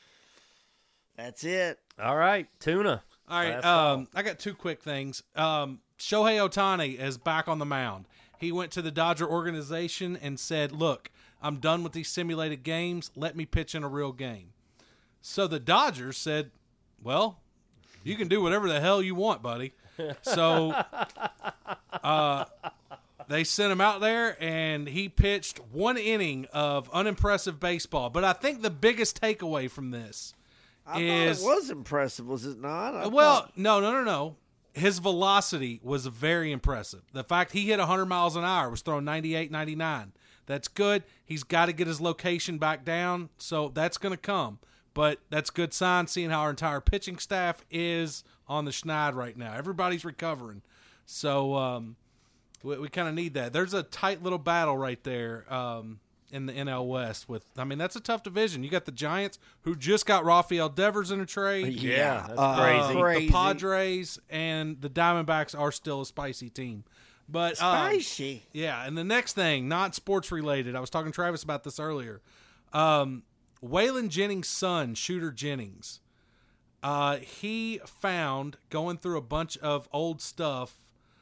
Speaker 4: That's it.
Speaker 2: All right, Tuna.
Speaker 3: All right,
Speaker 2: Last call.
Speaker 3: um, I got two quick things. Um, Shohei Ohtani is back on the mound. He went to the Dodger organization and said, look, I'm done with these simulated games. Let me pitch in a real game. So the Dodgers said, well, you can do whatever the hell you want, buddy. So uh, they sent him out there, and he pitched one inning of unimpressive baseball. But I think the biggest takeaway from this
Speaker 4: I
Speaker 3: is
Speaker 4: thought it was impressive, was it not? I
Speaker 3: well,
Speaker 4: thought-
Speaker 3: no, no, no, no. His velocity was very impressive. The fact he hit one hundred miles an hour, was throwing ninety-eight, ninety-nine. That's good. He's got to get his location back down, so that's going to come. But that's a good sign, seeing how our entire pitching staff is on the schneid right now. Everybody's recovering. So um, we, we kind of need that. There's a tight little battle right there um, in the N L West. With I mean, that's a tough division. You got the Giants, who just got Rafael Devers in a trade.
Speaker 2: Yeah, that's
Speaker 4: uh,
Speaker 2: crazy.
Speaker 4: crazy.
Speaker 3: The Padres and the Diamondbacks are still a spicy team. But um,
Speaker 4: Spicy.
Speaker 3: yeah, and the next thing, not sports related, I was talking to Travis about this earlier. Um, Waylon Jennings' son, Shooter Jennings, uh, he found, going through a bunch of old stuff,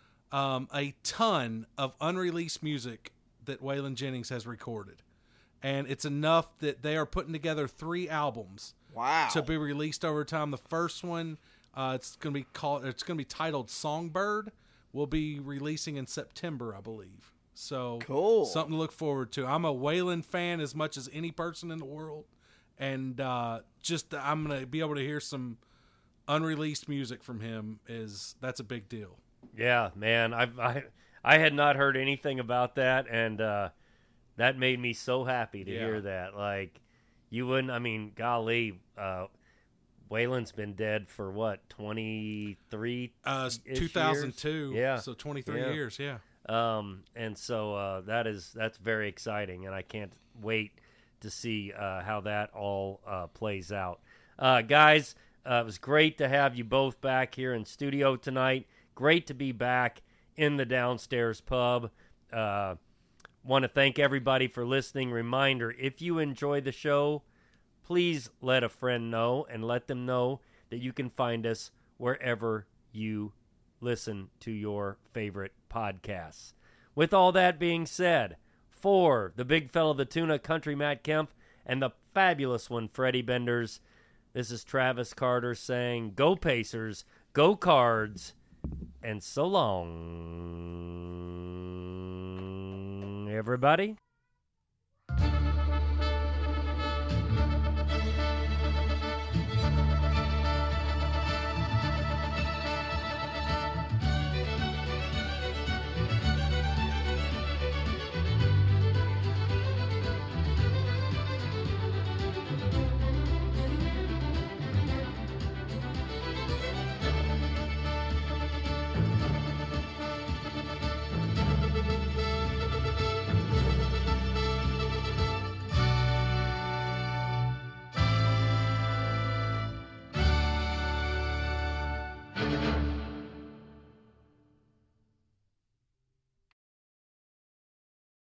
Speaker 3: um, a ton of unreleased music that Waylon Jennings has recorded. And it's enough that they are putting together three albums
Speaker 4: Wow.
Speaker 3: to be released over time. The first one, uh, it's going to be called. It's going to be titled "Songbird." Will be releasing in September, I believe. So
Speaker 4: Cool.
Speaker 3: something to look forward to. I'm a Waylon fan as much as any person in the world, and uh, just I'm going to be able to hear some unreleased music from him. Is that's a big deal.
Speaker 2: Yeah, man. I I I had not heard anything about that, and uh, that made me so happy to
Speaker 3: Yeah.
Speaker 2: hear that. Like, you wouldn't. I mean, golly, uh, Waylon's been dead for what, twenty-three?
Speaker 3: Uh,
Speaker 2: Ish
Speaker 3: two thousand two.
Speaker 2: years? Yeah.
Speaker 3: So twenty-three
Speaker 2: Yeah.
Speaker 3: years. Yeah.
Speaker 2: Um, and so uh, that is that's very exciting, and I can't wait to see uh, how that all uh, plays out. Uh, guys, uh, it was great to have you both back here in studio tonight. Great to be back in the downstairs pub. Uh, want to thank everybody for listening. Reminder, if you enjoy the show, please let a friend know and let them know that you can find us wherever you listen to your favorite podcasts. With all that being said, for the big fella, the tuna, Country Matt Kemp, and the fabulous one, Freddie Benders, this is Travis Carter saying, go Pacers, go Cards, and so long, everybody.